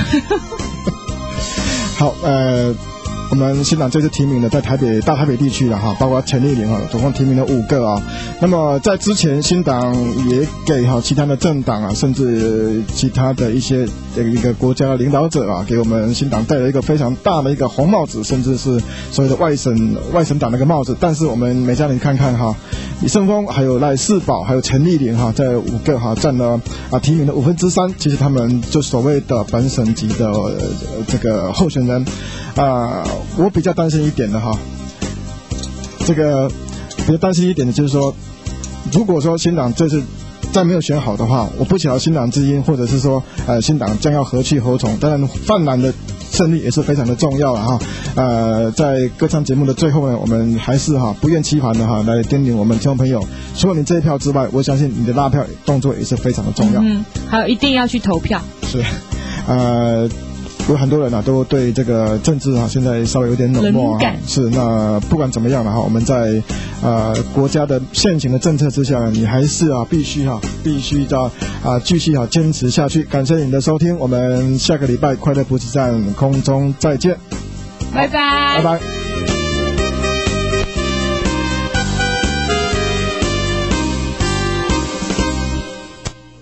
好，呃，我们新党这次提名的在台北大台北地区了哈，包括陈丽玲哈，总共提名了五个啊。那么在之前，新党也给哈其他的政党啊，甚至其他的一些这个一个国家领导者啊，给我们新党戴了一个非常大的一个红帽子，甚至是所谓的外省外省党的一个帽子。但是我们美嘉玲看看哈，李胜峰还有赖士葆还有陈丽玲哈，在五个哈占了啊提名的五分之三，其实他们就所谓的本省级的、呃、这个候选人啊、呃， 我比较担心一点的哈，这个比较担心一点的就是说，如果说新党这次再没有选好的话，我不晓得新党之音或者是说呃新党将要何去何从。当然泛蓝的胜利也是非常的重要了哈。呃，在歌唱节目的最后呢，我们还是哈不厌其烦的哈来叮咛我们听众朋友，除了你这一票之外，我相信你的拉票动作也是非常的重要。 嗯，还有一定要去投票。 是，呃。有很多人啊，都对这个政治啊，现在稍微有点冷漠啊。是，那不管怎么样了哈，我们在呃国家的现行的政策之下呢，你还是啊必须啊必须要啊继续啊坚持下去。感谢你的收听，我们下个礼拜快乐补给站空中再见， 拜拜， 拜拜。